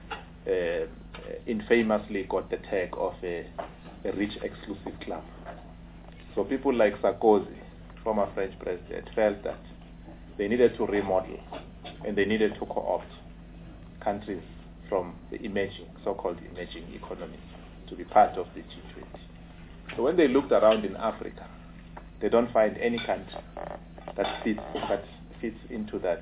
Speaker 17: infamously got the tag of a rich exclusive club. So people like Sarkozy, former French president, felt that they needed to remodel and they needed to co-opt countries from the emerging, so-called emerging economies to be part of the G20. So when they looked around in Africa, they don't find any country that fits into that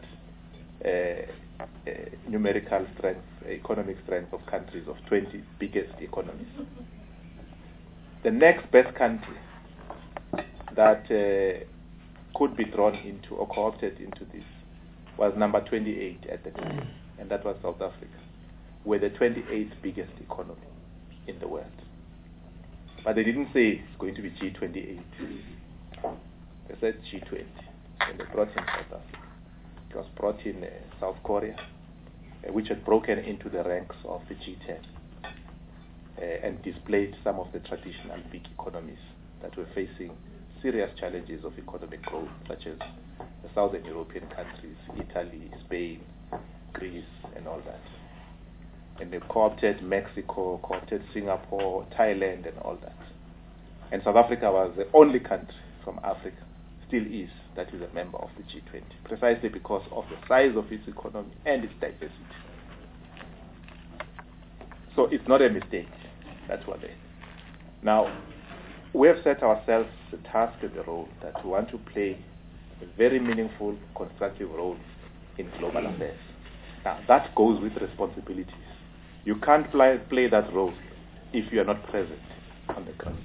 Speaker 17: numerical strength, economic strength of countries of 20 biggest economies. The next best country that could be drawn into or co-opted into this was number 28 at the time, and that was South Africa, were the 28th biggest economy in the world. But they didn't say it's going to be G28. They said G20, and they brought in South Africa. It was brought in South Korea, which had broken into the ranks of the G10 and displayed some of the traditional big economies that were facing serious challenges of economic growth, such as the Southern European countries, Italy, Spain, Greece, and all that. And they co-opted Mexico, co-opted Singapore, Thailand, and all that. And South Africa was the only country from Africa, still is, that is a member of the G20, precisely because of the size of its economy and its diversity. So it's not a mistake. That's what they. Now, we have set ourselves the task and the role that we want to play a very meaningful, constructive role in global affairs. Now, that goes with responsibilities. You can't play that role if you are not present on the ground.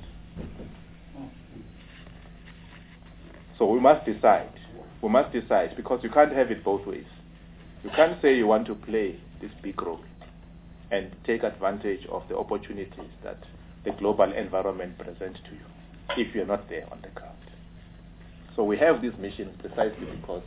Speaker 17: So we must decide. We must decide, because you can't have it both ways. You can't say you want to play this big role and take advantage of the opportunities that the global environment presents to you if you're not there on the ground. So we have these missions precisely because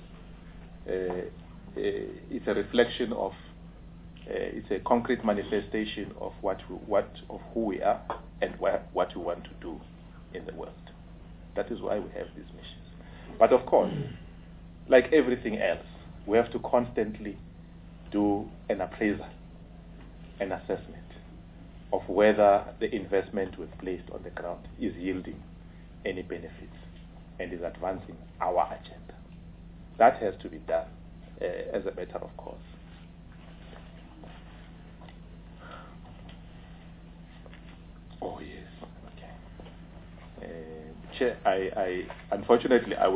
Speaker 17: it's a reflection of, it's a concrete manifestation of who we are and what we want to do in the world. That is why we have these missions. But of course, like everything else, we have to constantly do an appraisal, an assessment of whether the investment we've placed on the ground is yielding any benefits and is advancing our agenda. That has to be done as a matter of course. Oh yes, okay. Chair, I unfortunately I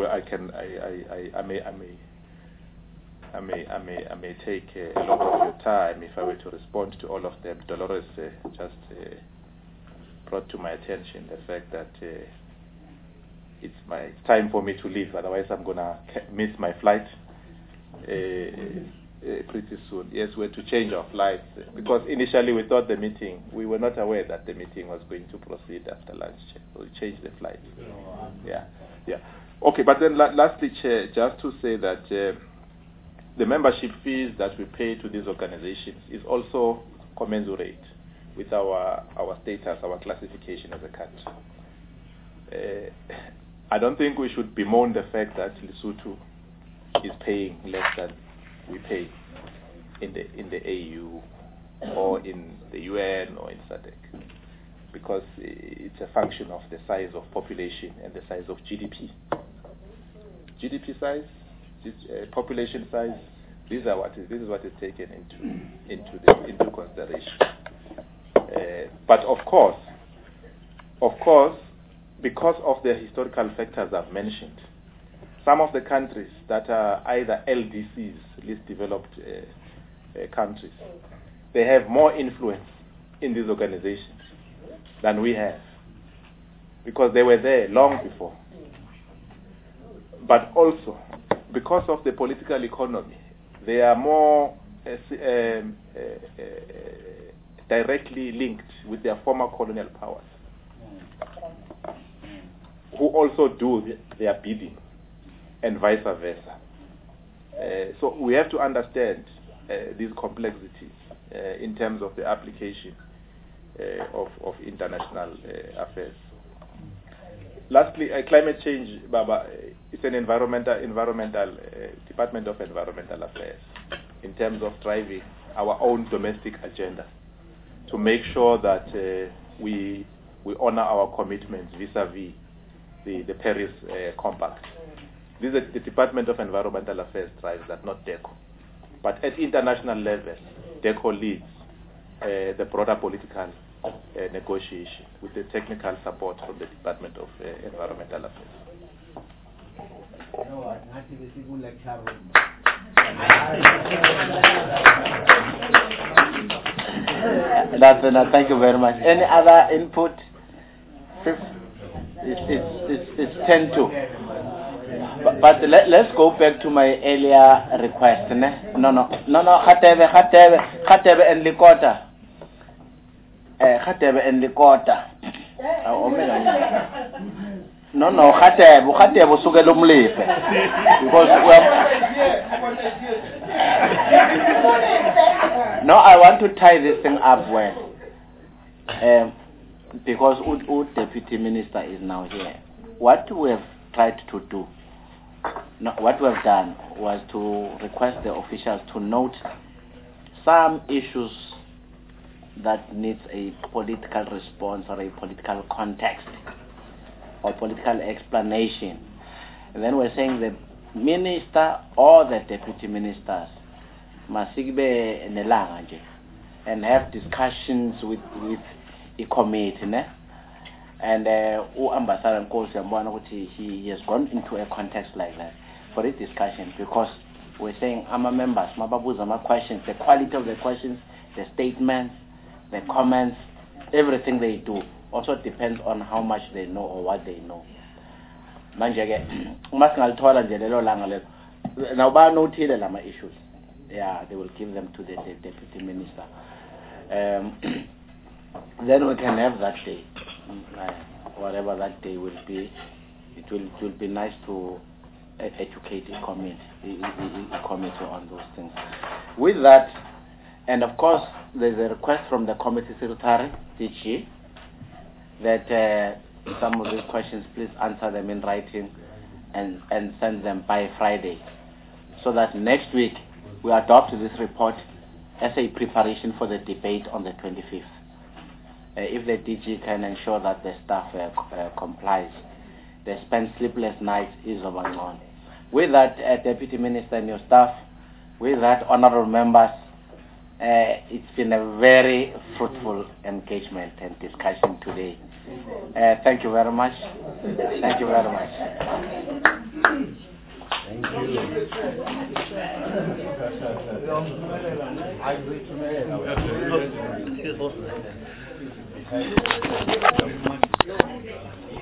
Speaker 17: may take a lot of your time if I were to respond to all of them. Dolores just brought to my attention the fact that it's time for me to leave. Otherwise, I'm gonna miss my flight pretty soon. Yes, we're to change our flights because initially we thought we were not aware that the meeting was going to proceed after lunch. So we changed the flight. Yeah. Okay, but then lastly, Chair, just to say that the membership fees that we pay to these organizations is also commensurate with our status, our classification as a country. I don't think we should bemoan the fact that Lesotho is paying less than we pay in the AU or in the UN or in SADC, because it's a function of the size of population and the size of GDP. GDP size, population size. This is what is taken into consideration. But of course, because of the historical factors I've mentioned, some of the countries that are either LDCs, least developed countries, they have more influence in these organizations than we have, because they were there long before. But also, because of the political economy, they are more directly linked with their former colonial powers, who also do their bidding, and vice versa. So we have to understand these complexities in terms of the application of international affairs. Lastly, climate change, Baba, it's an environmental Department of Environmental Affairs in terms of driving our own domestic agenda to make sure that we honor our commitments vis-a-vis the Paris Compact. This is the Department of Environmental Affairs drives that, not DECO. But at international level, DECO leads the broader political negotiation with the technical support from the Department of Environmental Affairs.
Speaker 13: Thank you very much. Any other input? It's 10-2. But let's go back to my earlier request. No, Khatebe and Likota. Khatebe and Likota. No, Khatebe sukela umlipe. Because no, I want to tie this thing up well. Because Deputy Minister is now here. What we have tried to do, what we have done was to request the officials to note some issues that needs a political response or a political context or political explanation. And then we're saying the minister or the deputy ministers must be and have discussions with a committee, and Ambassador Nkosi, he has gone into a context like that for this discussion, because we're saying our members, my questions, the quality of the questions, the statements, the comments, everything they do also depends on how much they know or what they know. Issues. Yeah, they will give them to the deputy minister. Then we can have that day, whatever that day will be. It will be nice to educate a committee on those things. With that, and of course, there's a request from the committee secretary, DG, that some of these questions, please answer them in writing and send them by Friday, so that next week we adopt this report as a preparation for the debate on the 25th. If the DG can ensure that the staff complies, they spend sleepless nights is going on. With that, Deputy Minister and your staff, with that, honorable members, it's been a very fruitful engagement and discussion today. Thank you very much. Thank you very much.
Speaker 8: Thank you. Thank you very much.